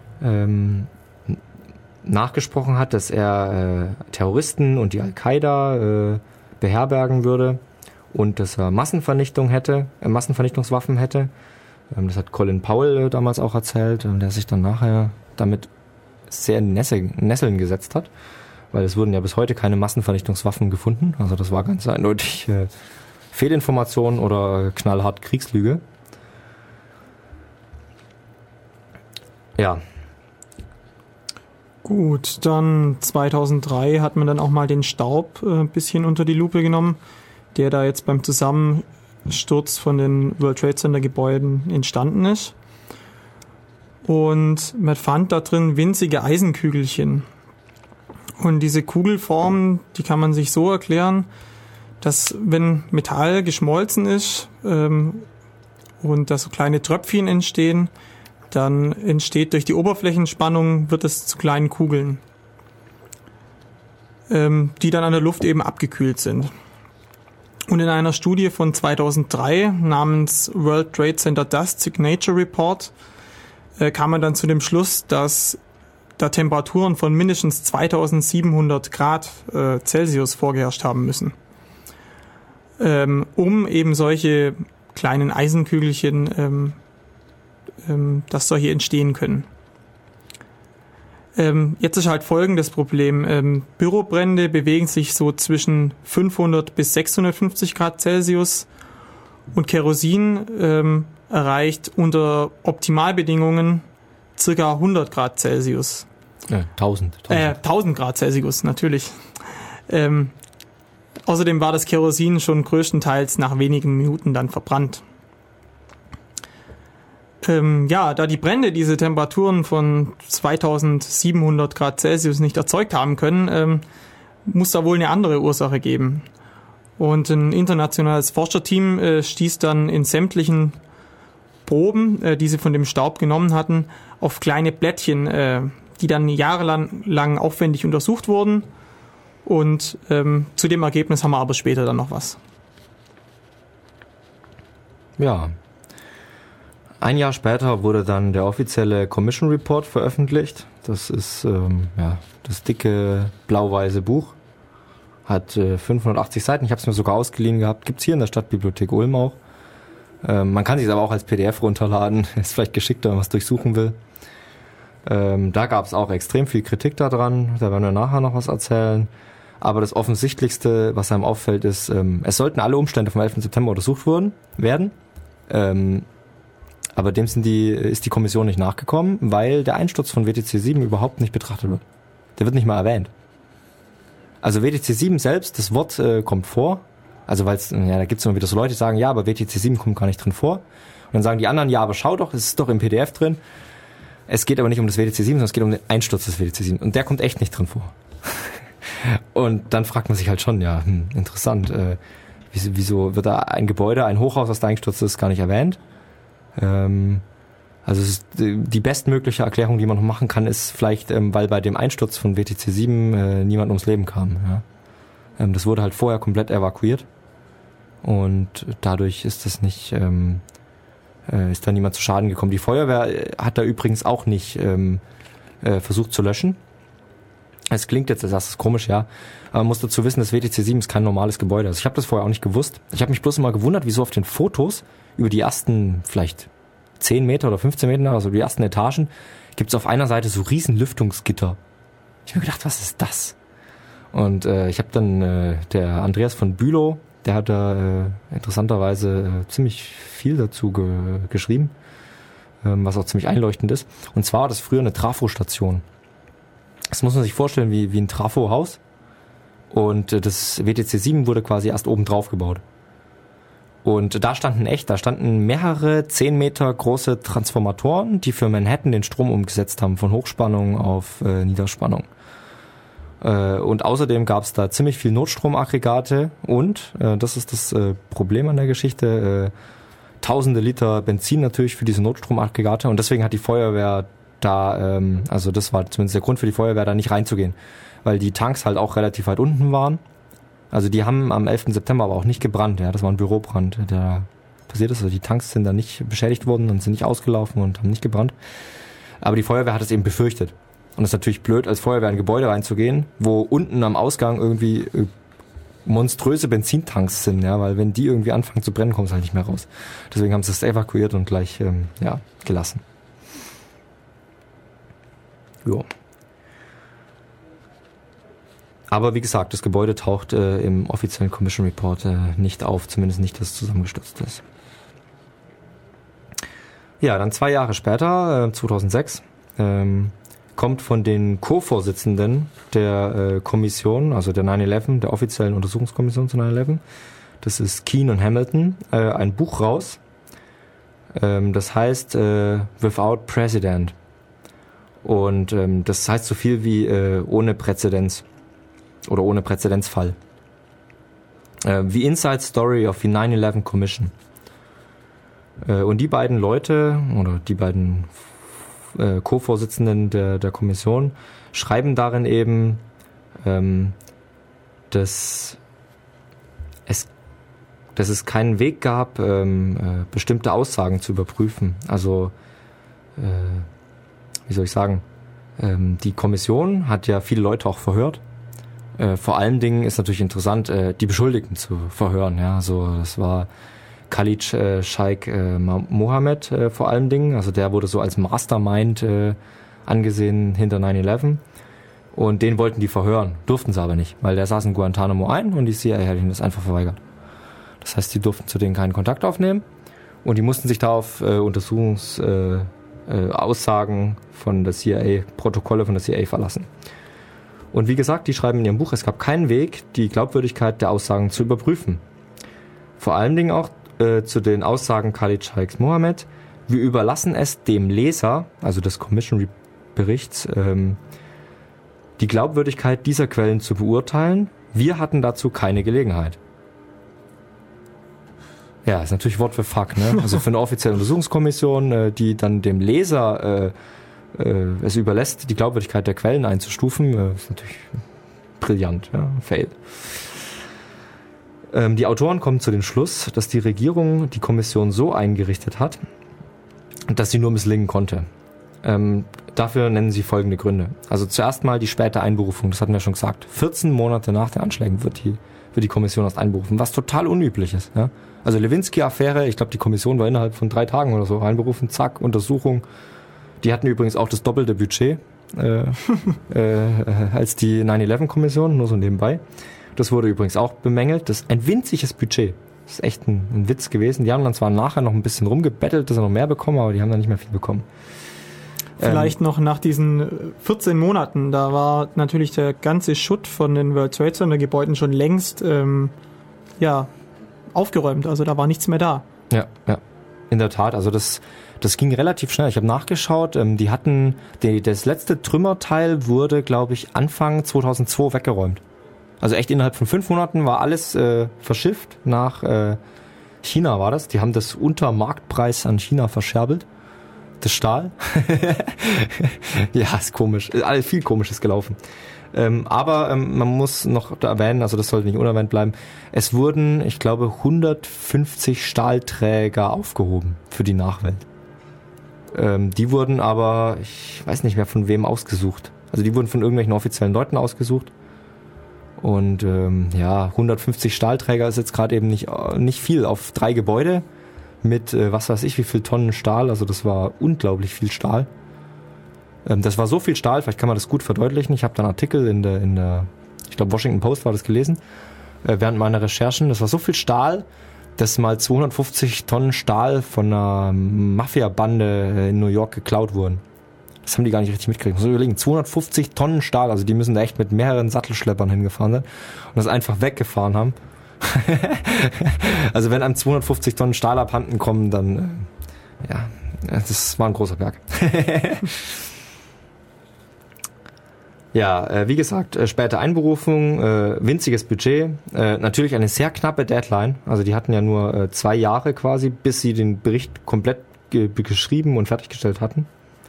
nachgesprochen hat, dass er Terroristen und die Al-Qaida beherbergen würde und dass er Massenvernichtungswaffen hätte. Das hat Colin Powell damals auch erzählt, der sich dann nachher damit sehr in Nesseln gesetzt hat, weil es wurden ja bis heute keine Massenvernichtungswaffen gefunden. Also das war ganz eindeutig Fehlinformation oder knallhart Kriegslüge. Ja. Gut, dann 2003 hat man dann auch mal den Staub ein bisschen unter die Lupe genommen, der da jetzt beim Zusammensturz von den World Trade Center Gebäuden entstanden ist. Und man fand da drin winzige Eisenkügelchen. Und diese Kugelform, die kann man sich so erklären, dass wenn Metall geschmolzen ist und da so kleine Tröpfchen entstehen, dann entsteht durch die Oberflächenspannung, wird es zu kleinen Kugeln, die dann an der Luft eben abgekühlt sind. Und in einer Studie von 2003 namens World Trade Center Dust Signature Report kam man dann zu dem Schluss, dass da Temperaturen von mindestens 2700 Grad Celsius vorgeherrscht haben müssen, um eben solche kleinen Eisenkügelchen, dass solche entstehen können. Jetzt ist halt folgendes Problem. Bürobrände bewegen sich so zwischen 500 bis 650 Grad Celsius und Kerosin erreicht unter Optimalbedingungen circa 100 Grad Celsius. 1000 Grad Celsius, natürlich. Außerdem war das Kerosin schon größtenteils nach wenigen Minuten dann verbrannt. Da die Brände diese Temperaturen von 2700 Grad Celsius nicht erzeugt haben können, muss da wohl eine andere Ursache geben. Und ein internationales Forscherteam stieß dann in sämtlichen Proben, die sie von dem Staub genommen hatten, auf kleine Blättchen, die dann jahrelang aufwendig untersucht wurden. Und zu dem Ergebnis haben wir aber später dann noch was. Ja. Ein Jahr später wurde dann der offizielle Commission Report veröffentlicht. Das ist das dicke blau-weiße Buch. Hat 580 Seiten. Ich habe es mir sogar ausgeliehen gehabt. Gibt's hier in der Stadtbibliothek Ulm auch. Man kann sich aber auch als PDF runterladen. Ist vielleicht geschickter, wenn man es durchsuchen will. Da gab es auch extrem viel Kritik daran. Da werden wir nachher noch was erzählen. Aber das Offensichtlichste, was einem auffällt, ist, es sollten alle Umstände vom 11. September untersucht werden. Aber dem ist die Kommission nicht nachgekommen, weil der Einsturz von WTC 7 überhaupt nicht betrachtet wird. Der wird nicht mal erwähnt. Also WTC 7 selbst, das Wort kommt vor. Also da gibt es immer wieder so Leute, die sagen, ja, aber WTC 7 kommt gar nicht drin vor. Und dann sagen die anderen, ja, aber schau doch, es ist doch im PDF drin. Es geht aber nicht um das WTC 7, sondern es geht um den Einsturz des WTC 7. Und der kommt echt nicht drin vor. Und dann fragt man sich halt schon, ja, interessant, wieso wird da ein Gebäude, ein Hochhaus, was da eingestürzt ist, gar nicht erwähnt? Also es ist die bestmögliche Erklärung, die man noch machen kann, ist vielleicht, weil bei dem Einsturz von WTC 7 niemand ums Leben kam. Ja? Das wurde halt vorher komplett evakuiert und dadurch ist das nicht, ist da niemand zu Schaden gekommen. Die Feuerwehr hat da übrigens auch nicht versucht zu löschen. Es klingt jetzt als erstes komisch, ja, aber man muss dazu wissen, das WTC 7 ist kein normales Gebäude. Also ich habe das vorher auch nicht gewusst. Ich habe mich bloß immer gewundert, wieso auf den Fotos über die ersten vielleicht 10 Meter oder 15 Meter, also die ersten Etagen, gibt es auf einer Seite so riesen Lüftungsgitter. Ich habe mir gedacht, was ist das? Und ich habe dann der Andreas von Bülow, der hat da interessanterweise ziemlich viel dazu geschrieben, was auch ziemlich einleuchtend ist. Und zwar war das früher eine Trafostation. Das muss man sich vorstellen wie ein Trafohaus. Und das WTC 7 wurde quasi erst oben drauf gebaut. Und da standen mehrere 10 Meter große Transformatoren, die für Manhattan den Strom umgesetzt haben, von Hochspannung auf Niederspannung. Und außerdem gab es da ziemlich viel Notstromaggregate und, das ist das Problem an der Geschichte, tausende Liter Benzin natürlich für diese Notstromaggregate und deswegen hat die Feuerwehr da, also das war zumindest der Grund für die Feuerwehr, da nicht reinzugehen, weil die Tanks halt auch relativ weit unten waren. Also die haben am 11. September aber auch nicht gebrannt, ja, das war ein Bürobrand, der passiert ist. Also die Tanks sind da nicht beschädigt worden und sind nicht ausgelaufen und haben nicht gebrannt. Aber die Feuerwehr hat es eben befürchtet. Und es ist natürlich blöd, als Feuerwehr in ein Gebäude reinzugehen, wo unten am Ausgang irgendwie monströse Benzintanks sind, ja, weil wenn die irgendwie anfangen zu brennen, kommt es halt nicht mehr raus. Deswegen haben sie es evakuiert und gleich gelassen. Jo. Aber wie gesagt, das Gebäude taucht im offiziellen Commission Report nicht auf, zumindest nicht, dass es zusammengestürzt ist. Ja, dann 2 Jahre später, 2006, kommt von den Co-Vorsitzenden der Kommission, also der 9/11, der offiziellen Untersuchungskommission zu 9/11. Das ist Keane und Hamilton, ein Buch raus. Das heißt Without Precedent. Und das heißt so viel wie ohne Präzedenz oder ohne Präzedenzfall. The Inside Story of the 9/11 Commission. Und die beiden Leute oder die beiden Co-Vorsitzenden der Kommission schreiben darin eben, dass es keinen Weg gab, bestimmte Aussagen zu überprüfen. Also, wie soll ich sagen, die Kommission hat ja viele Leute auch verhört. Vor allen Dingen ist natürlich interessant, die Beschuldigten zu verhören. Ja, also das war Khalid Sheikh Mohammed vor allen Dingen. Also der wurde so als Mastermind angesehen hinter 9/11. Und den wollten die verhören, durften sie aber nicht, weil der saß in Guantanamo ein und die CIA hat ihnen das einfach verweigert. Das heißt, die durften zu denen keinen Kontakt aufnehmen und die mussten sich da auf Aussagen von der CIA, Protokolle von der CIA verlassen. Und wie gesagt, die schreiben in ihrem Buch, es gab keinen Weg, die Glaubwürdigkeit der Aussagen zu überprüfen. Vor allen Dingen auch zu den Aussagen Khalid Sheikh Mohammed. Wir überlassen es dem Leser, also des Commission-Berichts, die Glaubwürdigkeit dieser Quellen zu beurteilen. Wir hatten dazu keine Gelegenheit. Ja, ist natürlich Wort für Fuck, ne? Also für eine offizielle Untersuchungskommission, die dann dem Leser es überlässt, die Glaubwürdigkeit der Quellen einzustufen, ist natürlich brillant, ja, fail. Die Autoren kommen zu dem Schluss, dass die Regierung die Kommission so eingerichtet hat, dass sie nur misslingen konnte. Dafür nennen sie folgende Gründe. Also zuerst mal die späte Einberufung, das hatten wir schon gesagt. 14 Monate nach den Anschlägen wird die Kommission erst einberufen, was total unüblich ist. Ja? Also Lewinsky-Affäre, ich glaube die Kommission war innerhalb von 3 Tagen oder so einberufen, zack, Untersuchung. Die hatten übrigens auch das doppelte Budget als die 9/11-Kommission, nur so nebenbei. Das wurde übrigens auch bemängelt. Das ist ein winziges Budget. Das ist echt ein Witz gewesen. Die haben dann zwar nachher noch ein bisschen rumgebettelt, dass sie noch mehr bekommen, aber die haben dann nicht mehr viel bekommen. Vielleicht noch nach diesen 14 Monaten, da war natürlich der ganze Schutt von den World Trade Center Gebäuden schon längst aufgeräumt. Also da war nichts mehr da. Ja, in der Tat. Also das ging relativ schnell. Ich habe nachgeschaut. Die hatten das letzte Trümmerteil wurde, glaube ich, Anfang 2002 weggeräumt. Also echt innerhalb von 5 Monaten war alles verschifft nach China war das. Die haben das unter Marktpreis an China verscherbelt. Das Stahl. Ja, ist komisch. Alles viel Komisches gelaufen. Aber man muss noch erwähnen, also das sollte nicht unerwähnt bleiben, es wurden, ich glaube, 150 Stahlträger aufgehoben für die Nachwelt. Die wurden aber, ich weiß nicht mehr von wem ausgesucht. Also die wurden von irgendwelchen offiziellen Leuten ausgesucht. Und 150 Stahlträger ist jetzt gerade eben nicht viel auf 3 Gebäude mit was weiß ich wie viel Tonnen Stahl. Also das war unglaublich viel Stahl. Das war so viel Stahl, vielleicht kann man das gut verdeutlichen. Ich habe da einen Artikel in der ich glaube Washington Post war das gelesen, während meiner Recherchen. Das war so viel Stahl, dass mal 250 Tonnen Stahl von einer Mafia-Bande in New York geklaut wurden. Das haben die gar nicht richtig mitgekriegt. Ich muss überlegen, 250 Tonnen Stahl, also die müssen da echt mit mehreren Sattelschleppern hingefahren sein und das einfach weggefahren haben. Also wenn einem 250 Tonnen Stahl abhanden kommen, dann das war ein großer Berg. Ja, wie gesagt, späte Einberufung, winziges Budget, natürlich eine sehr knappe Deadline. Also die hatten ja nur 2 Jahre quasi, bis sie den Bericht komplett geschrieben und fertiggestellt hatten.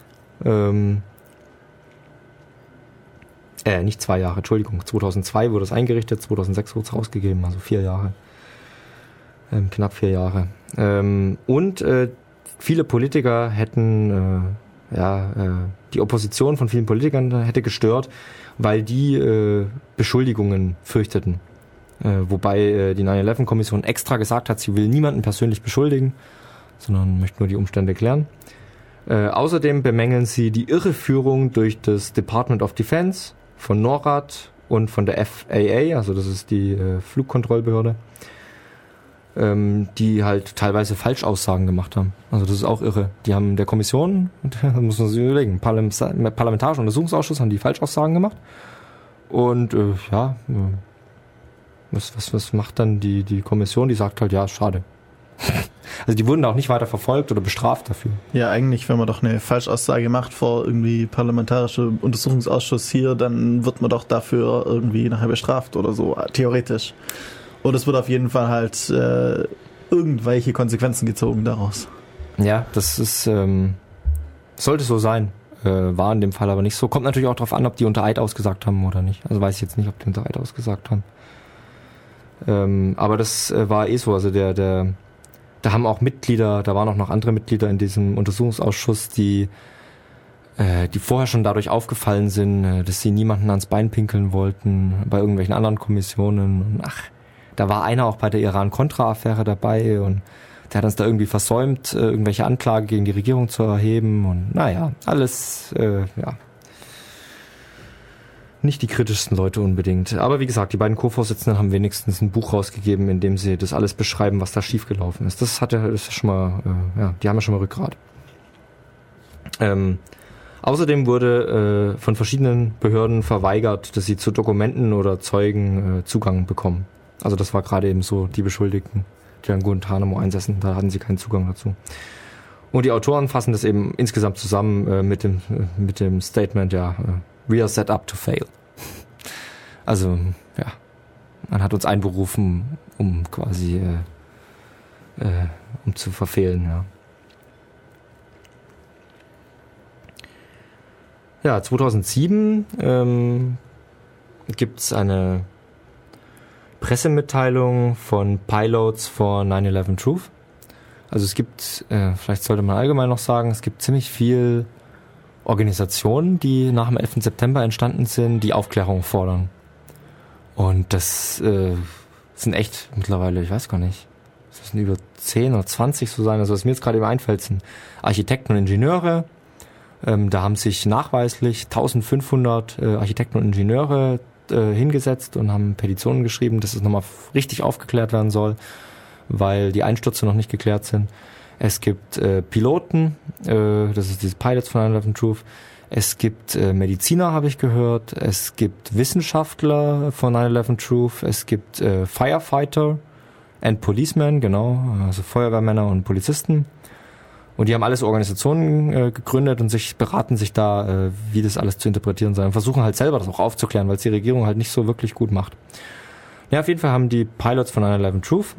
Nicht 2 Jahre, Entschuldigung. 2002 wurde es eingerichtet, 2006 wurde es rausgegeben, also 4 Jahre. Knapp 4 Jahre. Und viele Politiker hätten, die Opposition von vielen Politikern hätte gestört, weil die Beschuldigungen fürchteten. Wobei die 9/11-Kommission extra gesagt hat, sie will niemanden persönlich beschuldigen, sondern möchte nur die Umstände klären. Außerdem bemängeln sie die Irreführung durch das Department of Defense, von NORAD und von der FAA, also das ist die Flugkontrollbehörde. die halt teilweise Falschaussagen gemacht haben. Also das ist auch irre. Die haben der Kommission, da muss man sich überlegen, Parlamentarischen Untersuchungsausschuss haben die Falschaussagen gemacht. Und was macht dann die Kommission? Die sagt halt, ja, schade. Also die wurden da auch nicht weiter verfolgt oder bestraft dafür. Ja, eigentlich, wenn man doch eine Falschaussage macht vor irgendwie parlamentarischer Untersuchungsausschuss hier, dann wird man doch dafür irgendwie nachher bestraft oder so, theoretisch. Und es wird auf jeden Fall halt irgendwelche Konsequenzen gezogen daraus. Ja, das ist sollte so sein. War in dem Fall aber nicht so. Kommt natürlich auch darauf an, ob die unter Eid ausgesagt haben oder nicht. Also weiß ich jetzt nicht, ob die unter Eid ausgesagt haben. Aber das war so. Also da haben auch Mitglieder, da waren auch noch andere Mitglieder in diesem Untersuchungsausschuss, die vorher schon dadurch aufgefallen sind, dass sie niemanden ans Bein pinkeln wollten bei irgendwelchen anderen Kommissionen. Und da war einer auch bei der Iran-Contra-Affäre dabei und der hat uns da irgendwie versäumt, irgendwelche Anklage gegen die Regierung zu erheben und alles, nicht die kritischsten Leute unbedingt. Aber wie gesagt, die beiden Co-Vorsitzenden haben wenigstens ein Buch rausgegeben, in dem sie das alles beschreiben, was da schiefgelaufen ist. Das ist schon mal, die haben ja schon mal Rückgrat. Außerdem wurde von verschiedenen Behörden verweigert, dass sie zu Dokumenten oder Zeugen Zugang bekommen. Also das war gerade eben so, die Beschuldigten, die an Guantanamo einsessen, da hatten sie keinen Zugang dazu. Und die Autoren fassen das eben insgesamt zusammen mit dem Statement, we are set up to fail. Also, man hat uns einberufen, um quasi um zu verfehlen, ja. Ja, 2007 gibt's eine Pressemitteilung von Pilots for 9/11 Truth. Also es gibt, vielleicht sollte man allgemein noch sagen, es gibt ziemlich viel Organisationen, die nach dem 11. September entstanden sind, die Aufklärung fordern. Und das sind echt mittlerweile, ich weiß gar nicht, das sind über 10 oder 20 so sein. Also was mir jetzt gerade eben einfällt, sind Architekten und Ingenieure. Da haben sich nachweislich 1500 Architekten und Ingenieure hingesetzt und haben Petitionen geschrieben, dass es nochmal richtig aufgeklärt werden soll, weil die Einstürze noch nicht geklärt sind. Es gibt Piloten, das ist dieses Pilots von 9/11 Truth. Es gibt Mediziner, habe ich gehört. Es gibt Wissenschaftler von 9/11 Truth. Es gibt Firefighter and Policemen, genau, also Feuerwehrmänner und Polizisten. Und die haben alles Organisationen gegründet und beraten sich da, wie das alles zu interpretieren sei. Und versuchen halt selber das auch aufzuklären, weil es die Regierung halt nicht so wirklich gut macht. Ja, auf jeden Fall haben die Pilots von 9/11 Truth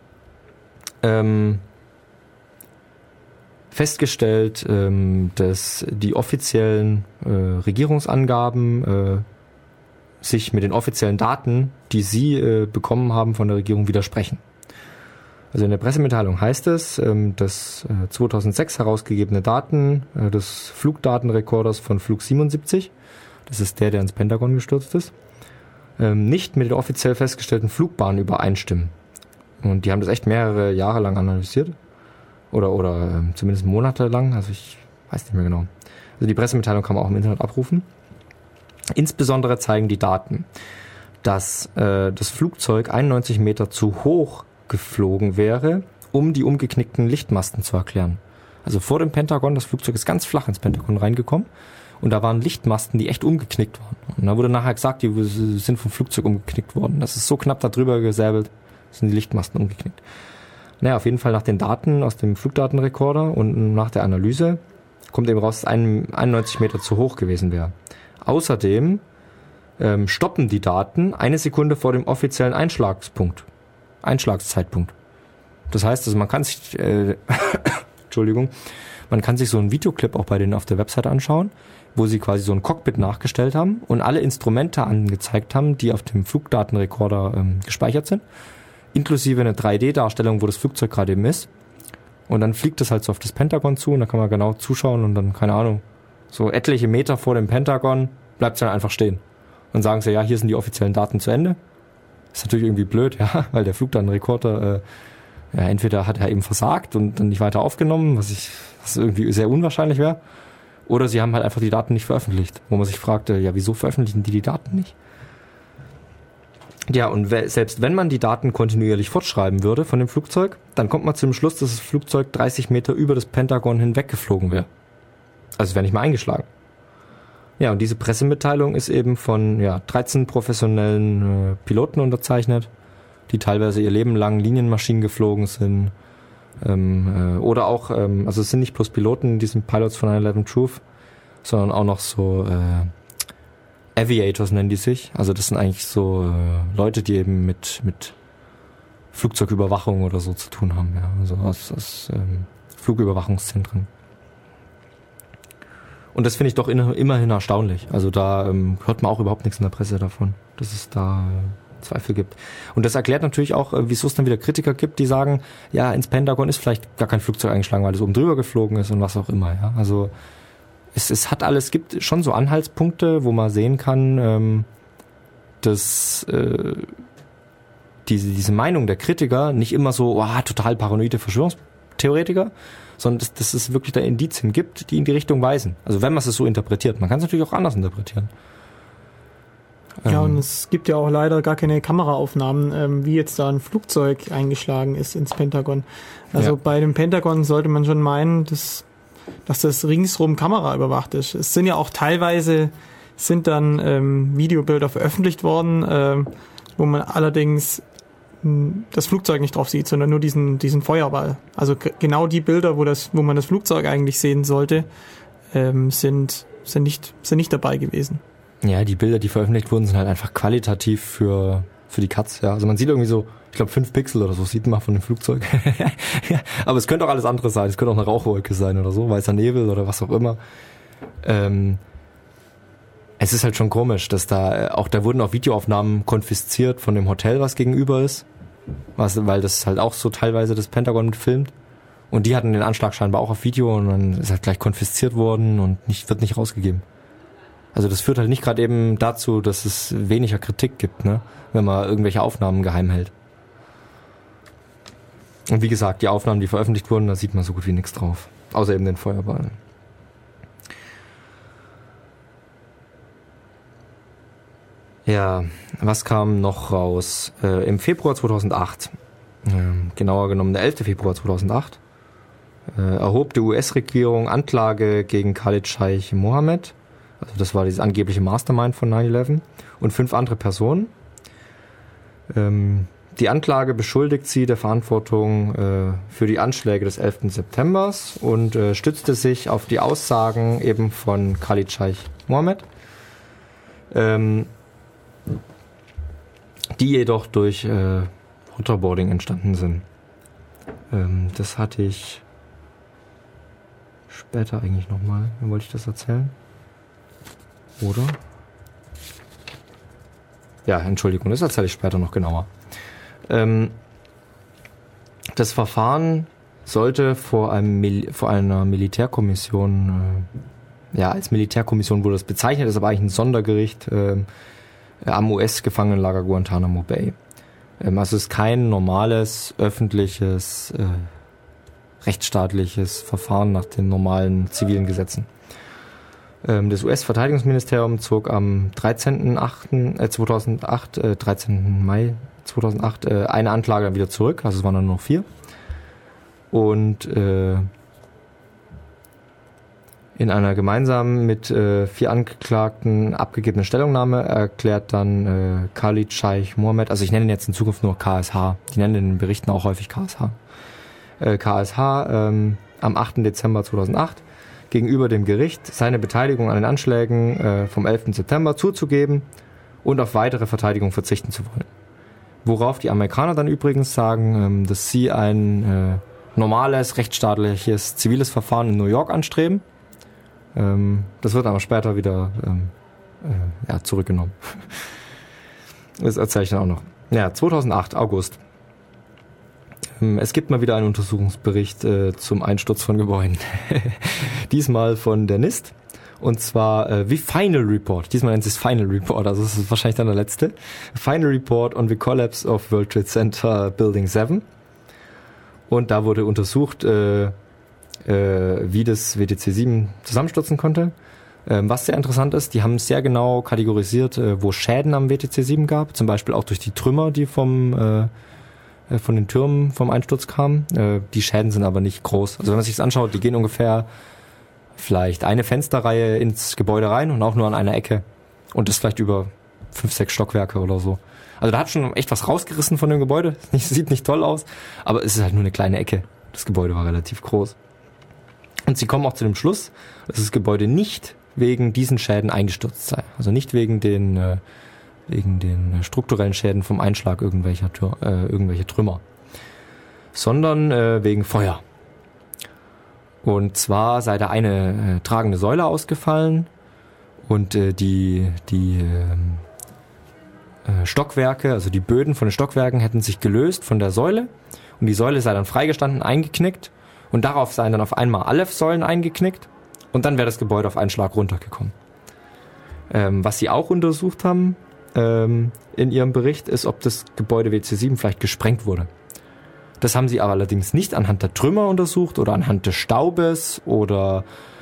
festgestellt, dass die offiziellen Regierungsangaben sich mit den offiziellen Daten, die sie bekommen haben von der Regierung, widersprechen. Also in der Pressemitteilung heißt es, dass 2006 herausgegebene Daten des Flugdatenrekorders von Flug 77, das ist der ins Pentagon gestürzt ist, nicht mit den offiziell festgestellten Flugbahnen übereinstimmen. Und die haben das echt mehrere Jahre lang analysiert. Oder zumindest monatelang, also ich weiß nicht mehr genau. Also die Pressemitteilung kann man auch im Internet abrufen. Insbesondere zeigen die Daten, dass das Flugzeug 91 Meter zu hoch geflogen wäre, um die umgeknickten Lichtmasten zu erklären. Also vor dem Pentagon, das Flugzeug ist ganz flach ins Pentagon reingekommen und da waren Lichtmasten, die echt umgeknickt waren. Und da wurde nachher gesagt, die sind vom Flugzeug umgeknickt worden. Das ist so knapp da drüber gesäbelt, sind die Lichtmasten umgeknickt. Naja, auf jeden Fall nach den Daten aus dem Flugdatenrekorder und nach der Analyse kommt eben raus, dass 91 Meter zu hoch gewesen wäre. Außerdem stoppen die Daten 1 Sekunde vor dem offiziellen Einschlagszeitpunkt. Das heißt, also man kann sich, man kann sich so einen Videoclip auch bei denen auf der Website anschauen, wo sie quasi so ein Cockpit nachgestellt haben und alle Instrumente angezeigt haben, die auf dem Flugdatenrekorder gespeichert sind, inklusive eine 3D-Darstellung, wo das Flugzeug gerade eben ist. Und dann fliegt es halt so auf das Pentagon zu und da kann man genau zuschauen und dann, keine Ahnung, so etliche Meter vor dem Pentagon bleibt es dann einfach stehen. Und sagen sie, ja, hier sind die offiziellen Daten zu Ende. Ist natürlich irgendwie blöd, ja, weil der Flugdatenrekorder entweder hat er eben versagt und dann nicht weiter aufgenommen, was irgendwie sehr unwahrscheinlich wäre, oder sie haben halt einfach die Daten nicht veröffentlicht, wo man sich fragte, ja, wieso veröffentlichen die Daten nicht? Ja, und selbst wenn man die Daten kontinuierlich fortschreiben würde von dem Flugzeug, dann kommt man zum Schluss, dass das Flugzeug 30 Meter über das Pentagon hinweg geflogen wäre. Also es wäre nicht mal eingeschlagen. Ja, und diese Pressemitteilung ist eben von 13 professionellen Piloten unterzeichnet, die teilweise ihr Leben lang Linienmaschinen geflogen sind. Oder auch, also es sind nicht bloß Piloten, die sind Pilots von 9/11 Truth, sondern auch noch so Aviators nennen die sich. Also das sind eigentlich so Leute, die eben mit Flugzeugüberwachung oder so zu tun haben. Ja, also aus Flugüberwachungszentren. Und das finde ich doch immerhin erstaunlich. Also da hört man auch überhaupt nichts in der Presse davon, dass es da Zweifel gibt. Und das erklärt natürlich auch, wieso es dann wieder Kritiker gibt, die sagen, ja, ins Pentagon ist vielleicht gar kein Flugzeug eingeschlagen, weil es oben drüber geflogen ist und was auch immer. Ja, also es hat alles, gibt schon so Anhaltspunkte, wo man sehen kann, dass diese Meinung der Kritiker nicht immer so total paranoide Verschwörungstheoretiker, sondern dass es wirklich da Indizien gibt, die in die Richtung weisen. Also wenn man es so interpretiert. Man kann es natürlich auch anders interpretieren. Ja, und es gibt ja auch leider gar keine Kameraaufnahmen, wie jetzt da ein Flugzeug eingeschlagen ist ins Pentagon. Also bei dem Pentagon sollte man schon meinen, dass das ringsrum Kamera überwacht ist. Es sind ja auch teilweise Videobilder veröffentlicht worden, wo man allerdings das Flugzeug nicht drauf sieht, sondern nur diesen Feuerball. Also genau die Bilder, wo man das Flugzeug eigentlich sehen sollte, sind nicht dabei gewesen. Ja, die Bilder, die veröffentlicht wurden, sind halt einfach qualitativ für die Katz. Ja, also man sieht irgendwie so, ich glaube 5 Pixel oder so sieht man von dem Flugzeug. Ja, aber es könnte auch alles andere sein. Es könnte auch eine Rauchwolke sein oder so, weißer Nebel oder was auch immer. Es ist halt schon komisch, dass da wurden auch Videoaufnahmen konfisziert von dem Hotel, was gegenüber ist. Weil das halt auch so teilweise das Pentagon mitfilmt. Und die hatten den Anschlag scheinbar auch auf Video und dann ist halt gleich konfisziert worden und wird nicht rausgegeben. Also das führt halt nicht gerade eben dazu, dass es weniger Kritik gibt, ne, wenn man irgendwelche Aufnahmen geheim hält. Und wie gesagt, die Aufnahmen, die veröffentlicht wurden, da sieht man so gut wie nichts drauf. Außer eben den Feuerball. Ja, was kam noch raus? Im Februar 2008, genauer genommen der 11. Februar 2008, erhob die US-Regierung Anklage gegen Khalid Sheikh Mohammed. Also das war dieses angebliche Mastermind von 9/11 und 5 andere Personen. Die Anklage beschuldigt sie der Verantwortung für die Anschläge des 11. September und stützte sich auf die Aussagen eben von Khalid Sheikh Mohammed, die jedoch durch Waterboarding entstanden sind. Das hatte ich später eigentlich nochmal. Wie wollte ich das erzählen? Oder? Ja, Entschuldigung, das erzähle ich später noch genauer. Das Verfahren sollte vor einer Militärkommission, als Militärkommission wurde es bezeichnet, ist aber eigentlich ein Sondergericht am US-Gefangenenlager Guantanamo Bay. Also es ist kein normales, öffentliches, rechtsstaatliches Verfahren nach den normalen zivilen Gesetzen. Das US-Verteidigungsministerium zog am 13. Mai 2008 eine Anklage wieder zurück, also es waren dann nur 4. Und in einer gemeinsam mit 4 Angeklagten abgegebenen Stellungnahme erklärt dann Khalid Sheikh Mohammed, also ich nenne ihn jetzt in Zukunft nur KSH, die nennen in den Berichten auch häufig KSH. Am 8. Dezember 2008 gegenüber dem Gericht seine Beteiligung an den Anschlägen vom 11. September zuzugeben und auf weitere Verteidigung verzichten zu wollen. Worauf die Amerikaner dann übrigens sagen, dass sie ein normales, rechtsstaatliches, ziviles Verfahren in New York anstreben. Das wird aber später wieder zurückgenommen. Das erzähle ich dann auch noch. Ja, 2008, August. Es gibt mal wieder einen Untersuchungsbericht zum Einsturz von Gebäuden. Diesmal von der NIST. Und zwar wie Final Report. Diesmal nennt es Final Report, also das ist wahrscheinlich dann der letzte. Final Report on the Collapse of World Trade Center Building 7. Und da wurde untersucht, wie das WTC 7 zusammenstürzen konnte. Was sehr interessant ist, die haben sehr genau kategorisiert, wo Schäden am WTC 7 gab, zum Beispiel auch durch die Trümmer, die von den Türmen vom Einsturz kamen. Die Schäden sind aber nicht groß. Also wenn man sich das anschaut, die gehen ungefähr vielleicht eine Fensterreihe ins Gebäude rein und auch nur an einer Ecke. Und das vielleicht über 5, 6 Stockwerke oder so. Also da hat schon echt was rausgerissen von dem Gebäude. Sieht nicht toll aus, aber es ist halt nur eine kleine Ecke. Das Gebäude war relativ groß. Und sie kommen auch zu dem Schluss, dass das Gebäude nicht wegen diesen Schäden eingestürzt sei. Also nicht wegen den strukturellen Schäden vom Einschlag irgendwelche Trümmer, sondern wegen Feuer. Und zwar sei da eine tragende Säule ausgefallen und die Stockwerke, also die Böden von den Stockwerken hätten sich gelöst von der Säule und die Säule sei dann freigestanden, eingeknickt und darauf seien dann auf einmal alle Säulen eingeknickt. Und dann wäre das Gebäude auf einen Schlag runtergekommen. Was sie auch untersucht haben in ihrem Bericht, ist, ob das Gebäude WTC 7 vielleicht gesprengt wurde. Das haben sie aber allerdings nicht anhand der Trümmer untersucht oder anhand des Staubes oder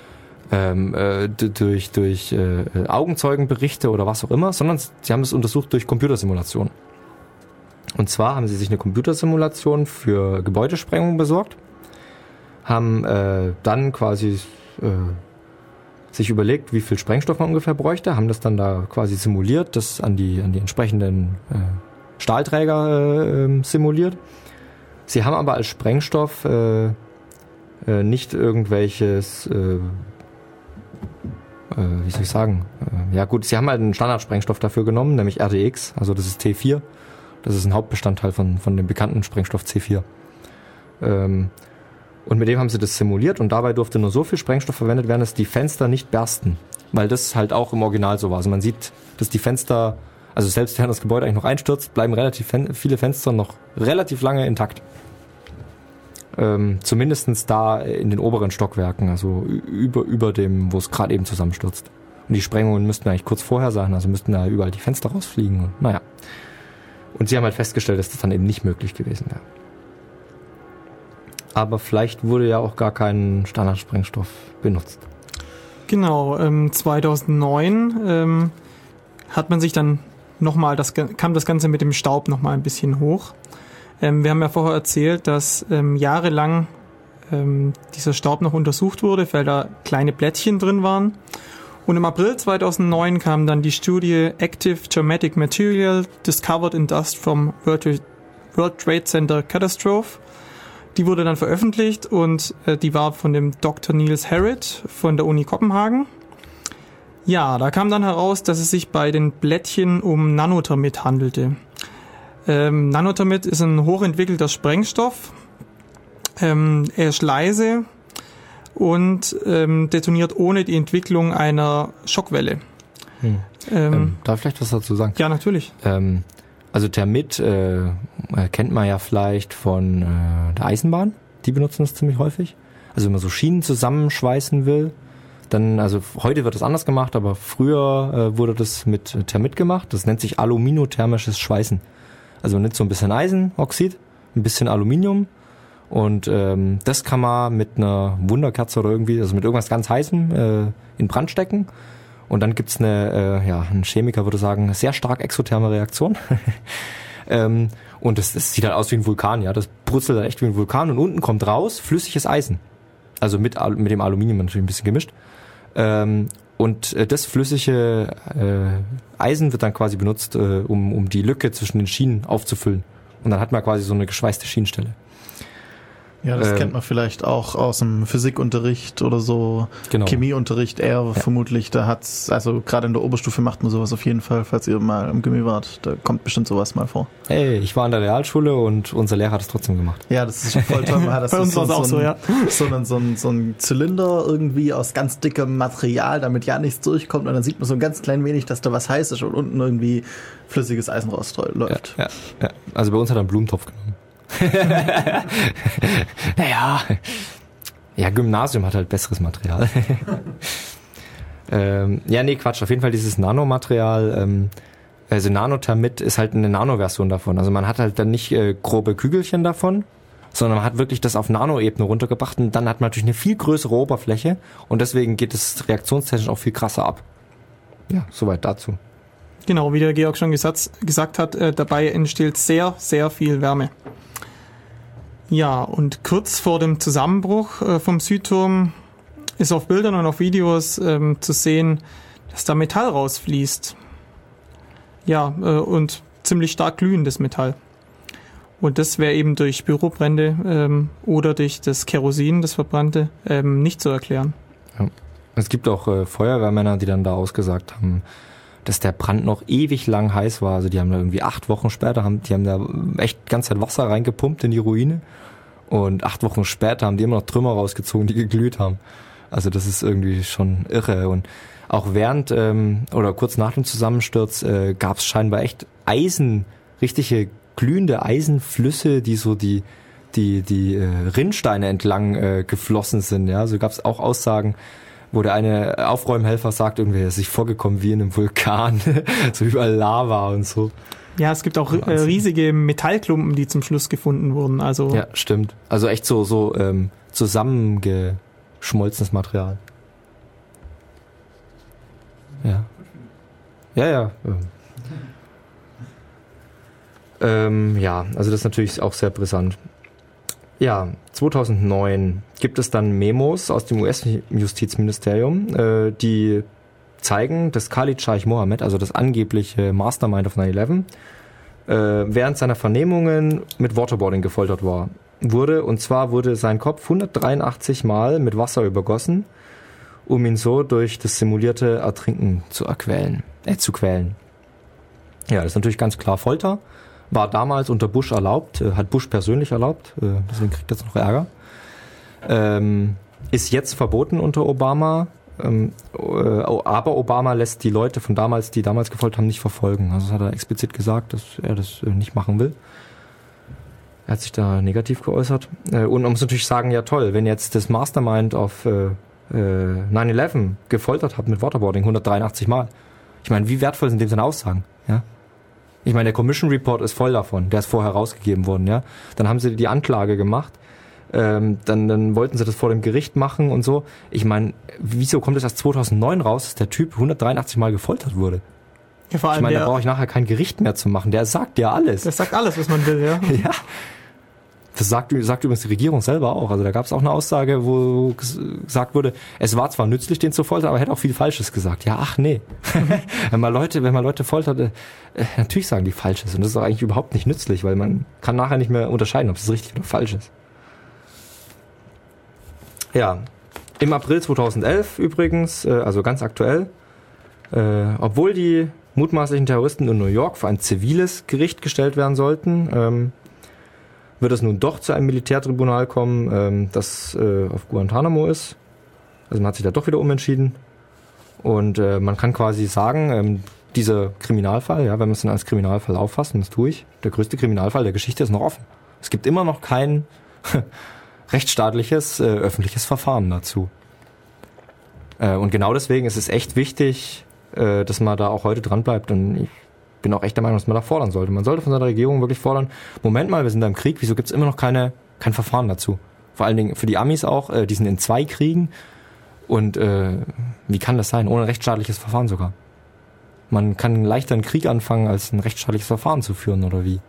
durch Augenzeugenberichte oder was auch immer, sondern sie haben es untersucht durch Computersimulation. Und zwar haben sie sich eine Computersimulation für Gebäudesprengung besorgt, haben dann quasi sich überlegt, wie viel Sprengstoff man ungefähr bräuchte, haben das dann da quasi simuliert, das an die entsprechenden Stahlträger simuliert. Sie haben aber als Sprengstoff nicht irgendwelches, wie soll ich sagen, ja gut, sie haben halt einen Standardsprengstoff dafür genommen, nämlich RDX, also das ist T4, das ist ein Hauptbestandteil von dem bekannten Sprengstoff C4. Und mit dem haben sie das simuliert und dabei durfte nur so viel Sprengstoff verwendet werden, dass die Fenster nicht bersten. Weil das halt auch im Original so war. Also man sieht, dass die Fenster, also selbst wenn das Gebäude eigentlich noch einstürzt, bleiben relativ viele Fenster noch relativ lange intakt. Zumindestens da in den oberen Stockwerken, also über dem, wo es gerade eben zusammenstürzt. Und die Sprengungen müssten eigentlich kurz vorher sein, also müssten da überall die Fenster rausfliegen und naja. Und sie haben halt festgestellt, dass das dann eben nicht möglich gewesen wäre. Aber vielleicht wurde ja auch gar kein Standardsprengstoff benutzt. Genau, 2009 hat man sich dann nochmal, kam das Ganze mit dem Staub nochmal ein bisschen hoch. Wir haben ja vorher erzählt, dass jahrelang dieser Staub noch untersucht wurde, weil da kleine Blättchen drin waren. Und im April 2009 kam dann die Studie Active Traumatic Material Discovered in Dust from World Trade Center Catastrophe. Die wurde dann veröffentlicht und die war von dem Dr. Niels Harrit von der Uni Kopenhagen. Ja, da kam dann heraus, dass es sich bei den Blättchen um Nanothermit handelte. Nanothermit ist ein hochentwickelter Sprengstoff. Er ist leise und detoniert ohne die Entwicklung einer Schockwelle. Darf ich vielleicht was dazu sagen? Ja, natürlich. Also Thermit kennt man ja vielleicht von der Eisenbahn. Die benutzen das ziemlich häufig. Also wenn man so Schienen zusammenschweißen will, dann, also heute wird das anders gemacht, aber früher wurde das mit Thermit gemacht. Das nennt sich aluminothermisches Schweißen. Also man nimmt so ein bisschen Eisenoxid, ein bisschen Aluminium und das kann man mit einer Wunderkerze oder irgendwie, also mit irgendwas ganz Heißem in Brand stecken. Und dann gibt's ein Chemiker würde sagen, eine sehr stark exotherme Reaktion. Und das sieht halt aus wie ein Vulkan, ja. Das brutzelt halt echt wie ein Vulkan und unten kommt raus flüssiges Eisen. Also mit dem Aluminium natürlich ein bisschen gemischt. Und das flüssige Eisen wird dann quasi benutzt, um die Lücke zwischen den Schienen aufzufüllen. Und dann hat man quasi so eine geschweißte Schienenstelle. Ja, das kennt man vielleicht auch aus dem Physikunterricht oder so, genau. Chemieunterricht eher vermutlich. Da hat's, also gerade in der Oberstufe macht man sowas auf jeden Fall, falls ihr mal im Gimmi wart. Da kommt bestimmt sowas mal vor. Hey, ich war an der Realschule und unser Lehrer hat es trotzdem gemacht. Ja, das ist voll toll. Man hat das bei uns war es auch so, ja. So ein Zylinder irgendwie aus ganz dickem Material, damit ja nichts durchkommt. Und dann sieht man so ein ganz klein wenig, dass da was heiß ist und unten irgendwie flüssiges Eisen rausläuft. Ja. Also bei uns hat er einen Blumentopf genommen. Naja, ja, Gymnasium hat halt besseres Material. Quatsch, auf jeden Fall dieses Nanomaterial, also Nanothermit ist halt eine Nano-Version davon. Also man hat halt dann nicht grobe Kügelchen davon, sondern man hat wirklich das auf Nanoebene runtergebracht und dann hat man natürlich eine viel größere Oberfläche und deswegen geht es reaktionstechnisch auch viel krasser ab. Ja, soweit dazu. Genau, wie der Georg schon gesagt hat, dabei entsteht sehr, sehr viel Wärme. Ja, und kurz vor dem Zusammenbruch vom Südturm ist auf Bildern und auf Videos zu sehen, dass da Metall rausfließt. Ja, und ziemlich stark glühendes Metall. Und das wäre eben durch Bürobrände oder durch das Kerosin, das verbrannte, nicht zu erklären. Ja. Es gibt auch Feuerwehrmänner, die dann da ausgesagt haben, dass der Brand noch ewig lang heiß war. Also die haben da irgendwie 8 Wochen später, die haben da echt die ganze Zeit Wasser reingepumpt in die Ruine. Und 8 Wochen später haben die immer noch Trümmer rausgezogen, die geglüht haben. Also das ist irgendwie schon irre. Und auch während oder kurz nach dem Zusammensturz gab es scheinbar echt richtige glühende Eisenflüsse, die so die Rinnsteine entlang geflossen sind. Ja, so gab es auch Aussagen, wo der eine Aufräumhelfer sagt, irgendwie, er ist sich vorgekommen wie in einem Vulkan, so überall Lava und so. Ja, es gibt auch riesige Metallklumpen, die zum Schluss gefunden wurden. Also ja, stimmt. Also echt so zusammengeschmolzenes Material. Ja. Ja. Ja, also das ist natürlich auch sehr brisant. Ja, 2009 gibt es dann Memos aus dem US-Justizministerium, die zeigen, dass Khalid Scheich Mohammed, also das angebliche Mastermind of 9/11, während seiner Vernehmungen mit Waterboarding gefoltert wurde. Und zwar wurde sein Kopf 183 Mal mit Wasser übergossen, um ihn so durch das simulierte Ertrinken zu quälen. Ja, das ist natürlich ganz klar Folter. War damals unter Bush erlaubt, hat Bush persönlich erlaubt, deswegen kriegt er jetzt noch Ärger. Ist jetzt verboten unter Obama, aber Obama lässt die Leute von damals, die damals gefoltert haben, nicht verfolgen. Also das hat er explizit gesagt, dass er das nicht machen will. Er hat sich da negativ geäußert. Und man muss natürlich sagen, ja toll, wenn jetzt das Mastermind auf 9/11 gefoltert hat mit Waterboarding 183 Mal. Ich meine, wie wertvoll sind dem seine Aussagen? Ja? Ich meine, der Commission Report ist voll davon. Der ist vorher rausgegeben worden, ja. Dann haben sie die Anklage gemacht. Dann wollten sie das vor dem Gericht machen und so. Ich meine, wieso kommt es erst 2009 raus, dass der Typ 183 Mal gefoltert wurde? Ja, vor allem ich meine, da brauche ich nachher kein Gericht mehr zu machen. Der sagt ja alles. Der sagt alles, was man will, ja. Ja. Das sagt übrigens die Regierung selber auch. Also da gab es auch eine Aussage, wo gesagt wurde, es war zwar nützlich, den zu foltern, aber er hätte auch viel Falsches gesagt. Ja, ach nee. Wenn man Leute foltert, natürlich sagen die Falsches. Und das ist auch eigentlich überhaupt nicht nützlich, weil man kann nachher nicht mehr unterscheiden, ob es richtig oder falsch ist. Ja, im April 2011 übrigens, also ganz aktuell, obwohl die mutmaßlichen Terroristen in New York vor ein ziviles Gericht gestellt werden sollten, wird es nun doch zu einem Militärtribunal kommen, das auf Guantanamo ist. Also man hat sich da doch wieder umentschieden. Und man kann quasi sagen, dieser Kriminalfall, ja, wenn man es dann als Kriminalfall auffasst, und das tue ich, der größte Kriminalfall der Geschichte ist noch offen. Es gibt immer noch kein rechtsstaatliches, öffentliches Verfahren dazu. Und genau deswegen ist es echt wichtig, dass man da auch heute dran bleibt. Und ich bin auch echt der Meinung, dass man da fordern sollte. Man sollte von seiner Regierung wirklich fordern, Moment mal, wir sind da im Krieg, wieso gibt es immer noch kein Verfahren dazu? Vor allen Dingen für die Amis auch, die sind in 2 Kriegen. Und wie kann das sein? Ohne rechtsstaatliches Verfahren sogar. Man kann leichter einen Krieg anfangen, als ein rechtsstaatliches Verfahren zu führen, oder wie?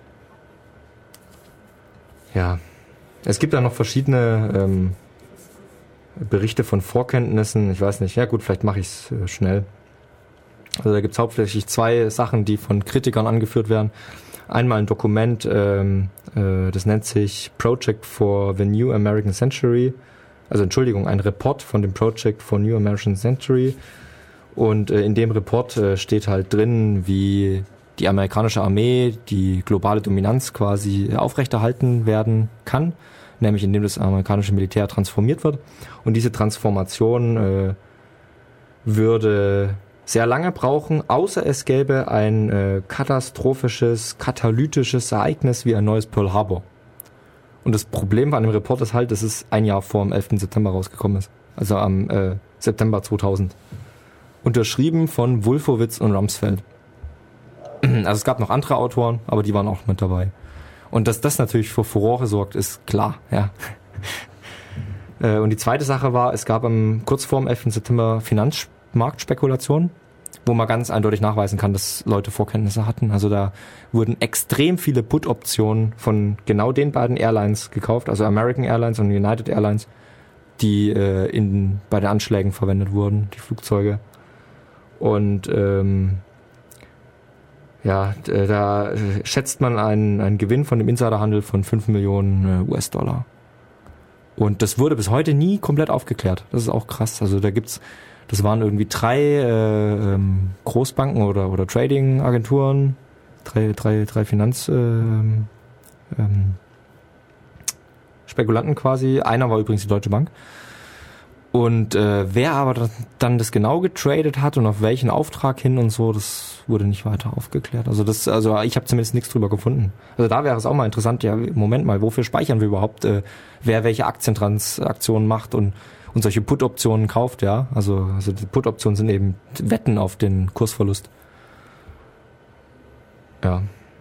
Ja. Es gibt da noch verschiedene Berichte von Vorkenntnissen. Ich weiß nicht, ja gut, vielleicht mache ich es schnell. Also da gibt es hauptsächlich 2 Sachen, die von Kritikern angeführt werden. Einmal ein Dokument, das nennt sich Project for the New American Century. Also Entschuldigung, ein Report von dem Project for New American Century. Und in dem Report steht halt drin, wie die amerikanische Armee die globale Dominanz quasi aufrechterhalten werden kann. Nämlich indem das amerikanische Militär transformiert wird. Und diese Transformation würde sehr lange brauchen, außer es gäbe ein katastrophisches, katalytisches Ereignis wie ein neues Pearl Harbor. Und das Problem bei einem Report ist halt, dass es ein Jahr vor dem 11. September rausgekommen ist. Also am September 2000. Unterschrieben von Wolfowitz und Rumsfeld. Also es gab noch andere Autoren, aber die waren auch mit dabei. Und dass das natürlich für Furore sorgt, ist klar, ja. Und die zweite Sache war, es gab kurz vor dem 11. September Finanzmarktspekulationen, wo man ganz eindeutig nachweisen kann, dass Leute Vorkenntnisse hatten. Also da wurden extrem viele Put-Optionen von genau den beiden Airlines gekauft, also American Airlines und United Airlines, die bei den Anschlägen verwendet wurden, die Flugzeuge. Und da schätzt man einen Gewinn von dem Insiderhandel von 5 Millionen US-Dollar. Und das wurde bis heute nie komplett aufgeklärt. Das ist auch krass. Also das waren irgendwie 3 Großbanken oder Trading-Agenturen, drei Spekulanten quasi. Einer war übrigens die Deutsche Bank. Und wer aber dann das genau getradet hat und auf welchen Auftrag hin und so, das wurde nicht weiter aufgeklärt. Also ich habe zumindest nichts drüber gefunden. Also da wäre es auch mal interessant, ja, Moment mal, wofür speichern wir überhaupt, wer welche Aktientransaktionen macht und solche Put-Optionen kauft, ja. Also die Put-Optionen sind eben Wetten auf den Kursverlust. Ja.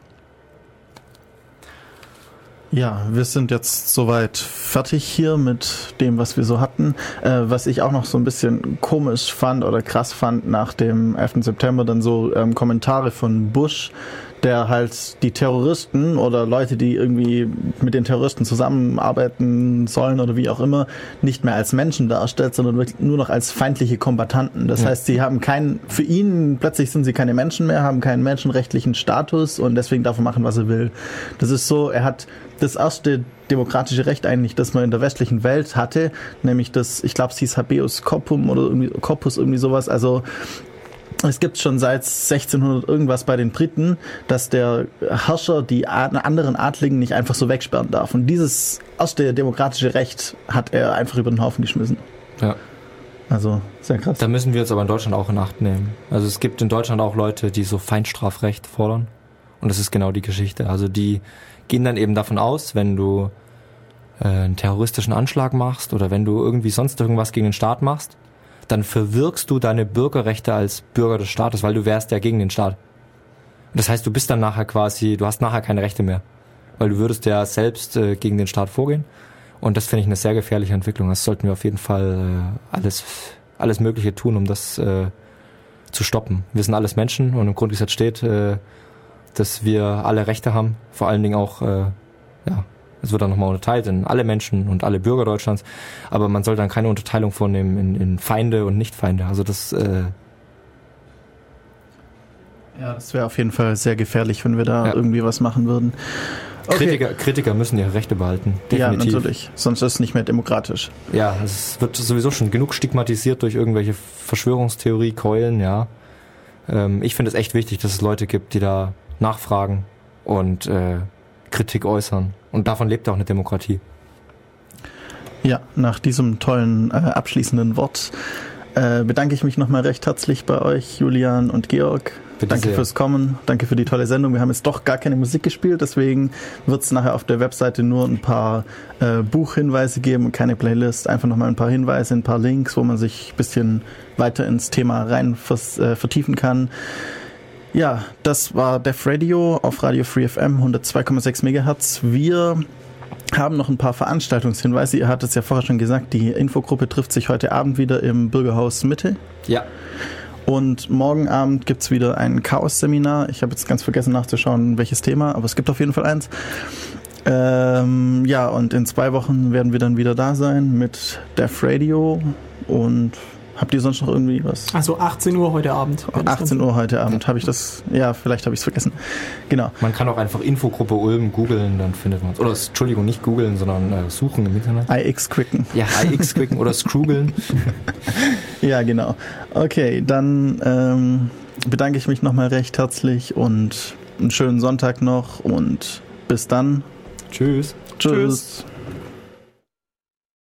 Ja, wir sind jetzt soweit fertig hier mit dem, was wir so hatten. Was ich auch noch so ein bisschen komisch fand oder krass fand nach dem 11. September, dann so Kommentare von Bush, der halt die Terroristen oder Leute, die irgendwie mit den Terroristen zusammenarbeiten sollen oder wie auch immer, nicht mehr als Menschen darstellt, sondern wirklich nur noch als feindliche Kombattanten. Das heißt, sie haben für ihn, plötzlich sind sie keine Menschen mehr, haben keinen menschenrechtlichen Status und deswegen darf er machen, was er will. Das ist so, er hat das erste demokratische Recht eigentlich, das man in der westlichen Welt hatte, nämlich das, ich glaube, es hieß Habeas Corpus, irgendwie sowas, also es gibt schon seit 1600 irgendwas bei den Briten, dass der Herrscher die anderen Adligen nicht einfach so wegsperren darf. Und dieses erste demokratische Recht hat er einfach über den Haufen geschmissen. Ja. Also, sehr krass. Da müssen wir jetzt aber in Deutschland auch in Acht nehmen. Also es gibt in Deutschland auch Leute, die so Feinstrafrecht fordern. Und das ist genau die Geschichte. Also die gehen dann eben davon aus, wenn du einen terroristischen Anschlag machst oder wenn du irgendwie sonst irgendwas gegen den Staat machst, dann verwirkst du deine Bürgerrechte als Bürger des Staates, weil du wärst ja gegen den Staat. Das heißt, du bist dann nachher du hast nachher keine Rechte mehr, weil du würdest ja selbst gegen den Staat vorgehen. Und das finde ich eine sehr gefährliche Entwicklung. Das sollten wir auf jeden Fall alles Mögliche tun, um das zu stoppen. Wir sind alles Menschen und im Grundgesetz steht, dass wir alle Rechte haben, vor allen Dingen auch, es wird dann nochmal unterteilt in alle Menschen und alle Bürger Deutschlands, aber man soll dann keine Unterteilung vornehmen in Feinde und Nicht-Feinde. Also das das wäre auf jeden Fall sehr gefährlich, wenn wir da irgendwie was machen würden. Okay. Kritiker müssen ihre Rechte behalten, definitiv. Ja, natürlich, sonst ist es nicht mehr demokratisch. Ja, es wird sowieso schon genug stigmatisiert durch irgendwelche Verschwörungstheorie-Keulen, ja. Ich finde es echt wichtig, dass es Leute gibt, die da nachfragen und Kritik äußern. Und davon lebt auch eine Demokratie. Ja, nach diesem tollen abschließenden Wort bedanke ich mich nochmal recht herzlich bei euch, Julian und Georg. Bitte danke sehr. Fürs Kommen, danke für die tolle Sendung. Wir haben jetzt doch gar keine Musik gespielt, deswegen wird es nachher auf der Webseite nur ein paar Buchhinweise geben und keine Playlist. Einfach nochmal ein paar Hinweise, ein paar Links, wo man sich ein bisschen weiter ins Thema rein vertiefen kann. Ja, das war Def Radio auf Radio Free FM 102,6 MHz. Wir haben noch ein paar Veranstaltungshinweise. Ihr hattet es ja vorher schon gesagt, die Infogruppe trifft sich heute Abend wieder im Bürgerhaus Mitte. Ja. Und morgen Abend gibt es wieder ein Chaos-Seminar. Ich habe jetzt ganz vergessen nachzuschauen, welches Thema, aber es gibt auf jeden Fall eins. Und in 2 Wochen werden wir dann wieder da sein mit Def Radio. Und habt ihr sonst noch irgendwie was? Also 18 Uhr heute Abend. 18 Uhr heute Abend. Habe ich das? Ja, vielleicht habe ich es vergessen. Genau. Man kann auch einfach Infogruppe Ulm googeln, dann findet man es. Oder Entschuldigung, nicht googeln, sondern suchen im Internet. IX-Quicken. Ja, IX-Quicken oder Scroogeln. Ja, genau. Okay, dann bedanke ich mich nochmal recht herzlich und einen schönen Sonntag noch und bis dann. Tschüss. Tschüss.